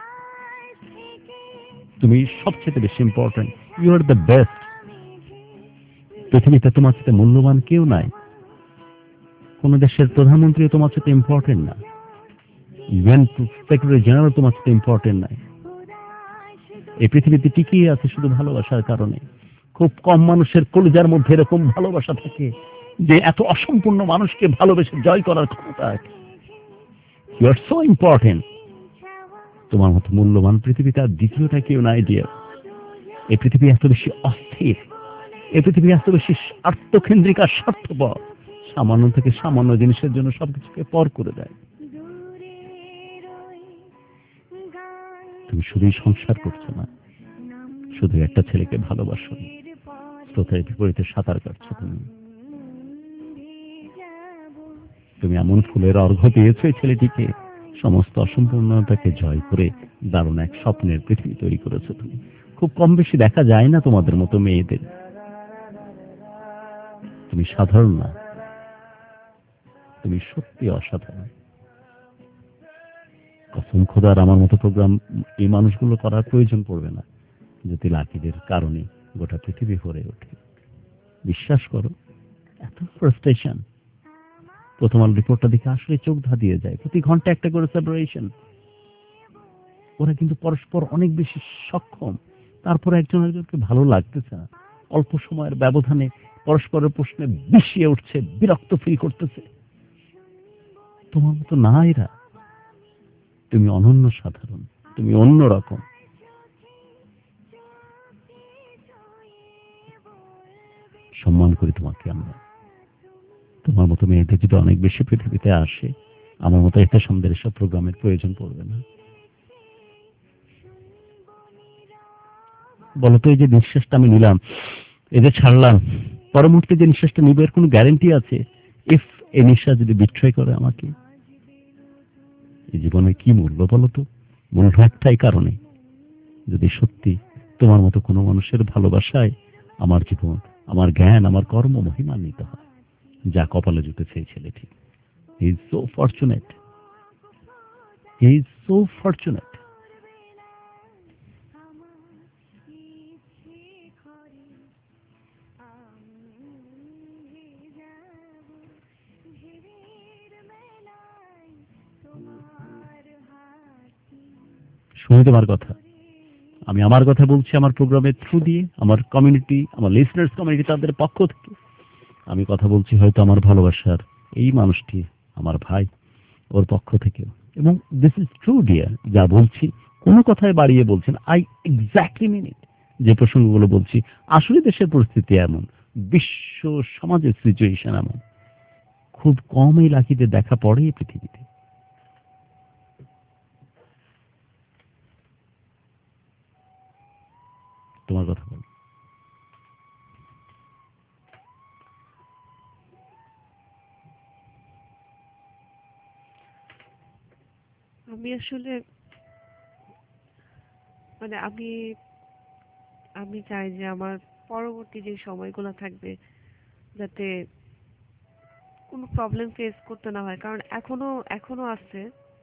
তুমি সবচেয়ে বেশি important, you are the best. পৃথিবীতে তোমার চেয়ে মূল্যবান কেউ নাই, কোন দেশের প্রধানমন্ত্রী তোমার চেয়ে ইম্পর্টেন্ট না, ইভেন সেক্রেটারি জেনারেল তোমার চেয়ে ইম্পর্টেন্ট নাই। এই পৃথিবীতে টিকিয়ে আছে শুধু ভালোবাসার কারণে। খুব কম মানুষের কলিজার মধ্যে এরকম ভালোবাসা থাকে যে এত অসম্পূর্ণ মানুষকে ভালোবেসে জয় করার ক্ষমতা আছে। You are so important. তোমার মতো মূল্যবান পৃথিবীতে আর দ্বিতীয়টা কেউ নাই ডিয়ার। এই পৃথিবী এত বেশি অস্থির, এই পৃথিবী এত বেশি আত্মকেন্দ্রিক আর স্বার্থপর, সামান্য থেকে সামান্য জিনিসের জন্য সবকিছুকে পর করে দেয়। তুমি শুধুই সংসার করছো না, শুধু একটা ছেলেকে ভালোবাসো, স্রোতের বিপরীতে সাঁতার কাটছো। তুমি তুমি এমন ফুলের অর্ঘ্য দিয়েছো এই ছেলেটিকে, সমস্ত অসম্পূর্ণতাকে জয় করে দারুণ এক স্বপ্নের পৃথিবী তৈরি করেছো তুমি। খুব কম বেশি দেখা যায় না তোমাদের মতো মেয়েদের। তুমি সাধারণ না, তুমি সত্যি অসাধারণ। কসম খোদার, আমার মতো প্রোগ্রাম এই মানুষগুলো করার প্রয়োজন পড়বে না যদি লাকিদের কারণে গোটা পৃথিবী ভরে ওঠে। বিশ্বাস করো, এত ফ্রাস্ট্রেশন। প্রথম আলো রিপোর্টটা দেখে আসলে চোখ ধাঁধিয়ে যায়। প্রতি ঘন্টা একটা করে সেপারেশন। ওরা কিন্তু পরস্পর অনেক বেশি সক্ষম, তারপর একজন একজনকে ভালো লাগতেছে না। অল্প সময়ের ব্যবধানে পরস্পরের প্রশ্নে বিষিয়ে উঠছে, বিরক্ত ফিল করতেছে। তোমার মতো না এরা। তুমি অনন্য সাধারণ, তুমি অন্য রকম। সম্মান করি তোমাকে আমরা। তোমার মতো মেয়েদের যদি অনেক বেশি পৃথিবীতে আসে, আমার মতো একটা সন্ধ্যের এসব প্রোগ্রামের প্রয়োজন পড়বে না। বলতো, এই যে নিঃশ্বাসটা আমি নিলাম, এই যে ছাড়লাম, পরবর্তী যে নিঃশ্বাসটা নিবে এর কোনো গ্যারেন্টি আছে? ইফ এই নিঃশ্বাস যদি বিট্রয় করে আমাকে, এই জীবনের কি মূল্য বলতো? মূল্য একটাই কারণে, যদি সত্যি তোমার মতো কোনো মানুষের ভালোবাসায় আমার জীবন, আমার জ্ঞান, আমার কর্ম মহিমান্বিত হয়। যা কপালে জুটেছে এই ছেলেটি। He is so fortunate, he is so fortunate. শুনে তোমার কথা, আমি আমার কথা বলছি আমার প্রোগ্রামের থ্রু দিয়ে, আমার কমিউনিটি, আমার লিসনার্স কমিউনিটি, তাদের পক্ষ থেকে আমি কথা বলছি। হয়তো আমার ভালোবাসার এই মানুষটি আমার ভাই, ওর পক্ষ থেকেও। এবং দিস ইজ ট্রু ডিয়ার, যা বলছি কোনো কথায় বাড়িয়ে বলছেন, আই এক্স্যাক্টলি মিন ইট। যে প্রসঙ্গগুলো বলছি, আসলে দেশের পরিস্থিতি এমন, বিশ্ব সমাজের সিচুয়েশন এমন, খুব কমই লাকিদের দেখা পড়ে এই পৃথিবীতে। তোমার কথা বল। আমি আসলে মানে আমি আমি চাই যে আমার পরবর্তী যে সময়গুলো থাকবে যাতে কোনো প্রবলেম ফেস করতে না হয়। কারণ এখনো এখনো আছে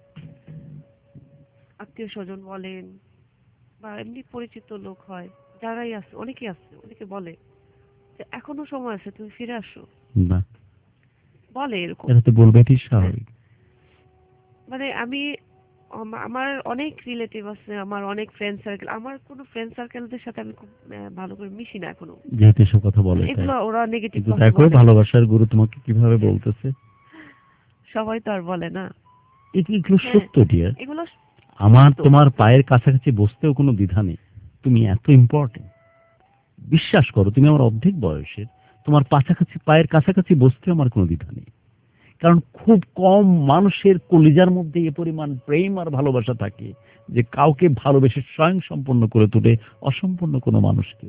আত্মীয় স্বজন বলেন বা এমনি পরিচিত লোক হয়, যারাই আছে, অনেকেই আছে, অনেকে বলে যে এখনো সময় আছে, তুমি ফিরে আসো। না, বলে এরকম। এটা তো বলবে, এটি স্বাভাবিক। মানে আমি আম- আমার অনেক রিলেটিভ আছে, আমার অনেক ফ্রেন্ড সার্কেল, আমার কোনো ফ্রেন্ড সার্কেলদের সাথে আমি খুব আহ, ভালো করে মিশি না এখনো। যেহেতু এসব কথা বলে তাই। এগুলো ওরা নেগেটিভ কিন্তু কথা দেখো বলে। ভালোবাসার গুরু তোমাকে কিভাবে বলতেছে। সবাই তো আর বলে না। এগুলো এগুলো হ্যাঁ, সত্য ডিয়ার। এগুলো আমার সত্য। তোমার পায়ের কাছাকাছি বসতেও কোনো দ্বিধা নেই। তুমি এত ইম্পর্টেন্ট, বিশ্বাস করো তুমি আমার অর্ধেক বয়সের, তোমার কাছাকাছি পায়ের কাছাকাছি বসতে আমার কোনো দ্বিধা নেই। কারণ খুব কম মানুষের কলিজার মধ্যে এ পরিমাণ প্রেম আর ভালোবাসা থাকে যে কাউকে ভালোবেসে স্বয়ং সম্পন্ন করে তোলে অসম্পূর্ণ কোনো মানুষকে।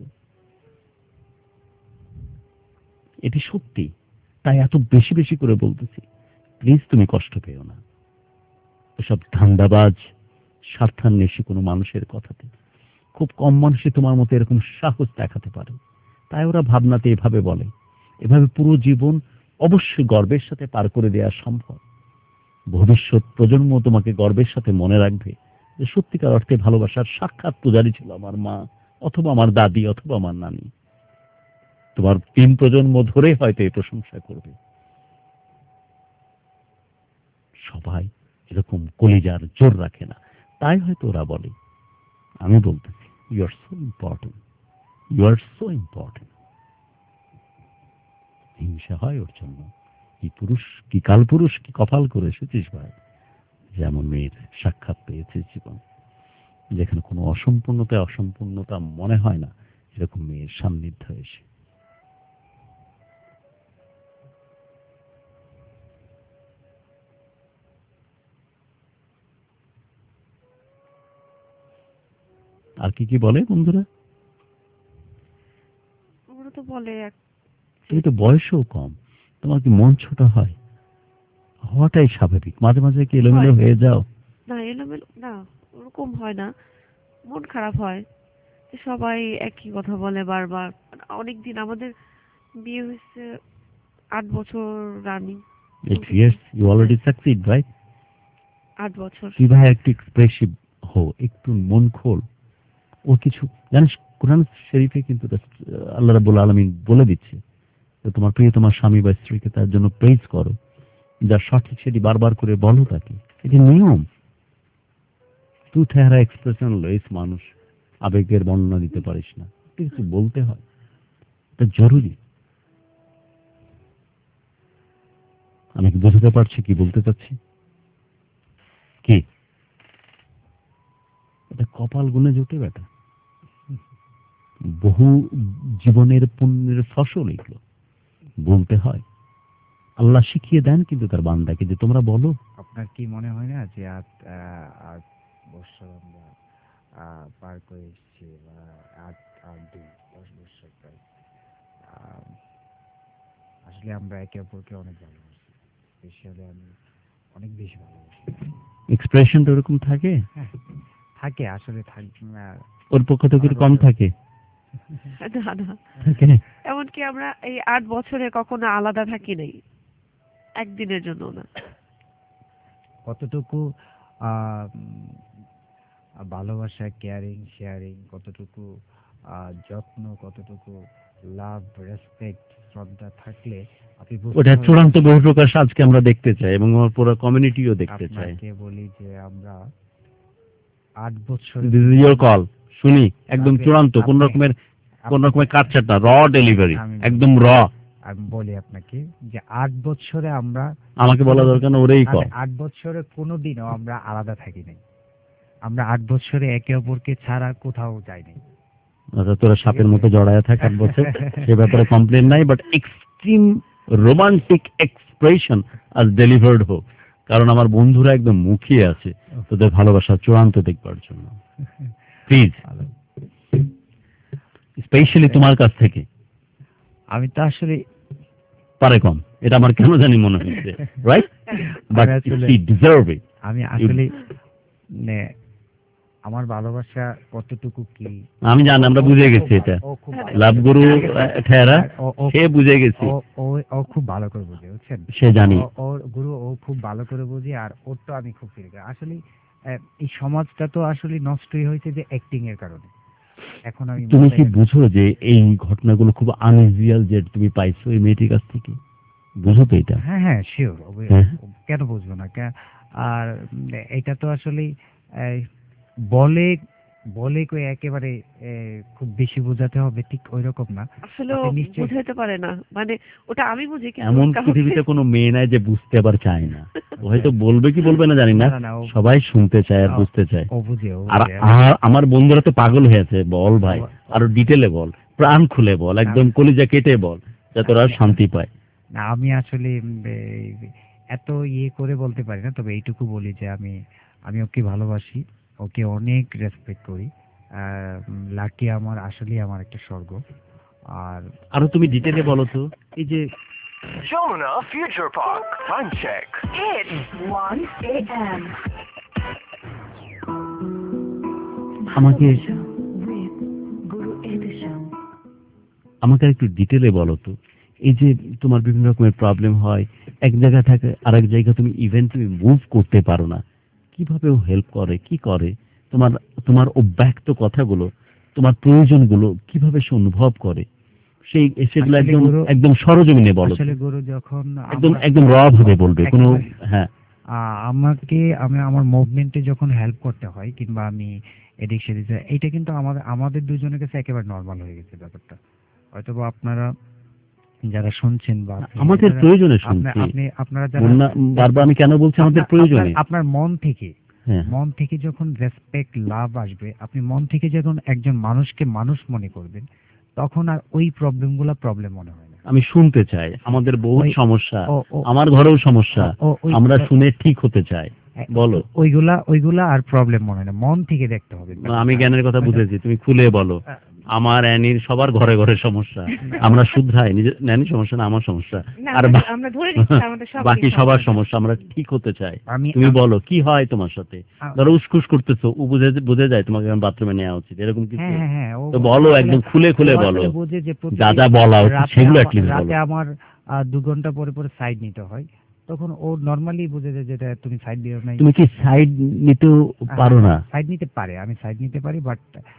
এটি সত্যি, তাই এত বেশি বেশি করে বলতেছি, প্লিজ তুমি কষ্ট পেও না এসব ধান্দাবাজ স্বার্থান্বেষী কোনো মানুষের কথাতে। খুব কম মানুষই তোমার মতো এরকম সাহস দেখাতে পারে, তাই ওরা ভাবনাতে এভাবে বলে। এভাবে পুরো জীবন অবশ্যই গর্বের সাথে পার করে দেওয়া সম্ভব। ভবিষ্যৎ প্রজন্ম তোমাকে গর্বের সাথে মনে রাখবে যে সত্যিকার অর্থে ভালোবাসার সাক্ষাৎ পূজারী ছিল আমার মা, অথবা আমার দাদি, অথবা আমার নানি। তোমার তিন প্রজন্ম ধরে হয়তো এই প্রশংসা করবে। সবাই এরকম কলিজার জোর রাখে না, তাই হয়তো ওরা বলে। আমি বলতেছি, you are so important, you are so important. হিংসা হয় ওর জন্য। কি পুরুষ, কি কাল পুরুষ, কি কপাল করে এসেছিস ভাই, যেমন মেয়ের সাক্ষাৎ পেয়েছিস জীবন, যেখানে কোনো অসম্পূর্ণতা অসম্পূর্ণতা মনে হয় না, এরকম মেয়ের সান্নিধ্য এসে। আর কি কি বলে বন্ধুরা? ওরা তো বলে এক- তুমি তো বয়সও কম, তোমার কি মন ছোট হয়? হওয়াটাই স্বাভাবিক। মাঝে মাঝে কি এলোমেলো হয়। হয়ে যাও? না এলোমেলো না, ওরকম হয় না, মন খারাপ হয় যে সবাই একই কথা বলে বারবার। অনেক দিন আমাদের বিয়ে হয়েছে আট বছর running. Eight years, you already succeed, right? আট বছর। তুই ভাই একটু এক্সপ্রেসিভ হো, একটু মন খোল। ও কিছু জানিস, কোরআন শরীফে কিন্তু রাস- আল্লাহ রাব্বুল আলামিন বলে দিচ্ছে যে তোমার প্রিয় তোমার স্বামী বা স্ত্রীকে তার জন্য প্রেজ করো, যা সঠিক সেটি বারবার করে বলো তাকে। এটি নিয়ম। তুই চেহারা এক্সপ্রেশন লইস মানুষ, আবেগের বর্ণনা দিতে পারিস না, একটু কিছু বলতে হয়, এটা জরুরি। আমি কি বুঝতে পারছি কি বলতে চাচ্ছি? কি এটা কপাল গুনে জোটে বেটা, বহু জীবনের পুণ্যের ফসল এগুলো, বলতে হয়। আল্লাহ শিখিয়ে দেন কিন্তু তার বান্দাকে যে তোমরা বলো। আপনার কি মনে হয় না যে আট আহ, আট বছর আমরা আহ, পার করে এসেছি, বা আট আট দুই দশ বছর প্রায়, আহ, আসলে আমরা একে অপরকে অনেক ভালোবাসি, স্পেশালি আমি অনেক বেশি ভালোবাসি। এক্সপ্রেশনটা ওরকম থাকে, হ্যাঁ থাকে, আসলে থাক- আহ, ওর পক্ষ থেকে একটু কম থাকে। না না, থাকে। এমনকি আমরা এই আট বছরে কখনো আলাদা থাকি নাই, একদিনের জন্য না। কতটুকু আহ, উম, ভালোবাসা, কেয়ারিং, শেয়ারিং, কতটুকু আহ, যত্ন, কতটুকু লাভ, রেসপেক্ট, শ্রদ্ধা থাকলে আপনি বুঝতে ওটা পারবেন। চূড়ান্ত বহিঃপ্রকাশ আজকে আমরা দেখতে চাই এবং আমার পুরো কমিউনিটিও দেখতে চাই। আপনাকে বলি যে আমরা আট বছর দিস ইজ ইয়োর কল, শুনি একদম আপনি- চূড়ান্ত, কোন আপনি- রকমের কোন আপনি- রকমের কাটছাট না, র ডেলিভারি, আমি- একদম র। আমি বলি আপনাকে যে আট বছরে আমরা, আমাকে বলা দরকার না, ওরেই কল। আমি আট বছরে কোনোদিনও আমরা আলাদা থাকি নাই। আমরা আট বছরে একে অপরকে ছাড়া কোথাও যাই নাই। আচ্ছা, তোরা সাপের মতো জড়ায় থাক আট বছর, সে ব্যাপারে কমপ্লেন নাই, বাট এক্সট্রিম রোমান্টিক এক্সপ্রেশন আজ ডেলিভার্ড হোক, কারণ আমার বন্ধুরা একদম মুখিয়ে আছে তোদের ভালোবাসা চূড়ান্ত দেখবার জন্য। প্লিজ, স্পেশালি তোমার কাছ থেকে। আমি তো আসলে পারে কম, এটা আমার কেন জানি মনে হচ্ছে, রাইট? বাট আমি আসলে- হি ডিজার্ভ ইট। আমি আসলে মানে আমার ভালোবাসা কতটুকু কি আমি জানি, আমরা বুঝে গেছি এটা। ও খুব ভালো- লাভ গুরু ঠেরা, ও- ও- সে বুঝে গেছি, ও- ও- ও খুব ভালো করে বুঝে, বুঝছেন? সে জানি। ও- ওর গুরু ও খুব ভালো করে বুঝি, আর ওর তো আমি খুব ফিল করি। আসলে আহ, এই সমাজটা তো আসলে নষ্টই হয়েছে যে অ্যাক্টিং এর কারণে। এখন আমি তুমি কি মাথায়- বুঝো যে এই ঘটনাগুলো খুব আনইউজুয়াল যে তুমি পাইছো এই মেয়েটির কাছ থেকে? বুঝো তো এটা? হ্যাঁ হ্যাঁ শিওর, হ্যাঁ। কেন বুঝবো না? কে- আর উম, এটা তো আসলে এই, বলে বলে কই একেবারে এ, খুব বেশি বোঝাতে হবে ঠিক ওই রকম না। আসলে ও আপনি নিশ্চয়ই বুঝাইতে পারে না, মানে ওটা আমি বুঝি কিন্তু এমন কাউকে- পৃথিবীতে কোনো মেয়ে নাই যে বুঝতে আবার চায় না। ও হয়তো বলবে কি বলবে না জানি না, না, না, না, ও- সবাই শুনতে চায় আর ও- বুঝতে চায়। ও বুঝে ও আর বুঝে। আর- আমার বন্ধুরা তো পাগল হয়েছে, বল ভাই আরো ডিটেলে বল, প্রাণ খুলে বল, একদম কলিজা কেটে বল, যাতে ওরা শান্তি পায়। না আমি আসলে উম, এই, এত ইয়ে করে বলতে পারি না, তবে এইটুকু বলি যে আমি আমি ওকে ভালোবাসি, ওকে অনেক রেসপেক্ট করি। লাকি আমার আসলে আমার একটা স্বর্গ। আর আরো তুমি ডিটেলে বলো তো, এই যে Jonah Future Park. Time check. It's one a m আমাকে with Guru Edisham. আমাকে একটু ডিটেলে বলো তো, এই যে তোমার বিভিন্ন রকমের প্রবলেম হয়, এক জায়গা থেকে আরেক জায়গায় তুমি ইভেন তুমি মুভ করতে পারো না, কিভাবে ও হেল্প করে, কি করে, তোমার তোমার অব্যক্ত কথাগুলো, তোমার প্রয়োজনগুলো কিভাবে সে অনুভব করে, সেই সেগুলো আসলে একদম গুরু- একদম সরজমিনে বলো তো। আসলে গুরু যখন একদম আমরা- একদম র ভাবে বলবে, কোনো একেবারে- হ্যাঁ আহ, আমাকে আমি আমার মুভমেন্টে যখন হেল্প করতে হয় কিংবা আমি এদিক সেদিক যাই, এইটা কিন্তু আমাদের আমাদের দুজনের কাছে একেবারে নর্মাল হয়ে গেছে ব্যাপারটা। হয়তো বা আপনারা যারা শুনছেন বা আমাদের যারা- প্রয়োজনে আপনি শুনছি। আপনি আপনারা যারা মুন্না, বারবার আমি কেন বলছি আমাদের আপনার- প্রয়োজনে? আপনার- আপনার মন থেকে হ্যাঁ মন থেকে যখন রেসপেক্ট লাভ আসবে, আপনি মন থেকে যখন একজন মানুষকে মানুষ মনে করবেন, তখন আর ওই প্রবলেমগুলো প্রবলেম মনে হয় না। আমি শুনতে চাই, আমাদের বহুত ওই- সমস্যা, ও- ও- আমার ঘরেও সমস্যা, ও- ওই- আমরা শুনে ঠিক হতে চাই, বলো। ওইগুলা ওইগুলা আর প্রবলেম মনে হয় না, মন থেকে দেখতে হবে। আমি জ্ঞানের কথা বুঝেছি, তুমি খুলে বলো। আমার অ্যানির সবার ঘরে ঘরে সমস্যা, আমরা শুধরাই, নিজের ন্যানির সমস্যা না আমার সমস্যা, না, আর আমরা- বা- আমরা ধরে নিচ্ছি আমাদের সবারই বাকি সবার সমস্যা। সমস্যা, আমরা ঠিক হতে চাই। আমি তুমি আমি- বলো কি হয় তোমার সাথে, আ- ধরো উসকুস করতেছো, ও বুঝে বুঝে যায় তোমাকে বাথরুমে নেওয়া উচিত, এরকম কিছু? হ্যাঁ হ্যাঁ হ্যাঁ, ও- তো বলো, ও একদম আসলে- খুলে খুলে ও বলো, আসলে বোঝে যে প্রতিদিন যা যা বলা উচিত রাতে সেগুলো আমার- অ্যাটলিস্ট বলো। রাতে আমার আহ, দু ঘন্টা পরে পরে সাইড নিতে হয়, তখন ও নর্মালি বুঝে যায় যেটা তুমি সাইড দিও নাই। তুমি কি সাইড নিতেও পারো না? সাইড নিতে পারে, আমি সাইড নিতে পারি, বাট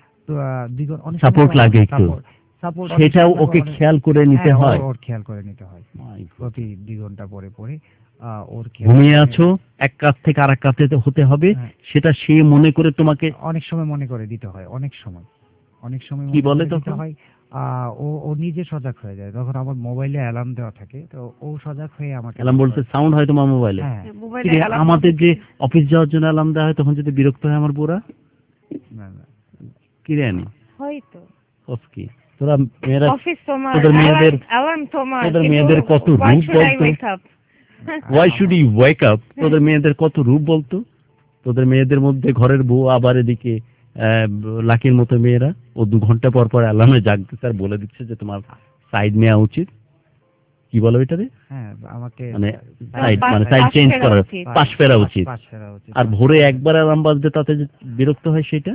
অনেক Support লাগে একটু। সাপোর্ট সেটাও ওকে খেয়াল করে নিতে হয়। ওর খেয়াল করে নিতে হয় প্রতি দুই ঘন্টা পরে পরে আহ, ওর খেয়াল ঘুমিয়ে করে- আছো, এক কাপ থেকে আরেক কাপে হতে হবে, হ্যাঁ। সেটা সে মনে করে তোমাকে অনেক সময় মনে করে দিতে হয়, অনেক সময় অনেক সময় কি মনে বলে করে দিতে তখন? হয়। আহ, ও ও নিজে সজাগ হয়ে যায়, তখন আমার মোবাইলে অ্যালার্ম দেওয়া থাকে, তো ও সজাগ হয়ে আমাকে অ্যালার্ম বলতে সাউন্ড হয় তোমার মোবাইলে? হ্যাঁ। মোবাইলে কিরে, alarm আমাদের বলতে যে কি? অফিস যাওয়ার জন্য অ্যালার্ম দেওয়া হয়, তখন যদি বিরক্ত হয় আমার বুড়া, না, না। কিরে আনি হয়তো অফ কি তোরা মেয়েরা, অফিস তোমার, তোদের মেয়েদের অ্যালার্ম তোমার, তোদের কিন্তু মেয়েদের কত why রূপ should I বলতো? wake up? Why should you wake up? তোদের মেয়েদের কত রূপ বলতো? তোদের মেয়েদের মধ্যে ঘরের বউ, আবার এদিকে আহ, লাকির মতো মেয়েরা, ও দু ঘন্টা পর পর অ্যালার্মে জাগতেছে আর বলে দিচ্ছে যে তোমার সাইড নেওয়া উচিত, কি বলো এটারে? হ্যাঁ আমাকে মানে পাশ- সাইড পাশ- মানে সাইড পাশ চেঞ্জ ফেরা করার, উচিত। পাশ ফেরা উচিত। পাশ ফেরা উচিত। আর ভোরে একবার অ্যালার্ম বাজবে তাতে যে বিরক্ত হয় সেটা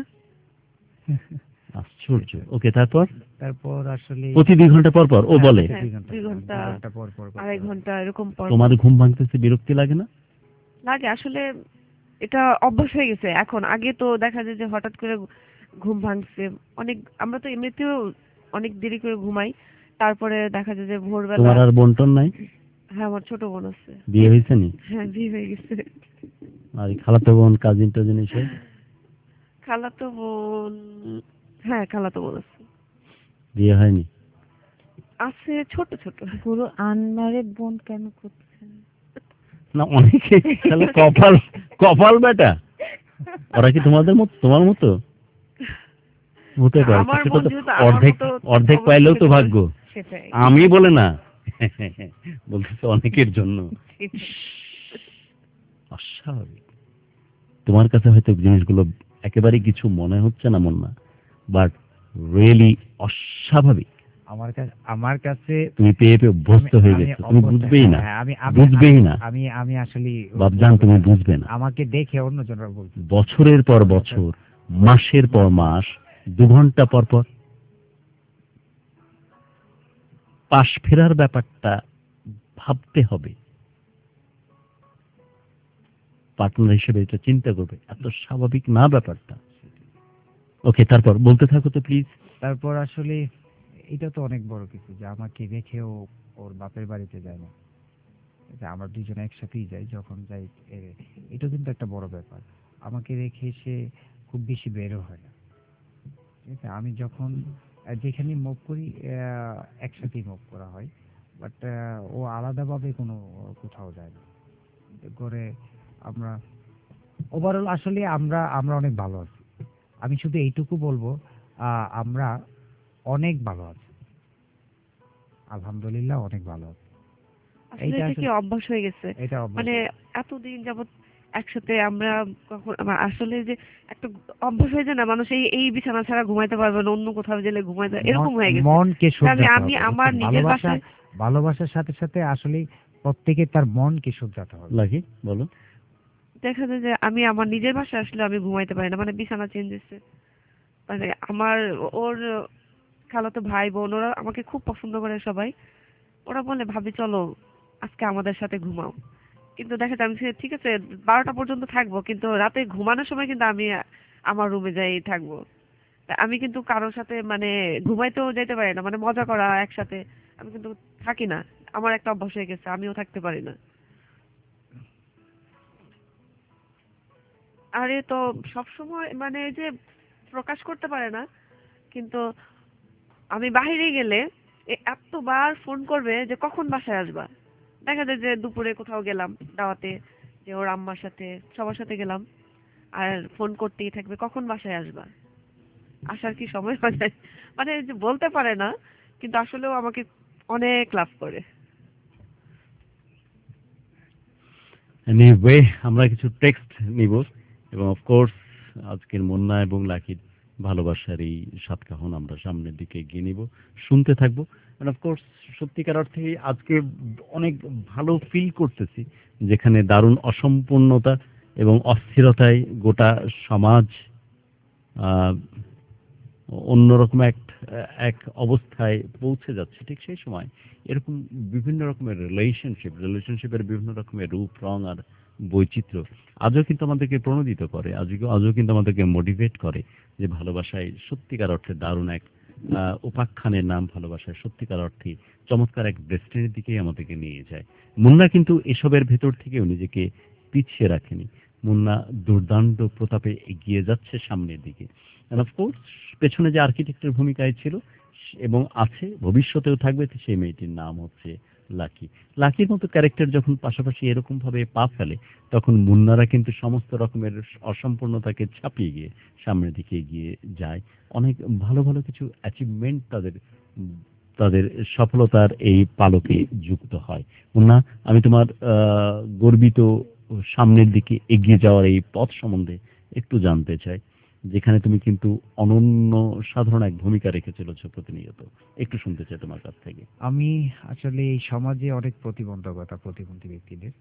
আশ্চর্য। ওকে, তারপর তারপর আসলে প্রতি দুই ঘন্টা পর পর ও হ্যাঁ, বলে, হ্যাঁ, দুই ঘন্টা দুই ঘন্টা, দুই ঘন্টা পর পর করতে আড়াই হবে। ঘন্টা এরকম পর পর। তোমার ঘুম ভাঙতেছে, বিরক্তি লাগে না? লাগে আসলে, এটা অভ্যাস হয়ে গেছে এখন। আগে তো দেখা যায় যে হঠাৎ করে ঘুম ভাঙছে, অনেক আমরা তো এমনিতেও অনেক দেরি করে ঘুমাই, তারপরে দেখা যায় যে ভোরবেলা। তোমার আর বন্টন নাই? হ্যাঁ আমার ছোট বোন আছে। বিয়ে হয়েছে নি? হ্যাঁ বিয়ে হয়ে গেছে। আর এই খালাতো বোন, কাজিন টাজিন এসে? খালাতো বোন, হ্যাঁ খালাতো বোন আছে। বিয়ে হয়নি? আছে ছোট ছোট। পুরো আনম্যারিড বোন কেন করছেন? না অনেকে তাহলে কপাল কপাল বেটা, ওরা কি তোমাদের মতো, তোমার মতো হতে পারে? আমার সেটা বোন তো যেহেতু আমার অর্ধেক মতো অর্ধেক অবস্থা পাইলেও তো থেকে ভাগ্য। সেটাই। আমি বলে না, বলতেছে অনেকের জন্য। অস্বাভাবিক। তোমার কাছে হয়তো জিনিসগুলো একেবারে কিছু মনে হচ্ছে না মন না, বাট রিয়েলি অস্বাভাবিক। আমার কাছে আমার কাছে তুমি পেয়ে পেয়ে অভ্যস্ত আমি- হয়ে আমি গেছো, তুমি অভ্যস্ত- বুঝবেই না, হ্যাঁ, আমি আমি- বুঝবেই না। আমি আমি আসলে বাবজান তুমি বুঝবে না। আমাকে দেখে অন্যজনরা বলছে বছরের পর বছর, মাসের পর মাস, দু ঘন্টা পর পর পাশ ফেরার ব্যাপারটা ভাবতে হবে। পার্টনার হিসেবে এটা চিন্তা করবে, এত স্বাভাবিক না ব্যাপারটা। ওকে, তারপর বলতে থাকো তো প্লিজ। তারপর আসলে এটা তো অনেক বড় কিছু যে আমাকে রেখে ও ওর বাপের বাড়িতে যায় না। যে আমরা দুজনে একসাথেই যাই, যখন যাই এ- এটা কিন্তু একটা বড় ব্যাপার। আমাকে রেখে সে খুব বেশি বেরও হয় না, ঠিক আছে? আমি যখন আহ, যেখানে মুভ করি আহ, একসাথেই মুভ করা হয়, বাট ও আলাদাভাবে কোনো কোথাও যায় না। এতে করে আমরা ওভারঅল আসলে আমরা আমরা অনেক ভালো আছি। আমি শুধু এইটুকু বলবো, আহ, আমরা অনেক ভালো আছি, আলহামদুলিল্লাহ অনেক ভালো আছি। আসলে এইটা এটা কি আসলে- অভ্যাস হয়ে গেছে, এটা অভ্যাস মানে হয়ে এতদিন যাবত একসাথে আমরা কখন আমার আসলে যে একটা অভ্যাস হয়ে যায় না, মানুষ এই এই বিছানা ছাড়া ঘুমাইতে পারবে না, অন্য কোথাও গেলে ঘুমাইতে, এরকম হয়ে গেছে। মনকে তা আমি শুধরাতে আমি হবে। আমার বুঝছেন? নিজের ভালোবাসা বাসায় ভালোবাসার সাথে সাথে আসলে প্রত্যেকে তার মনকে শুধরাতে হবে। লাকি বলো। দেখা যায় যে আমি আমার নিজের বাসায় আসলে আমি ঘুমাইতে পারি না, মানে বিছানা চেঞ্জ হচ্ছে, মানে আমার ওর খালাতো ভাই বোন ওরা আমাকে খুব পছন্দ করে সবাই, ওরা বলে ভাবি চলো আজকে আমাদের সাথে ঘুমাও, কিন্তু দেখা যায় আমি সে- ঠিক আছে বারোটা পর্যন্ত থাকবো, কিন্তু রাতে ঘুমানোর সময় কিন্তু আমি আমার রুমে যাই থাকবো। তা আমি কিন্তু কারোর সাথে মানে ঘুমাইতেও যেতে পারি না, মানে মজা করা একসাথে আমি কিন্তু থাকি না, আমার একটা অভ্যাস হয়ে গেছে, আমিও থাকতে পারি না। আরে তো সবসময় মানে যে প্রকাশ করতে পারে না, কিন্তু আমি বাইরে গেলে এ এতবার ফোন করবে যে কখন বাসায় আসবা। দেখা যায় যে দুপুরে কোথাও গেলাম দাওয়াতে, যে ওর আম্মার সাথে সবার সাথে গেলাম, আর ফোন করতেই থাকবে কখন বাসায় আসবা, আসার কি সময় হয়ে যায়, মানে যে বলতে পারে না, কিন্তু আসলেও আমাকে অনেক লাভ করে। এনিওয়ে, আমরা কিছু টেক্সট নিব এবং অফকোর্স আজকের মুন্না এবং লাকির ভালোবাসার এই সাতকাহন আমরা সামনের দিকে এগিয়ে নিব, শুনতে থাকবো। এন্ড অফকোর্স সত্যিকার অর্থে আজকে অনেক ভালো ফিল করতেছি, যেখানে দারুণ অসম্পূর্ণতা এবং অস্থিরতায় গোটা সমাজ আহ, অন্যরকম এক এক অবস্থায় পৌঁছে যাচ্ছে, ঠিক সেই সময় এরকম বিভিন্ন রকমের রিলেশনশিপ রিলেশনশিপের বিভিন্ন রকমের রূপ রং আর বৈচিত্র্য আজও কিন্তু আমাদেরকে প্রণোদিত করে, আজও আজও কিন্তু আমাদেরকে মোটিভেট করে যে ভালোবাসায় সত্যিকার অর্থে দারুণ এক আহ, উপাখ্যানের নাম ভালোবাসায় সত্যিকার অর্থে চমৎকার এক ডেস্টিনির দিকেই আমাদেরকে নিয়ে যায়। মুন্না কিন্তু এসবের ভেতর থেকেও নিজেকে পিছিয়ে রাখেনি, মুন্না দুর্দান্ত প্রতাপে এগিয়ে যাচ্ছে সামনের দিকে। And of course, পেছনে যে আর্কিটেক্টের ভূমিকায় ছিল এবং আছে, ভবিষ্যতেও থাকবে, সেই মেয়েটির নাম হচ্ছে লাকি। লাকির মতো ক্যারেক্টার যখন পাশাপাশি এরকম ভাবে পা ফেলে, তখন মুন্নারা কিন্তু সমস্ত রকমের অসম্পূর্ণতাকে ছাপিয়ে গিয়ে সামনের দিকে এগিয়ে যায়। অনেক ভালো ভালো কিছু অ্যাচিভমেন্ট তাদের তাদের সফলতার এই পালকে যুক্ত হয়। মুন্না, আমি তোমার আহ, গর্বিত সামনের দিকে এগিয়ে যাওয়ার এই পথ সম্বন্ধে একটু জানতে চাই, যেখানে তুমি কিন্তু অনন্য সাধারণ এক ভূমিকা রেখে চলেছো প্রতিনিয়ত, একটু শুনতে চাই তোমার কাছ থেকে। আমি আসলে এই সমাজে অনেক প্রতিবন্ধকতা প্রতিবন্ধী ব্যক্তিদের,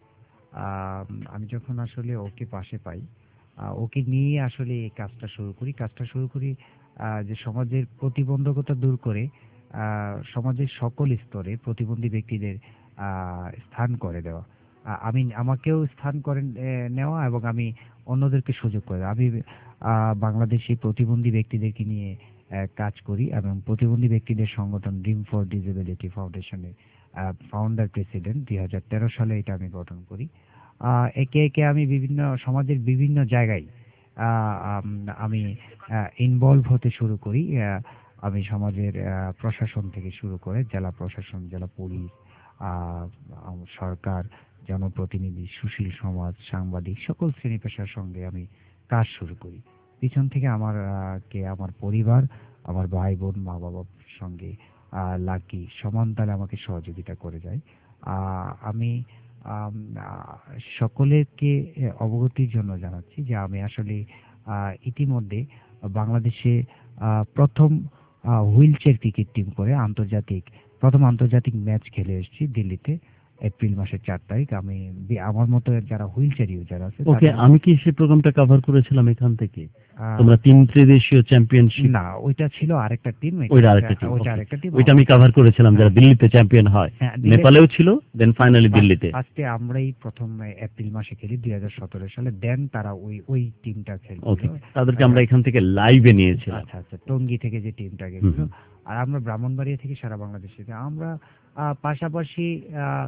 আহ, আমি যখন আসলে ওকে পাশে পাই, আহ, ওকে নিয়ে আসলে এই কাজটা শুরু করি কাজটা শুরু করি আহ, যে সমাজের প্রতিবন্ধকতা দূর করে আহ, সমাজের সকল স্তরে প্রতিবন্ধী ব্যক্তিদের আহ, স্থান করে দেওয়া। আহ, আমি আমাকেও স্থান করে আহ, নেওয়া এবং আমি অন্যদেরকে সুযোগ করে দেওয়া। আমি আহ, বাংলাদেশি প্রতিবন্ধী ব্যক্তিদেরকে নিয়ে আহ, কাজ করি এবং প্রতিবন্ধী ব্যক্তিদের সংগঠন ড্রিম ফর ডিসেবিলিটি ফাউন্ডেশনের ফাউন্ডার প্রেসিডেন্ট। দুই হাজার তেরো সালে এটা আমি গঠন করি। আহ, একে একে আমি বিভিন্ন সমাজের বিভিন্ন জায়গায় আহ, আম, আমি ইনভলভ হতে শুরু করি। আহ, আমি সমাজের আহ, প্রশাসন থেকে শুরু করে জেলা প্রশাসন, জেলা পুলিশ, আহ, আম- সরকার, জনপ্রতিনিধি, সুশীল সমাজ, সাংবাদিক, সকল শ্রেণী পেশার সঙ্গে আমি কাজ শুরু করি। পিছন থেকে আমার আহ, কে আমার পরিবার, আমার ভাই বোন, মা বাবার সঙ্গে আহ, লাকি সমান তালে আমাকে সহযোগিতা করে যায়। আহ, আমি আম, আহ, সকলেরকে অবগতির জন্য জানাচ্ছি যে আমি আসলে আহ, ইতিমধ্যে বাংলাদেশে আহ, প্রথম হুইল চেয়ার ক্রিকেট টিম করে আন্তর্জাতিক প্রথম আন্তর্জাতিক ম্যাচ খেলে এসেছি দিল্লিতে এপ্রিল মাসের চার তারিখ। আমি বি- আমার মতো যারা হুইল চেয়ার ইউজার আছে ওকে, তাদের- আমি কি সেই প্রোগ্রামটা কভার করেছিলাম এখান থেকে? আহ, তোমরা তিন ত্রিদেশীয় চ্যাম্পিয়নশিপ, না, ওইটা ছিল আরেকটা টিম। ওইটা আরেকটা টিম, ওইটা আরেকটা টিম ওইটা আমি কভার করেছিলাম, যারা দিল্লিতে চ্যাম্পিয়ন হয়। হ্যাঁ, দিল্লিতে- নেপালেও ছিল, দেন ফাইনালি দিল্লিতে। ফার্স্টে আমরাই প্রথম এপ্রিল মাসে খেলি দুই হাজার সতেরো সালে, দেন তারা ওই ওই টিমটা খেলছিল। ওকে, তাদেরকে আমরা এখান থেকে লাইভে নিয়েছিলাম। আচ্ছা আচ্ছা, টঙ্গী থেকে যে টিমটা গেছিল, আর আমরা ব্রাহ্মণবাড়িয়া থেকে সারা বাংলাদেশে আমরা আহ, পাশাপাশি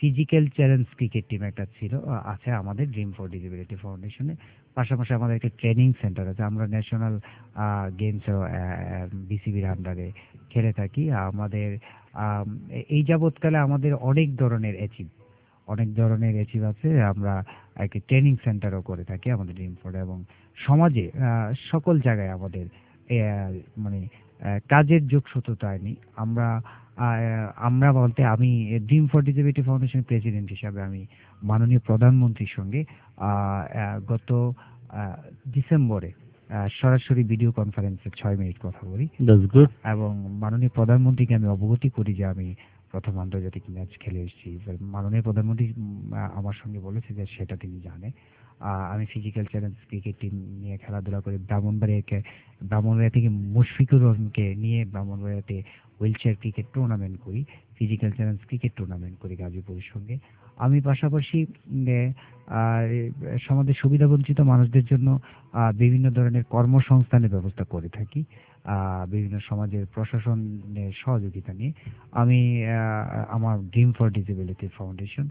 ফিজিক্যাল চ্যালেঞ্জ ক্রিকেট টিম একটা ছিল আহ, আছে আমাদের ড্রিম ফর ডিসেবিলিটি ফাউন্ডেশনে। পাশাপাশি আমাদের একটা ট্রেনিং সেন্টার আছে, আমরা ন্যাশনাল গেমসও বিসিবির আন্ডারে খেলে থাকি। আমাদের আম, এ- এই যাবৎকালে আমাদের অনেক ধরনের অ্যাচিভ অনেক ধরনের অ্যাচিভ আছে। আমরা একটা ট্রেনিং সেন্টারও করে থাকি আমাদের ড্রিম ফর, এবং সমাজে আহ, সকল জায়গায় আমাদের এ, আহ, মানে আহ, কাজের যোগসূত্রতা আনি আমরা। আহ, আমরা বলতে আমি ড্রিম ফর ডিসেবিলিটি ফাউন্ডেশনের প্রেসিডেন্ট হিসাবে আমি মাননীয় প্রধানমন্ত্রীর সঙ্গে আহ, আহ, গত আহ, ডিসেম্বরে আহ, সরাসরি ভিডিও কনফারেন্সে ছয় মিনিট কথা বলি, দ্যাটস গুড। এবং মাননীয় প্রধানমন্ত্রীকে আমি অবগতি করি যে আমি প্রথম আন্তর্জাতিক ম্যাচ খেলে এসেছি। এবার মাননীয় প্রধানমন্ত্রী উম, আহ, আমার সঙ্গে বলেছে যে সেটা তিনি জানে। আহ, আমি ফিজিক্যাল চ্যালেঞ্জ ক্রিকেট টিম নিয়ে খেলাধুলা করি ব্রাহ্মণবাড়িয়াকে, ব্রাহ্মণবাড়িয়া থেকে মুশফিকুর রহমানকে নিয়ে ব্রাহ্মণবাড়িয়াতে হুইল চেয়ার ক্রিকেট টুর্নামেন্ট করি, ফিজিক্যাল চ্যালেঞ্জ ক্রিকেট টুর্নামেন্ট করি গাজীপুরের সঙ্গে। আমি পাশাপাশি উম, এ, আহ, সমাজের সুবিধাবঞ্চিত মানুষদের জন্য আহ, বিভিন্ন ধরনের কর্মসংস্থানের ব্যবস্থা করে থাকি আহ, বিভিন্ন সমাজের প্রশাসনের সহযোগিতা নিয়ে। আমি আহ, আমার ড্রিম ফর ডিসেবিলিটি ফাউন্ডেশন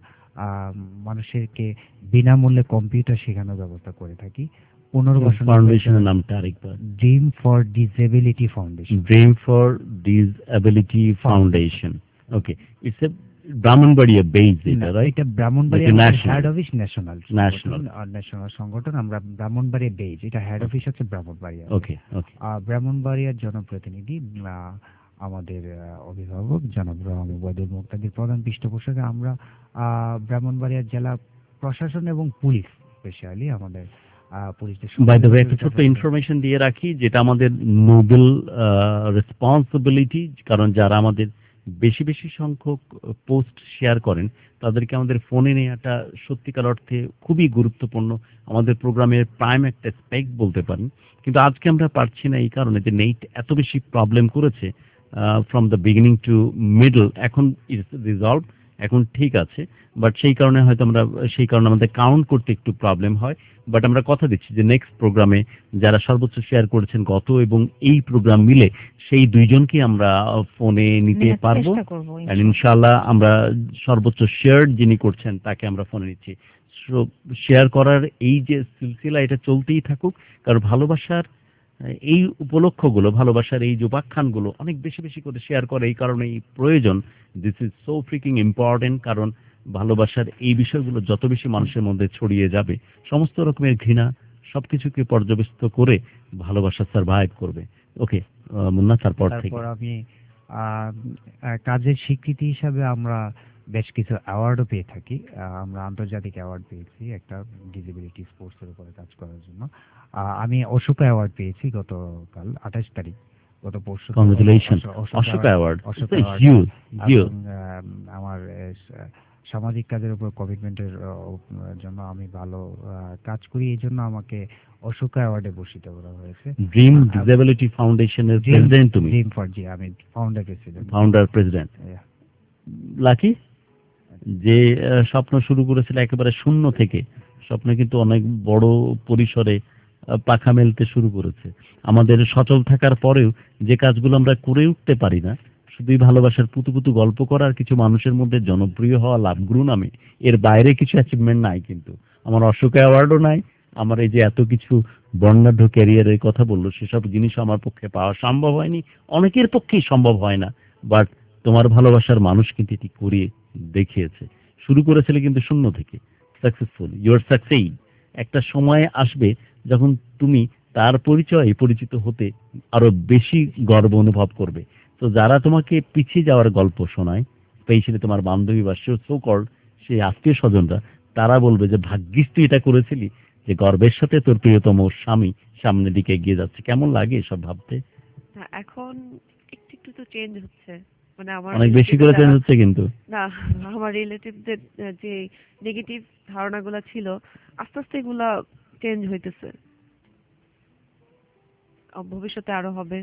মানুষেরকে বিনামূল্যে কম্পিউটার শেখানোর ব্যবস্থা করে থাকি। পুনর্বাসন ফাউন্ডেশনের নামটা আরেকবার। Dream for disability foundation. Dream for disability foundation. Okay, it's a Brahmanbaria base এটা, রাইট? এটা Brahmanbaria head office national national national সংগঠন, আমরা ব্রাহ্মণবাড়িয়া বেজ, এটা হেড অফিস হচ্ছে ব্রাহ্মণবাড়িয়া। ওকে ওকে। আহ, ব্রাহ্মণবাড়িয়ার জনপ্রতিনিধি আহ, আমাদের আহ, অভিভাবক জনাব ওবায়দুল মুক্তাদির প্রধান পৃষ্ঠপোষকে আমরা আহ, ব্রাহ্মণবাড়িয়া জেলা প্রশাসন এবং পুলিশ স্পেশালি আমাদের আহ, পুলিশদের বাই দ্য ওয়ে একটা ছোট্ট ইনফরমেশন দিয়ে রাখি, যেটা আমাদের নোবেল রেসপন্সিবিলিটি, কারণ যারা আমাদের বেশি বেশি সংখ্যক পোস্ট শেয়ার করেন তাদেরকে আমাদের ফোনে নেওয়াটা সত্যিকার অর্থে খুবই গুরুত্বপূর্ণ, আমাদের প্রোগ্রামের প্রাইম একটা স্পেক বলতে পারেন। কিন্তু আজকে আমরা পারছি না এই কারণে যে নেট এত বেশি প্রবলেম করেছে from the beginning to middle. এখন ইটস রিজলভ, এখন ঠিক আছে, বাট সেই কারণে হয়তো আমরা সেই কারণে আমাদের কাউন্ট করতে একটু প্রবলেম হয়। বাট আমরা কথা দিচ্ছি যে নেক্সট প্রোগ্রামে যারা সর্বোচ্চ শেয়ার করেছেন গত এবং এই প্রোগ্রাম মিলে সেই দুইজনকে আমরা ফোনে নিতে নেওয়ার পারবো। চেষ্টা করবো, আর ইনশাআল্লাহ আমরা সর্বোচ্চ শেয়ার যিনি করছেন তাকে আমরা ফোনে নিচ্ছি। সো শেয়ার করার এই যে সিলসিলা এটা চলতেই থাকুক, কারণ ভালোবাসার এই উপলক্ষগুলো, ভালোবাসার এই যে উপাখ্যানগুলো অনেক বেশি বেশি করে শেয়ার করে, এই কারণে এই প্রয়োজন। This is so freaking important, কারণ ভালোবাসার এই বিষয়গুলো যত বেশি মানুষের মধ্যে ছড়িয়ে যাবে, সমস্ত রকমের ঘৃণা সবকিছুকে পর্যবেসিত করে ভালোবাসা সার্ভাইভ করবে। ওকে মুন্না, তারপর থেকে তারপর আমি আহ, আহ, কাজের স্বীকৃতি হিসাবে আমরা বেশ কিছু অ্যাওয়ার্ডও পেয়ে থাকি। আহ, আমরা আন্তর্জাতিক অ্যাওয়ার্ড পেয়েছি একটা ডিসেবিলিটি স্পোর্টসের উপরে কাজ করার জন্য। আহ, আমি অশোকা অ্যাওয়ার্ড পেয়েছি গতকাল আঠাশ তারিখ, গত পরশু। Congratulation, Ashok award. Huge huge. আমার আহ, সামাজিক কাজের উপর কমিটমেন্টের জন্য আমি ভালো আহ, কাজ করি, এই জন্য আমাকে অশোকা অ্যাওয়ার্ডে ভূষিত করা হয়েছে। ড্রিম ডিসেবিলিটি ফাউন্ডেশনের প্রেসিডেন্ট তুমি? ড্রিম ফর, জি আমি founder president. Founder president. Lucky যে আহ, স্বপ্ন শুরু করেছিল একেবারে শূন্য থেকে, স্বপ্ন কিন্তু অনেক বড় পরিসরে আহ, পাখা মেলতে শুরু করেছে। আমাদের সচল থাকার পরেও যে কাজগুলো আমরা করে উঠতে পারি না, শুধুই ভালোবাসার পুতু পুতু গল্প করার, কিছু মানুষের মধ্যে জনপ্রিয় হওয়া লাভগুরু নামে, এর বাইরে কিছু অ্যাচিভমেন্ট নাই। কিন্তু আমার অশোক অ্যাওয়ার্ডও নাই, আমার এই যে এত কিছু বর্ণাঢ্য ক্যারিয়ারের কথা বললো সেসব জিনিস আমার পক্ষে পাওয়া সম্ভব হয়নি, অনেকের পক্ষেই সম্ভব হয় না। বাট তোমার ভালোবাসার মানুষ কিন্তু এটি করিয়ে দেখিয়েছে। শুরু করেছিলে কিন্তু শূন্য থেকে, সাকসেসফুল, ইউ আর সাকসেইড। একটা সময় আসবে যখন তুমি তার পরিচয়ে পরিচিত হতে আরো বেশি গর্ব অনুভব করবে। তো যারা তোমাকে পিছিয়ে যাওয়ার গল্প শোনায়, স্পেশালি তোমার বান্ধবী বা সো কল্ড সেই আত্মীয় স্বজনরা, তারা বলবে যে ভাগ্যিস তুই এটা করেছিলি, যে গর্বের সাথে তোর প্রিয়তম স্বামী সামনের দিকে এগিয়ে যাচ্ছে। কেমন লাগে এসব ভাবতে? হ্যাঁ, এখন একটু একটু তো চেঞ্জ হচ্ছে, মানে আমার অনেক বেশি করে চেঞ্জ হচ্ছে কিন্তু না, আমার রিলেটিভদের যে নেগেটিভ ধারণাগুলো ছিল আস্তে আস্তে এগুলা চেঞ্জ হইতেছে, আহ, ভবিষ্যতে আরো হবে,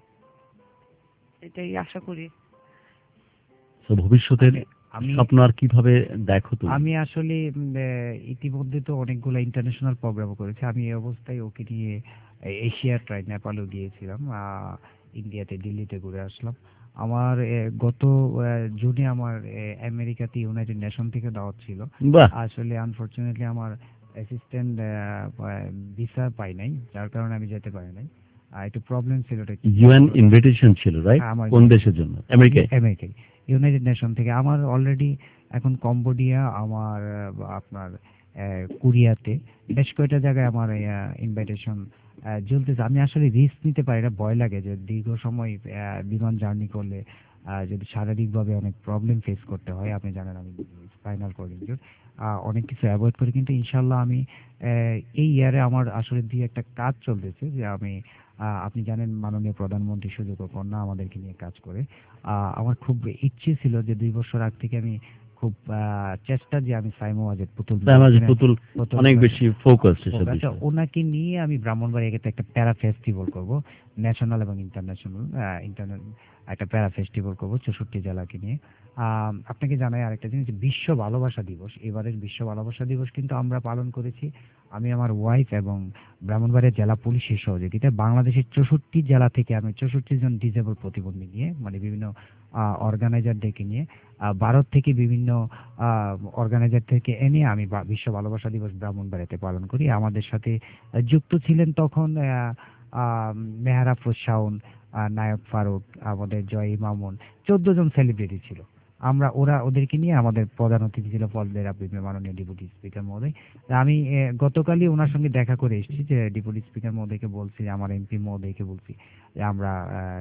এটাই আশা করি। তো ভবিষ্যতের আমি স্বপ্ন আর কিভাবে দেখো তুমি? আমি আসলে উম, আহ, ইতিমধ্যে তো অনেকগুলো ইন্টারন্যাশনাল প্রোগ্রাম করেছি। আমি এই অবস্থায় ওকে নিয়ে এশিয়া ট্রাই নেপালও গিয়েছিলাম, আহ, ইন্ডিয়াতে দিল্লিতে ঘুরে আসলাম। আমার এ, গত আহ, জুনে আমার এ, আমেরিকাতে ইউনাইটেড নেশন থেকে দাওয়াত ছিল। বাহ। আসলে আনফরচুনেটলি আমার অ্যাসিস্ট্যান্ট ভিসা পাই নাই, যার কারণে আমি যেতে পারি নাই। আহ, একটু প্রবলেম ছিল ওটা কি- ইউএন ইনভিটেশন ছিল, রাইট? হ্যাঁ, আমার কোন দেশের জন্য? আমেরিকায়? আমেরিকায়, ইউনাইটেড নেশন থেকে। আমার অলরেডি এখন কম্বোডিয়া, আমার আহ, আপনার আহ, কোরিয়াতে বেশ কয়টা জায়গায় আমার ইনভাইটেশন চলতেছে। আমি আসলে রিস্ক নিতে পারি না, ভয় লাগে যে দীর্ঘ সময় আহ, বিমান জার্নি করলে আহ, যদি শারীরিকভাবে অনেক প্রবলেম ফেস করতে হয়। আপনি জানেন আমি স্পাইনাল কর্ড ইনজুর, অনেক কিছু অ্যাভয়েড করি। কিন্তু ইনশাল্লাহ আমি আহ, এই ইয়ারে আমার আসলে দিয়ে একটা কাজ চলতেছে যে আমি আহ, আপনি জানেন মাননীয় প্রধানমন্ত্রী সুযোগ ও কন্যা আমাদেরকে নিয়ে কাজ করে। আহ, আমার খুব ইচ্ছে ছিল যে দুই বছর আগ থেকে আমি খুব আহ, চেষ্টা যে আমি সাইমো ওয়াজেদ পুতুল সাইমোয়াজেদ পুতুল পুতুল অনেক বেশি ফোকাসড এসব আচ্ছা, বিষয়ে। ওনাকে নিয়ে আমি ব্রাহ্মণবাড়িয়াতে একটা প্যারা ফেস্টিভ্যাল করব, ন্যাশনাল এবং ইন্টারন্যাশনাল ইন্টারন্যাশনাল একটা প্যারা ফেস্টিভ্যাল করব চৌষট্টি জেলাকে নিয়ে। আম, আপনাকে জানাই আরেকটা জিনিস, বিশ্ব ভালোবাসা দিবস, এবারের বিশ্ব ভালোবাসা দিবস কিন্তু আমরা পালন করেছি আমি, আমার ওয়াইফ এবং ব্রাহ্মণবাড়িয়া জেলা পুলিশের সহযোগিতায়। বাংলাদেশের চৌষট্টি জেলা থেকে আমি চৌষট্টি জন ডিসেবল প্রতিবন্ধী নিয়ে, মানে বিভিন্ন অর্গানাইজারদেরকে নিয়ে, আহ, ভারত থেকে বিভিন্ন অর্গানাইজার থেকে এনে আমি বা- বিশ্ব ভালোবাসা দিবস ব্রাহ্মণবাড়িয়াতে পালন করি। আমাদের সাথে আহ, যুক্ত ছিলেন তখন আহ, আহ, মেহরা আফরোজ শাওন, আহ, নায়ক ফারুক, আমাদের জয় মামুন, চোদ্দ জন সেলিব্রিটি ছিল। আমরা ওরা ওদেরকে নিয়ে, আমাদের প্রধান অতিথি ছিল ফজলে রাব্বি মাননীয় ডেপুটি স্পিকার মহোদয়। তা আমি আহ, গতকালই ওনার সঙ্গে দেখা করে এসেছি, যে ডেপুটি স্পিকার মহোদয়কে বলছি, আমার এমপি মহোদয়কে বলছি যে আমরা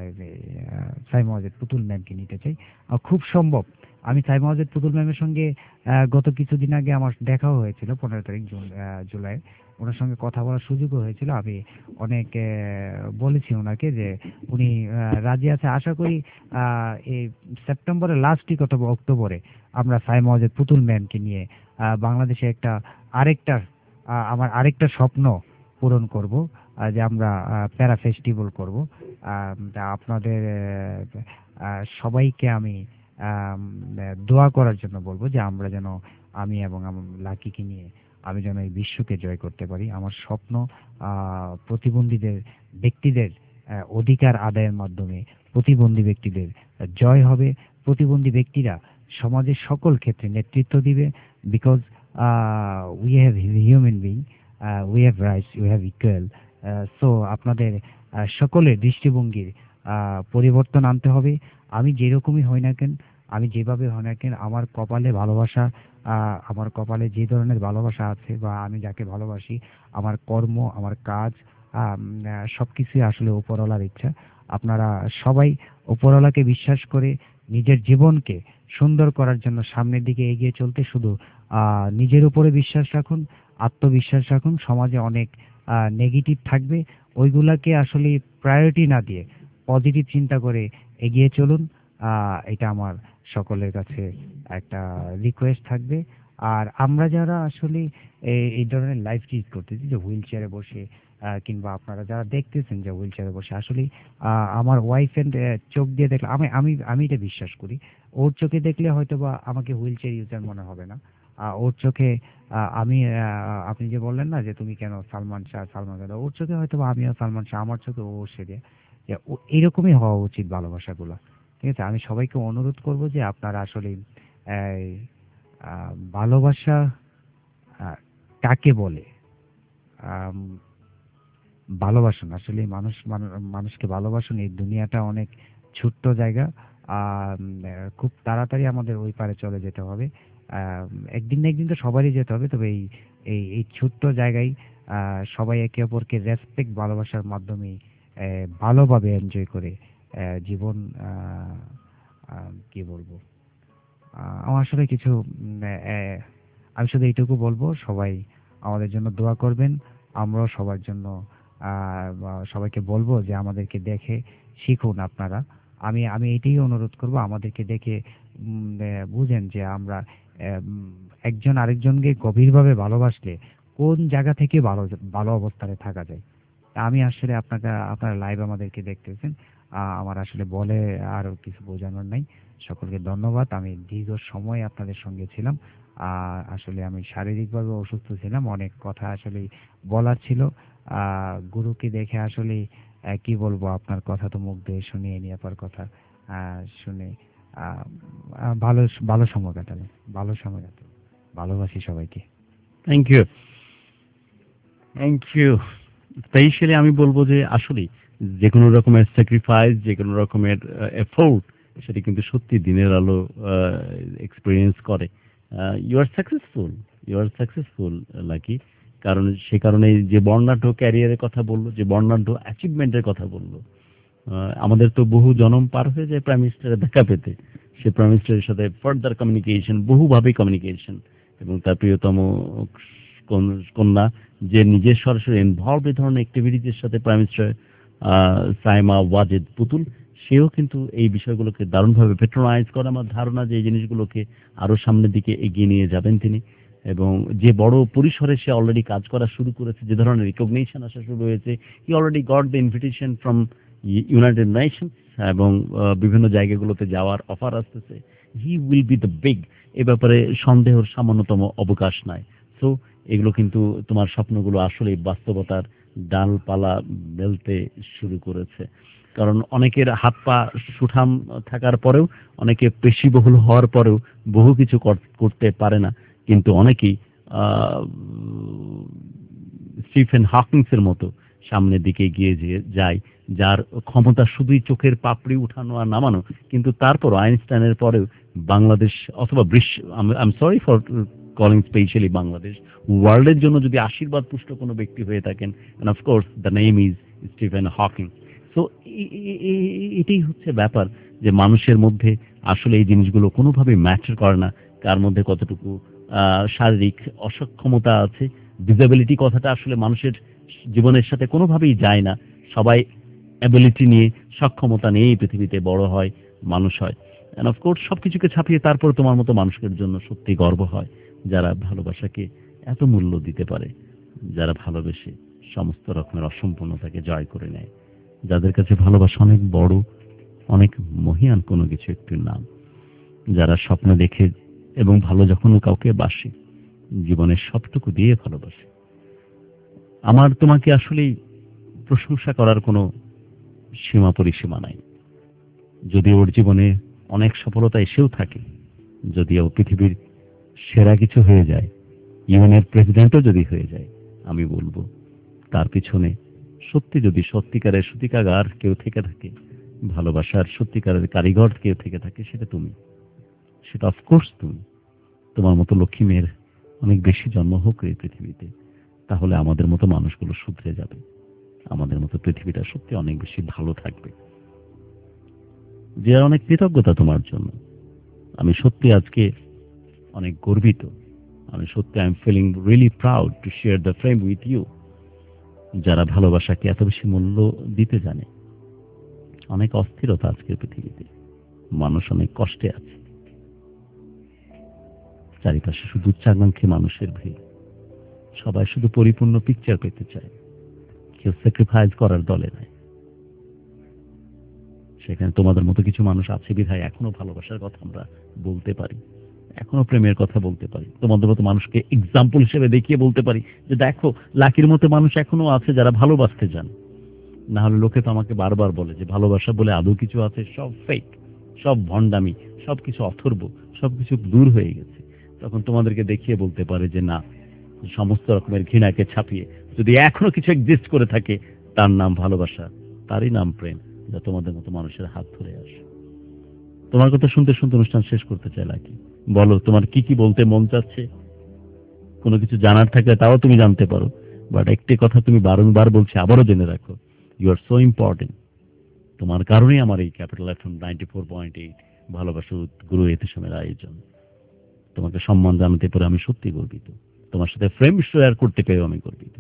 সাইমা ওয়াজেদ পুতুল ম্যামকে নিতে চাই। আহ, খুব সম্ভব আমি সাইমা ওয়াজেদ পুতুল ম্যামের সঙ্গে আহ, গত কিছুদিন আগে আমার দেখাও হয়েছিল, পনেরো তারিখ জুন আহ, জুলাই, ওনার সঙ্গে কথা বলার সুযোগও হয়েছিল। আমি অনেক আহ, বলেছি ওনাকে যে উনি আহ, রাজি আছে। আশা করি আহ, এই সেপ্টেম্বরের লাস্ট উইক অথবা অক্টোবরে আমরা সাইমা ওয়াজেদ পুতুল ম্যামকে নিয়ে আহ, বাংলাদেশে একটা আরেকটা আহ, আমার আরেকটা স্বপ্ন পূরণ করব, আহ, যে আমরা প্যারা ফেস্টিভ্যাল করব। আহ, তা আপনাদের আহ, আহ, সবাইকে আমি আম, আহ, দোয়া করার জন্য বলবো যে আমরা যেন, আমি এবং আমার লাকিকে নিয়ে আমি যেন এই বিশ্বকে জয় করতে পারি। আমার স্বপ্ন আহ, প্রতিবন্ধীদের ব্যক্তিদের আহ, অধিকার আদায়ের মাধ্যমে প্রতিবন্ধী ব্যক্তিদের জয় হবে। প্রতিবন্ধী ব্যক্তিরা সমাজের সকল ক্ষেত্রে নেতৃত্ব দিবে, because we have human being, we have rights, we have equal. So আপনাদের আহ, সকলের দৃষ্টিভঙ্গির আহ, পরিবর্তন আনতে হবে। আমি যেরকমই হই না কেন, আমি যেভাবে হই না কেন, আমার কপালে ভালোবাসা, আহ, আমার কপালে যে ধরনের ভালোবাসা আছে বা আমি যাকে ভালোবাসি, আমার কর্ম, আমার কাজ, সব কিছুই আসলে উপরওয়ালার ইচ্ছা। আপনারা সবাই উপরওয়ালাকে বিশ্বাস করে নিজের জীবনকে সুন্দর করার জন্য সামনের দিকে এগিয়ে চলতে শুধু আহ, নিজের উপরে বিশ্বাস রাখুন, আত্মবিশ্বাস রাখুন। সমাজে অনেক নেগেটিভ থাকবে, ওইগুলাকে আসলে প্রায়োরিটি না দিয়ে পজিটিভ চিন্তা করে এগিয়ে চলুন। আহ, এটা আমার সকলের কাছে একটা রিকোয়েস্ট থাকবে। আর আমরা যারা আসলে এই- এই ধরনের লাইফ লিড করতেছি, যে হুইল চেয়ারে বসে আহ, কিংবা আপনারা যারা দেখতেছেন যে হুইল চেয়ারে বসে, আসলে আহ, আমার ওয়াইফ এন্ড চোখ দিয়ে দেখলে আমি আমি আমি এটা বিশ্বাস করি, ওর চোখে দেখলে হয়তো বা আমাকে হুইল চেয়ার ইউজার মনে হবে না। আহ, ওর চোখে আহ, আমি আহ, আপনি যে বললেন না যে তুমি কেন সালমান শাহ সালমান খান, ওর চোখে হয়তো বা আমিও সালমান শাহ, আমার চোখে ও সেরে, যে ও- এরকমই হওয়া উচিত ভালোবাসাগুলো। ঠিক আছে, আমি সবাইকে অনুরোধ করব যে আপনারা আসলে এই, আহ, ভালোবাসা আহ, কাকে বলে, আম, ভালোবাসুন আসলে মানুষ, মানু- মানুষকে ভালোবাসুন। এই দুনিয়াটা অনেক ছোট্ট জায়গা, আম, আহ, খুব তাড়াতাড়ি আমাদের ওই পারে চলে যেতে হবে। আম, একদিন না একদিন তো সবারই যেতে হবে, তবে এই এই এই ছোট্ট জায়গায় আহ, সবাই একে অপরকে রেসপেক্ট, ভালোবাসার মাধ্যমে আহ, ভালোভাবে এনজয় করে আহ, জীবন আহ, আহ, কি বলবো, আহ, আমার আসলে কিছু উম, আহ, আমি শুধু এইটুকু বলবো, সবাই আমাদের জন্য দোয়া করবেন। আমরাও সবার জন্য আহ, বা সবাইকে বলবো যে আমাদেরকে দেখে শিখুন আপনারা। আমি আমি এটাই অনুরোধ করব, আমাদেরকে দেখে উম, আহ, বুঝেন যে আমরা আহ, উম, একজন আরেকজনকে গভীরভাবে ভালোবাসলে কোন জায়গা থেকে ভালো ভালো অবস্থানে থাকা যায়। তা আমি আসলে আপনাকে, আপনারা লাইভ আমাদেরকে দেখতেছেন, আহ, আমার আসলে বলে আর কিছু বোঝানোর নাই। সকলকে ধন্যবাদ। আমি দীর্ঘ সময় আপনাদের সঙ্গে ছিলাম। আহ, আসলে আমি শারীরিকভাবে অসুস্থ ছিলাম, অনেক কথা আসলে বলার ছিল। আহ, গুরুকে দেখে আসলে আহ, কি বলবো, আপনার কথা তো মুখ দিয়ে শুনিয়ে নিয়ে আপার কথা। আহ, শুনে আহ, আহ, ভালো ভালো সময় কাটালো, ভালো সময় কাটালো। ভালোবাসি সবাইকে। Thank you, thank you. Specially আমি বলবো যে আসলে যে কোনো রকমের স্যাক্রিফাইস, যে কোনো রকমের এফোর্ট, সেটা কিন্তু সত্যি দিনের আলো এক্সপিরিয়েন্স করে। You are successful, you are successful lucky. কারণ সে কারণে যে বর্ণাঢ্য ক্যারিয়ারের কথা বললো, যে বর্ণাঢ্য অ্যাচিভমেন্টের কথা বললো, আহ, আমাদের তো বহু জনম পার হয়ে যায় প্রাইম মিনিস্টারের দেখা পেতে। সে প্রাইম মিনিস্টারের সাথে ফার্দার কমিউনিকেশন, বহুভাবে কমিউনিকেশন, এবং তার প্রিয়তম কন- কন্যা যে নিজের সরাসরি ইনভলভ এই ধরনের অ্যাক্টিভিটিজের সাথে, প্রাইম মিনিস্টার সাইমা ওয়াজেদ পুতুল, সেও কিন্তু এই বিষয়গুলোকে দারুণভাবে পেট্রোনাইজ করে। আমার ধারণা যে এই জিনিসগুলোকে আরো সামনের দিকে এগিয়ে নিয়ে যাবেন তিনি। এবং যে বড় পরিসরে সে অলরেডি কাজ করা শুরু করেছে, যে ধরনের রিকগনিশন আসা শুরু হয়েছে, he already got the invitation from United Nations, এবং আহ, বিভিন্ন জায়গাগুলোতে যাওয়ার অফার আসতেছে। He will be the big, এ ব্যাপারে সন্দেহের সামান্যতম অবকাশ নাই। সো এগুলো কিন্তু তোমার স্বপ্নগুলো আসলে বাস্তবতার ডালপালা মেলতে শুরু করেছে। কারণ অনেকের হাত পা সুঠাম থাকার পরেও, অনেকে পেশিবহুল হওয়ার পরেও বহু কিছু কর- করতে পারে না, কিন্তু অনেকেই আহ, স্টিফেন হকিংসের মতো সামনের দিকে এগিয়ে যে- যায়, যার ক্ষমতা শুধুই চোখের পাপড়ি উঠানো আর নামানো। কিন্তু তারপর আইনস্টাইনের পরেও বাংলাদেশ অথবা বিশ্ব, I am sorry for calling specially Bangladesh, ওয়ার্ল্ডের জন্য যদি আশীর্বাদ পুষ্ট কোনো ব্যক্তি হয়ে থাকেন, and of course the name is Stephen Hawking. So এটাই হচ্ছে ব্যাপার, যে মানুষের মধ্যে আসলে এই জিনিসগুলো কোনোভাবেই ম্যাটার করে না, কার মধ্যে কতটুকু আহ, শারীরিক অসক্ষমতা আছে। ডিসেবিলিটি কথাটা আসলে মানুষের জীবনের সাথে কোনোভাবেই যায় না। সবাই অ্যাবিলিটি নিয়ে, সক্ষমতা নিয়ে এই পৃথিবীতে বড় হয়, মানুষ হয়। অ্যান্ড অফকোর্স সবকিছুকে ছাপিয়ে তারপর তোমার মতো মানুষের জন্য সত্যি গর্ব হয়, যারা ভালোবাসাকে এত মূল্য দিতে পারে, যারা ভালোবেসে সমস্ত রকমের অসম্পূর্ণতাকে জয় করে নেয়, যাদের কাছে ভালোবাসা অনেক বড়, অনেক মহিয়ান কোনো কিছু একটির নাম, যারা স্বপ্ন দেখে এবং ভালো যখন কাউকে বাসে, জীবনের সবটুকু দিয়ে ভালোবাসে। আমার তোমাকে আসলেই প্রশংসা করার কোনো সীমা পরিসীমা নাই। যদি ওর জীবনে অনেক সফলতা এসেও থাকে, যদি ও পৃথিবীর সেরা কিছু হয়ে যায়, ইউএনের প্রেসিডেন্টও যদি হয়ে যায়, আমি বলবো তার পিছনে সত্যি যদি সত্যিকারের সত্যিকাগার কেউ থেকে থাকে, ভালোবাসার সত্যিকারের কারিগর কেউ থেকে থাকে, সেটা তুমি, সেটা অফকোর্স তুমি। তোমার মতো লক্ষ্মী মেয়ের অনেক বেশি জন্ম হোক এই পৃথিবীতে, তাহলে আমাদের মতো মানুষগুলো শুধরে যাবে, আমাদের মতো পৃথিবীটা সত্যি অনেক বেশি ভালো থাকবে। যে অনেক কৃতজ্ঞতা তোমার জন্য। আমি সত্যি আজকে অনেক গর্বিত। আমি সত্যি I am feeling really proud to share the frame with you, যারা ভালোবাসাকে এত বেশি মূল্য দিতে জানে। অনেক অস্থিরতা আজকের পৃথিবীতে, মানুষ অনেক কষ্টে আছে, চারিপাশে শুধু উচ্চাকাঙ্ক্ষী মানুষের ভিড়, সবাই শুধু পরিপূর্ণ পিকচার পেতে চায়, কেউ স্যাক্রিফাইস করার দলে নাই। সেখানে তোমাদের মতো কিছু মানুষ আছে বিধায় এখনো ভালোবাসার কথা আমরা বলতে পারি, এখনো প্রেমের কথা বলতে পারি। তোমাদের মতো মানুষকে এক্সাম্পল হিসেবে দেখিয়ে বলতে পারি যে দেখো, লাকির মতো মানুষ এখনো আছে যারা ভালোবাসতে চান। না হলে লোকে তো আমাকে বারবার বলে যে ভালোবাসা বলে আদৌ কিছু আছে, সব ফেক, সব ভণ্ডামি, সবকিছু অথর্ব, সবকিছু দূর হয়ে গেছে। তখন তোমাদেরকে দেখিয়ে বলতে পারে যে না, সমস্ত রকমের ঘৃণাকে ছাপিয়ে যদি এখনো কিছু এক্সিস্ট করে থাকে, তার নাম ভালোবাসা, তারই নাম প্রেম, যা তোমাদের মতো মানুষের হাত ধরে আসে। তোমার কথা শুনতে শুনতে অনুষ্ঠান শেষ করতে চাই লাকি। বলো তোমার কি কি বলতে মন চাচ্ছে, কোনো কিছু জানার থাকলে তাও তুমি জানতে পারো। বাট একটি কথা তুমি বারংবার বলছি, আবারও জেনে রাখো, ইউ আর সো ইম্পর্টেন্ট। তোমার কারণেই আমার এই capital FM ninety four point eight ভালোবাসা গুরু এতিসমের আয়োজন। তোমাকে সম্মান জানাতে পেরে আমি সত্যি গর্বিত, তোমার সাথে ফ্রেম শেয়ার করতে পেরেও আমি গর্বিত।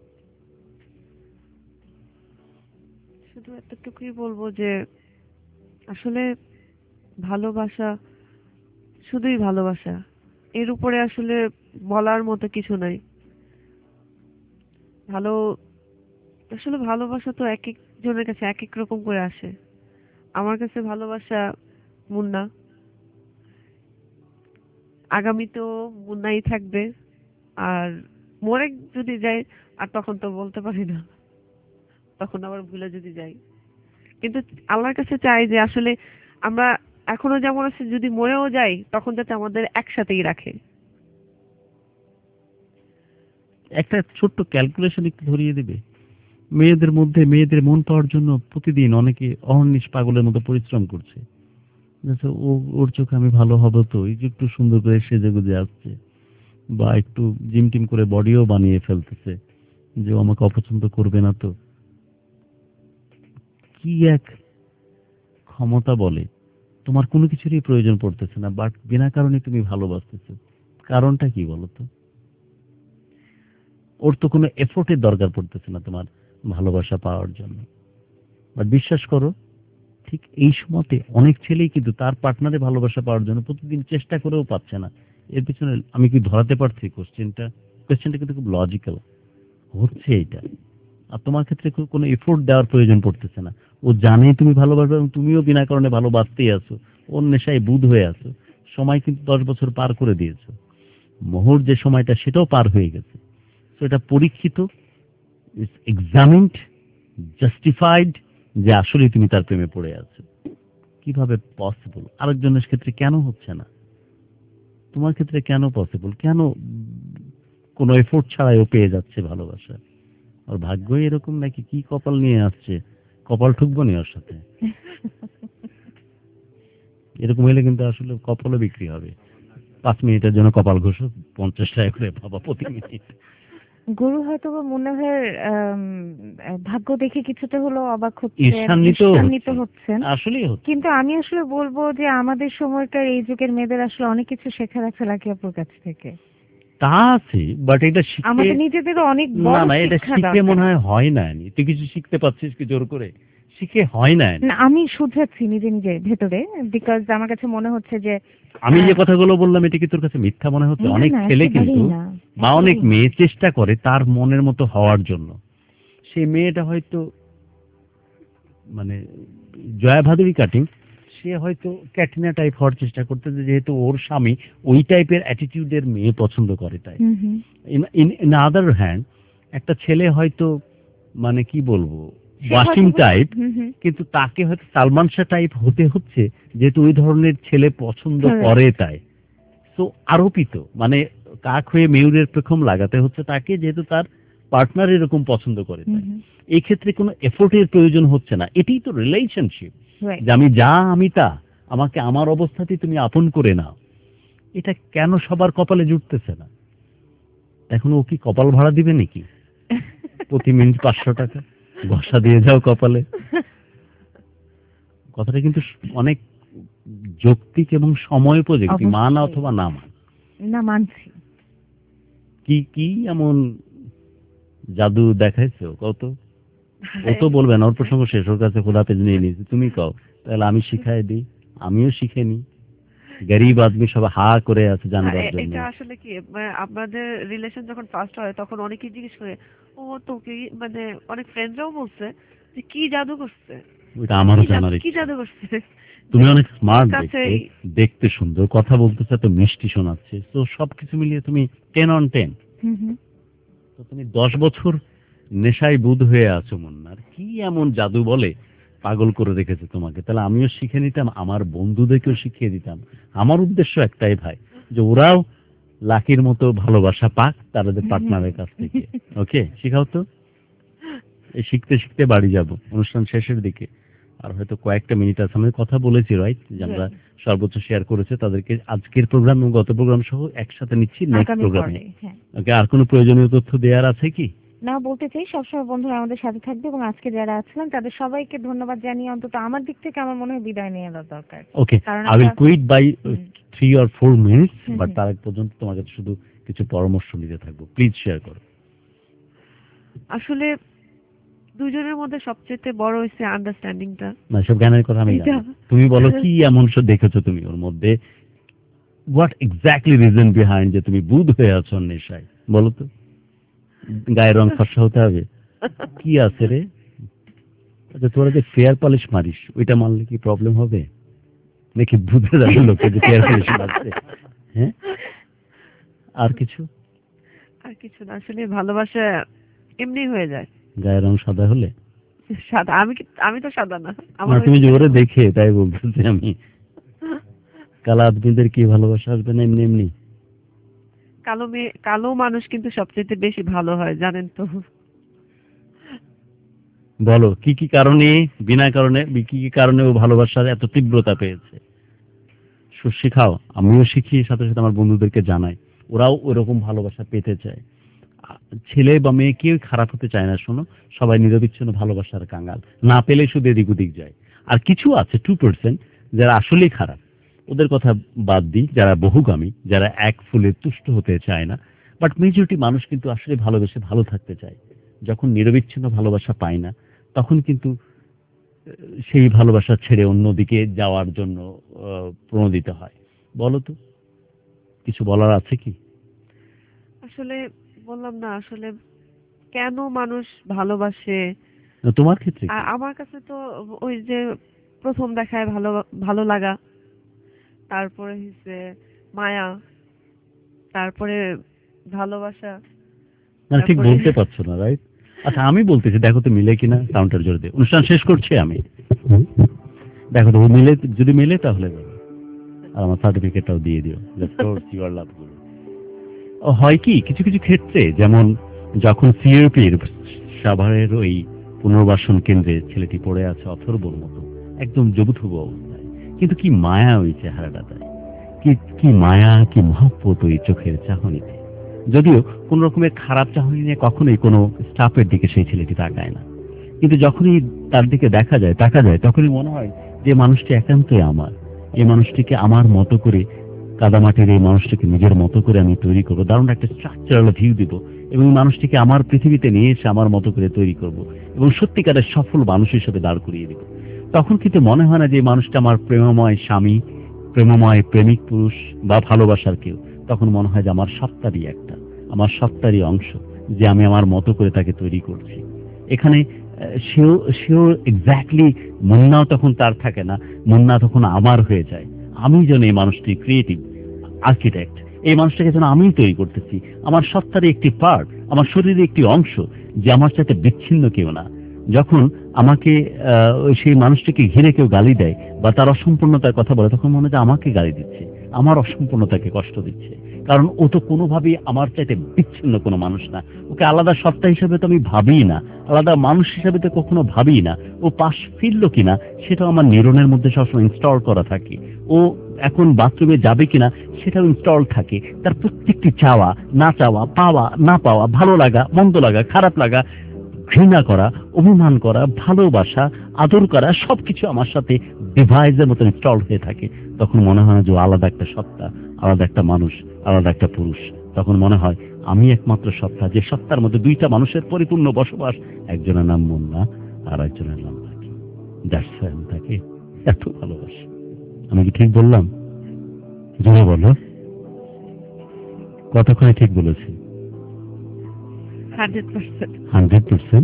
শুধু এতটুকুই বলবো যে আসলে ভালোবাসা শুধুই ভালোবাসা, এর উপরে আসলে বলার মতো কিছু নাই। ভালো আসলে ভালোবাসা তো এক এক জনের কাছে এক এক রকম করে আসে। আমার কাছে ভালোবাসা মুন্না, আগামীতেও মুন্নাই থাকবে। আর মরে যদি যাই, আর তখন তো বলতে পারি না, তখন আবার ভুলে যদি যাই। কিন্তু আল্লাহর কাছে চাই যে আসলে আমরা এখনো যেমন আছে, যদি মরেও যাই তখন যাতে আমাদের একসাথেই রাখে। একটা ছোট্ট ক্যালকুলেশন একটু ধরিয়ে দেবে। মেয়েদের মধ্যে মেয়েদের মন পাওয়ার জন্য প্রতিদিন অনেকে অহর্নিশ পাগলের মতো পরিশ্রম করছে। আচ্ছা, ও ওর চোখে আমি ভালো হব তো, এই যে একটু সুন্দর করে সেজে গুজে আসছে, বা একটু জিম টিম করে বডিও বানিয়ে ফেলতেছে, যে ও আমাকে অপছন্দ করবে না তো। কি এক ক্ষমতা বলে, তোমার কোনো কিছুরই প্রয়োজন পড়তেছে না, বাট বিনা কারণে তুমি ভালোবাসতেছো। কারণটা কি বলো তো? ওর তো কোনো এফোর্টের দরকার পড়তেছে না তোমার ভালোবাসা পাওয়ার জন্য। বাট বিশ্বাস করো, ঠিক এই সময়তে অনেক ছেলেই কিন্তু তার পার্টনারে ভালোবাসা পাওয়ার জন্য প্রতিদিন চেষ্টা করেও পাচ্ছে না। এর পিছনে আমি কি ধরাতে পারছি কোশ্চেনটা? কোশ্চেনটা কিন্তু খুব লজিক্যাল হচ্ছে এইটা। আর তোমার ক্ষেত্রে কোনো এফোর্ট দেওয়ার প্রয়োজন পড়তেছে না। ও জানে তুমি ভালোবাসবে এবং তুমিও বিনা কারণে ভালোবাসতেই আছো, ওর নেশায় বুধ হয়ে আছো। সময় কিন্তু দশ বছর পার করে দিয়েছো, মোহর যে সময়টা সেটাও পার হয়ে গেছে। তো এটা পরীক্ষিত, এক্সামিনড, জাস্টিফাইড যে আসলে তুমি তার প্রেমে পড়ে আছো। কিভাবে পসিবল? আরেকজনের ক্ষেত্রে কেন হচ্ছে না? তোমার ক্ষেত্রে কেন পসিবল? কেন কোনো এফোর্ট ছাড়াই ও পেয়ে যাচ্ছে ভালোবাসা? ওর ভাগ্যই এরকম নাকি? কি কপাল নিয়ে আসছে? কপাল ঠুকবো নি ওর সাথে? এরকম হইলে কিন্তু আসলে কপালও বিক্রি হবে। পাঁচ মিনিটের জন্য কপাল ঘষো, পঞ্চাশ টাকা করে পাবা প্রতি মিনিট। গুরু হয়তো বা মনে হয় আম, ভাগ্য দেখে কিছুটা হলো অবাক হচ্ছে, ঈর্ষান্বিত ঈর্ষান্বিত হচ্ছে। হচ্ছেন। আসলেই হচ্ছে। কিন্তু আমি আসলে বলবো যে আমাদের সময়কার এই যুগের মেয়েদের আসলে অনেক কিছু শেখার আছে লাকি আপুর কাছ থেকে। তা আছে, বাট এটা শিখে আমাদের নিজেদেরও অনেক না বড় না, এটা শিক্ষা শিখে মনে দরকার। হয় হয় না। নি তুই কিছু শিখতে পারছিস কি জোর করে? শিখে হয় না। না, আমি শুধরাচ্ছি নিজে নিজে ভেতরে, বিকজ আমার কাছে মনে হচ্ছে যে আমি যে আহ, কথাগুলো বললাম এটা কি তোর কাছে মিথ্যা মনে হচ্ছে? না অনেক না ছেলে কিন্তু একেবারেই না, বা অনেক একেবারেই না। মেয়ে চেষ্টা করে তার মনের মতো হওয়ার জন্য। সেই মেয়েটা হয়তো মানে জয়া ভাদুরী কাটিং, সে হয়তো ক্যাটরিনা টাইপ হওয়ার চেষ্টা করতেছে, যেহেতু ওর স্বামী ওই টাইপের অ্যাটিটিউডের মেয়ে পছন্দ করে। তাই হুম হুম। ইন আদার হ্যান্ড একটা ছেলে হয়তো মানে কি বলবো সে ওয়াসিম হয়তো- টাইপ, হুম হুম। কিন্তু তাকে হয়তো সালমান শাহ টাইপ হতে হচ্ছে, যেহেতু ওই ধরনের ছেলে পছন্দ Correct. করে। তাই তো আরোপিত মানে কাক হয়ে মেয়ুরের পেখম লাগাতে হচ্ছে তাকে, যেহেতু তার পার্টনার এরকম পছন্দ করে। হুম তাই হুম। এই ক্ষেত্রে কোনো এফোর্টের প্রয়োজন হচ্ছে না। এটাই তো রিলেশনশিপ, Right. যে আমি যা আমি তা, আমাকে আমার অবস্থাতেই তুমি আপন করে নাও। এটা কেন সবার কপালে জুটতেছে না? এখন ও কি কপাল ভাড়া দিবে নাকি? প্রতি মিনিট পাঁচশো টাকা ঘষা দিয়ে যাও কপালে। কথাটা কিন্তু অনেক যৌক্তিক এবং সময় উপযোগী, মান অবশ্যই। অথবা না মান। না মানছি। কি কি এমন জাদু দেখাইছো কত? ও তো বলবে না, ওর প্রসঙ্গ শেষ, ওর কাছে খোলা পেজ নিয়ে নিয়েছি। তুমি কও তাহলে, আমি শিখাই দিই, আমিও শিখে নি। গরিব আদমি সব হা করে আছে জানবার এ- জন্য। এটা আসলে কি, মানে আপনাদের রিলেশন যখন ফার্স্ট হয় তখন অনেকেই জিজ্ঞেস করে, ও তো কি, মানে অনেক ফ্রেন্ডরাও বলছে যে কি জাদু করছে, ওইটা আমারও কি জাদু জানার কি ইচ্ছা। জাদু করছে। তুমি যে অনেক স্মার্ট ওর দেখতে, কাছেই- দেখতে সুন্দর, কথা বলতেছে তো মিষ্টি শোনাচ্ছে, তো সবকিছু মিলিয়ে তুমি ten on ten. Hmm hmm. তো তুমি দশ বছর নেশায় বুধ হয়ে আছো মুন্নার, কি এমন জাদু বলে পাগল করে রেখেছে তোমাকে? তাহলে আমিও শিখে নিতাম, আমার বন্ধুদেরকেও শিখিয়ে দিতাম। আমার উদ্দেশ্য একটাই ভাই, যে ওরাও লাকির মতো ভালোবাসা পাক তাদের পার্টনারের কাছ থেকে। ওকে, শিখাও তো। এই শিখতে শিখতে বাড়ি যাব অনুষ্ঠান শেষের দিকে, আর হয়তো কয়েকটা মিনিট আছে। আমি কথা বলেছি রাইট, যে আমরা সর্বোচ্চ শেয়ার করেছে তাদেরকে আজকের প্রোগ্রাম এবং গত প্রোগ্রাম সহ একসাথে নিচ্ছি নেক্সট আগামী প্রোগ্রামে। পর্বে, হ্যাঁ। ওকে, আর কোনো প্রয়োজনীয় তথ্য দেওয়ার আছে কি? না, বলতে চাই সবসময় বন্ধুরা আমাদের সাথে থাকবে, এবং আজকে যারা আছিলেন তাদের সবাইকে ধন্যবাদ জানিয়ে অন্তত আমার দিক থেকে আমার মনে হয় বিদায় নিয়ে নেওয়া দরকার। ওকে, কারণ আই উইল আমরা- quit bye hmm. Three or four minutes, hmm, but hmm. তার আগ পর্যন্ত তোমার কাছে শুধু কিছু পরামর্শ নিতে থাকবো। প্লিজ শেয়ার করো। আসলে দুজনের মধ্যে সবচেয়ে বড় হয়েছে আন্ডারস্ট্যান্ডিংটা। না, সব জ্ঞানের কথা আমি এটা- জানি। তুমি বলো কি এমন সব দেখেছো তুমি ওর মধ্যে? হোয়াট এক্স্যাক্টলি রিজন বিহাইন্ড যে তুমি বুধ হয়ে আছো ওর নেশায়? বলো তো। গায়ের রং ফর্সা হতে হবে? কি আছে রে? আচ্ছা, তোরা যে ফেয়ার পলিশ মারিস, ওইটা মারলে কি প্রবলেম হবে নাকি? বুঝে যাবে লোকে যে ফেয়ার পলিশ মারছে। হ্যাঁ, আর কিছু? আর কিছু না, আসলে ভালোবাসা এমনি হয়ে যায়। গায়ের রং সাদা হলে সাদা আমি কি আমি তো সাদা না না আমার তুমি জোরে দেখে তাই বলতেছি আমি। কালো আদমিদের কি ভালোবাসা আসবে না এমনি এমনি? কালো মেয়ে কালো মানুষ কিন্তু সবচেয়ে বেশি ভালো হয় জানেন তো। বলো কি কি কারণে, বিনা কারণে কি কি কারণে ও ভালোবাসার এত তীব্রতা পেয়েছে? শিখাও, আমিও শিখি, সাথে সাথে আমার বন্ধুদেরকে জানাই, ওরাও ওরকম ভালোবাসা পেতে চায়। আ- ছেলে বা মেয়ে কেউ খারাপ হতে চায় না, শোনো, সবাই নিরবিচ্ছিন্ন ভালোবাসার কাঙ্গাল, না পেলে শুধু এদিক ওদিক যায়। আর কিছু আছে টু পার্সেন্ট যারা আসলেই খারাপ, ওদের কথা বাদ দিই, যারা বহুগামী, যারা এক ফুলে তুষ্ট হতে চায় না। বাট মেজরিটি মানুষ কিন্তু আসলে ভালোবেসে ভালো থাকতে চায়। যখন নিরবিচ্ছিন্ন ভালোবাসা পায় না, তখন কিন্তু সেই ভালোবাসা ছেড়ে অন্যদিকে যাওয়ার জন্য আহ, প্রণোদিত হয়। বলো তো, কিছু বলার আছে কি? আসলে বললাম না, আসলে কেন মানুষ ভালোবাসে, না, তোমার ক্ষেত্রে কি? আর আমার কাছে তো ওই যে প্রথম দেখায় ভালো ভালো লাগা, তারপরে হচ্ছে মায়া, তারপরে ভালোবাসা, না ঠিক তারপরে বলতে পারছো না, রাইট? আচ্ছা আমি বলতেছি, দেখো তো মিলে কিনা, কাউন্টার জোরে দিয়ে অনুষ্ঠান শেষ করছি আমি। দেখো তো ও মিলে, যদি মিলে তাহলে বলো, আর আমার সার্টিফিকেটটাও দিয়ে দিও। ইউ আর লাভ গুরু। ও হয় কি কিছু কিছু ক্ষেত্রে, যেমন যখন সিএপির সাভারের ওই পুনর্বাসন কেন্দ্রে ছেলেটি পড়ে আছে অথর্বর মতো, একদম জবুথুবু অবস্থায়, কিন্তু কি মায়া ওই চেহারাটা দেয়, কি কি মায়া, কি মহব্বত ওই চোখের চাহনিতে। যদিও কোন রকমের খারাপ চাহনি নিয়ে কখনোই কোনো স্টাফের দিকে সেই ছেলেটি তাকায় না, কিন্তু যখনই তার দিকে দেখা যায় তাকা যায় তখনই মনে হয় যে মানুষটি একান্তই আমার, এই মানুষটিকে আমার মতো করে, কাদামাটির এই মানুষটিকে নিজের মতো করে আমি তৈরি করবো, দারুণ একটা স্ট্রাকচারাল ভিউ দিব, এবং মানুষটিকে আমার পৃথিবীতে নিয়ে এসে আমার মতো করে তৈরি করব, এবং সত্যিকারের সফল মানুষ হিসেবে দাঁড় করিয়ে দিব। তখন কিন্তু মনে হয় না যে এই মানুষটা আমার প্রেমময় স্বামী, প্রেমময় প্রেমিক পুরুষ বা ভালোবাসার কেউ। তখন মনে হয় যে আমার সত্তারই একটা, আমার সত্তারই অংশ, যে আমি আমার মতো করে তাকে তৈরি করছি। এখানে আহ, সেও সেও এক্স্যাক্টলি, মুন্নাও তখন তার থাকে না, মুন্না তখন আমার হয়ে যায়। আমি যেন এই মানুষটি ক্রিয়েটিভ আর্কিটেক্ট, এই মানুষটাকে যেন আমি তৈরি করতেছি, আমার সত্তারই একটি পার্ট, আমার শরীরের একটি অংশ, যে আমার সাথে বিচ্ছিন্ন কেউ না। যখন আমাকে আহ, সেই মানুষটিকে ঘিরে কেউ গালি দেয় বা তার অসম্পূর্ণতার কথা বলে, তখন মনে হয় যে আমাকে গালি দিচ্ছে, আমার অসম্পূর্ণতাকে কষ্ট দিচ্ছে, কারণ ও তো কোনোভাবেই আমার চাইতে বিচ্ছিন্ন কোনো মানুষ না। ওকে আলাদা সত্তা হিসেবে তো আমি ভাবিই না, আলাদা মানুষ হিসেবে তো কখনো ভাবিই না। ও পাশ ফিরল কিনা সেটাও আমার নিউরনের মধ্যে সবসময় ইনস্টল করা থাকে। ও এখন বাথরুমে যাবে কিনা সেটাও ইনস্টল থাকে। তার প্রত্যেকটি চাওয়া, না চাওয়া, পাওয়া না পাওয়া, ভালো লাগা, মন্দ লাগা, খারাপ লাগা, ঘৃণা করা, অভিমান করা, ভালোবাসা, আদর করা, সবকিছু আমার সাথে ডিভাইসের মতো ইনস্টল হয়ে থাকে। তখন মনে হয় যে ও আলাদা একটা সত্তা, আলাদা একটা মানুষ, আলাদা একটা পুরুষ। তখন মনে হয় আমি একমাত্র সত্তা, যে সত্তার মধ্যে দুইটা মানুষের পরিপূর্ণ বসবাস, একজনের নাম মুন্না আর একজনের নাম লাকি। দ্যাটস হোয়াই আমি তাকে এত ভালোবাসি। আমি কি ঠিক বললাম? জোরে বলো, কতক্ষণে ঠিক বলেছি? Hundred percent. Hundred percent.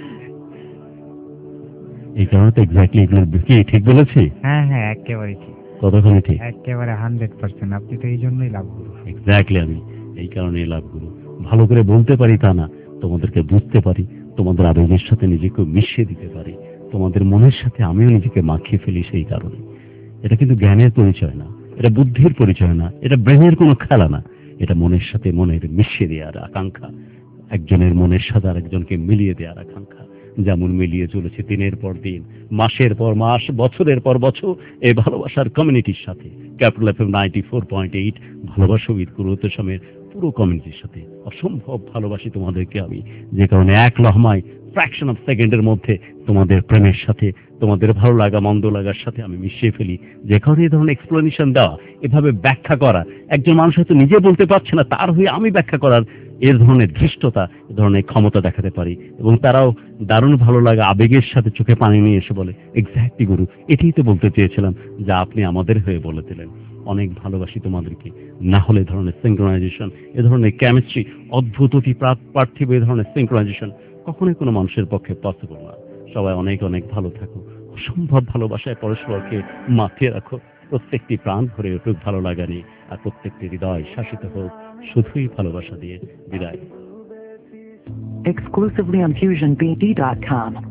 এই কারণে তো এক্স্যাক্টলি এগুলো কি ঠিক বলেছি? হ্যাঁ হ্যাঁ একেবারে ঠিক, কতক্ষণে ঠিক? একেবারে হান্ড্রেড পার্সেন্ট। আপনি তো এই জন্যই লাভ করুন। এক্স্যাক্টলি, আমি এই কারণেই লাভ করি। ভালো করে বলতে পারি তা না, তোমাদেরকে বুঝতে পারি, তোমাদের আবেগের সাথে নিজেকে মিশিয়ে দিতে পারি, তোমাদের মনের সাথে আমিও নিজেকে মাখিয়ে ফেলি। সেই কারণে এটা কিন্তু জ্ঞানের পরিচয় না, এটা বুদ্ধির পরিচয় না, এটা ব্রেনের কোনো খেলা না, এটা মনের সাথে মনের মিশিয়ে দেওয়ার আকাঙ্ক্ষা, একজনের মনের সাথে আরেকজনকে মিলিয়ে দেওয়ার আকাঙ্ক্ষা। যেমন মিলিয়ে চলেছে দিনের পর দিন, মাসের পর মাস, বছরের পর বছর এই ভালোবাসার কমিউনিটির সাথে। Capital FM ninety four point eight ভালোবাসা উইথ গুরুত্বসমের পুরো কমিউনিটির সাথে অসম্ভব ভালোবাসি তোমাদেরকে আমি, যে কারণে এক লহমায় ফ্র্যাকশন অফ সেকেন্ডের মধ্যে তোমাদের প্রেমের সাথে, তোমাদের ভালো লাগা মন্দ লাগার সাথে আমি মিশিয়ে ফেলি। যে কারণে এই ধরনের এক্সপ্লেনেশন দেওয়া, এভাবে ব্যাখ্যা করা, একজন মানুষ হয়তো নিজে বলতে পারছে না, তার হয়ে আমি ব্যাখ্যা করার এর ধরনের ধৃষ্টতা, এ ধরনের ক্ষমতা দেখাতে পারি, এবং তারাও দারুণ ভালো লাগা আবেগের সাথে চোখে পানি নিয়ে এসে বলে, এক্স্যাক্টলি গুরু, এটাই তো বলতে চেয়েছিলাম, যা আপনি আমাদের হয়ে বলে দিলেন। অনেক ভালোবাসি তোমাদেরকে। না হলে এ ধরনের সিঙ্ক্রোনাইজেশন, এ ধরনের কেমিস্ট্রি, অদ্ভুত অতি পার্থিব এ ধরনের সিঙ্ক্রোনাইজেশন কখনোই কোনো মানুষের পক্ষে পসিবল না। সবাই অনেক অনেক ভালো থাকো, অসম্ভব ভালোবাসায় পরস্পরকে মাতিয়ে রাখো, প্রত্যেকটি প্রাণ ভরে উঠুক ভালো লাগা নিয়ে, আর প্রত্যেকটি হৃদয় শাসিত হোক শুধুই ভালোবাসা দিয়ে। বিদায়। Exclusively on fusion b d dot com.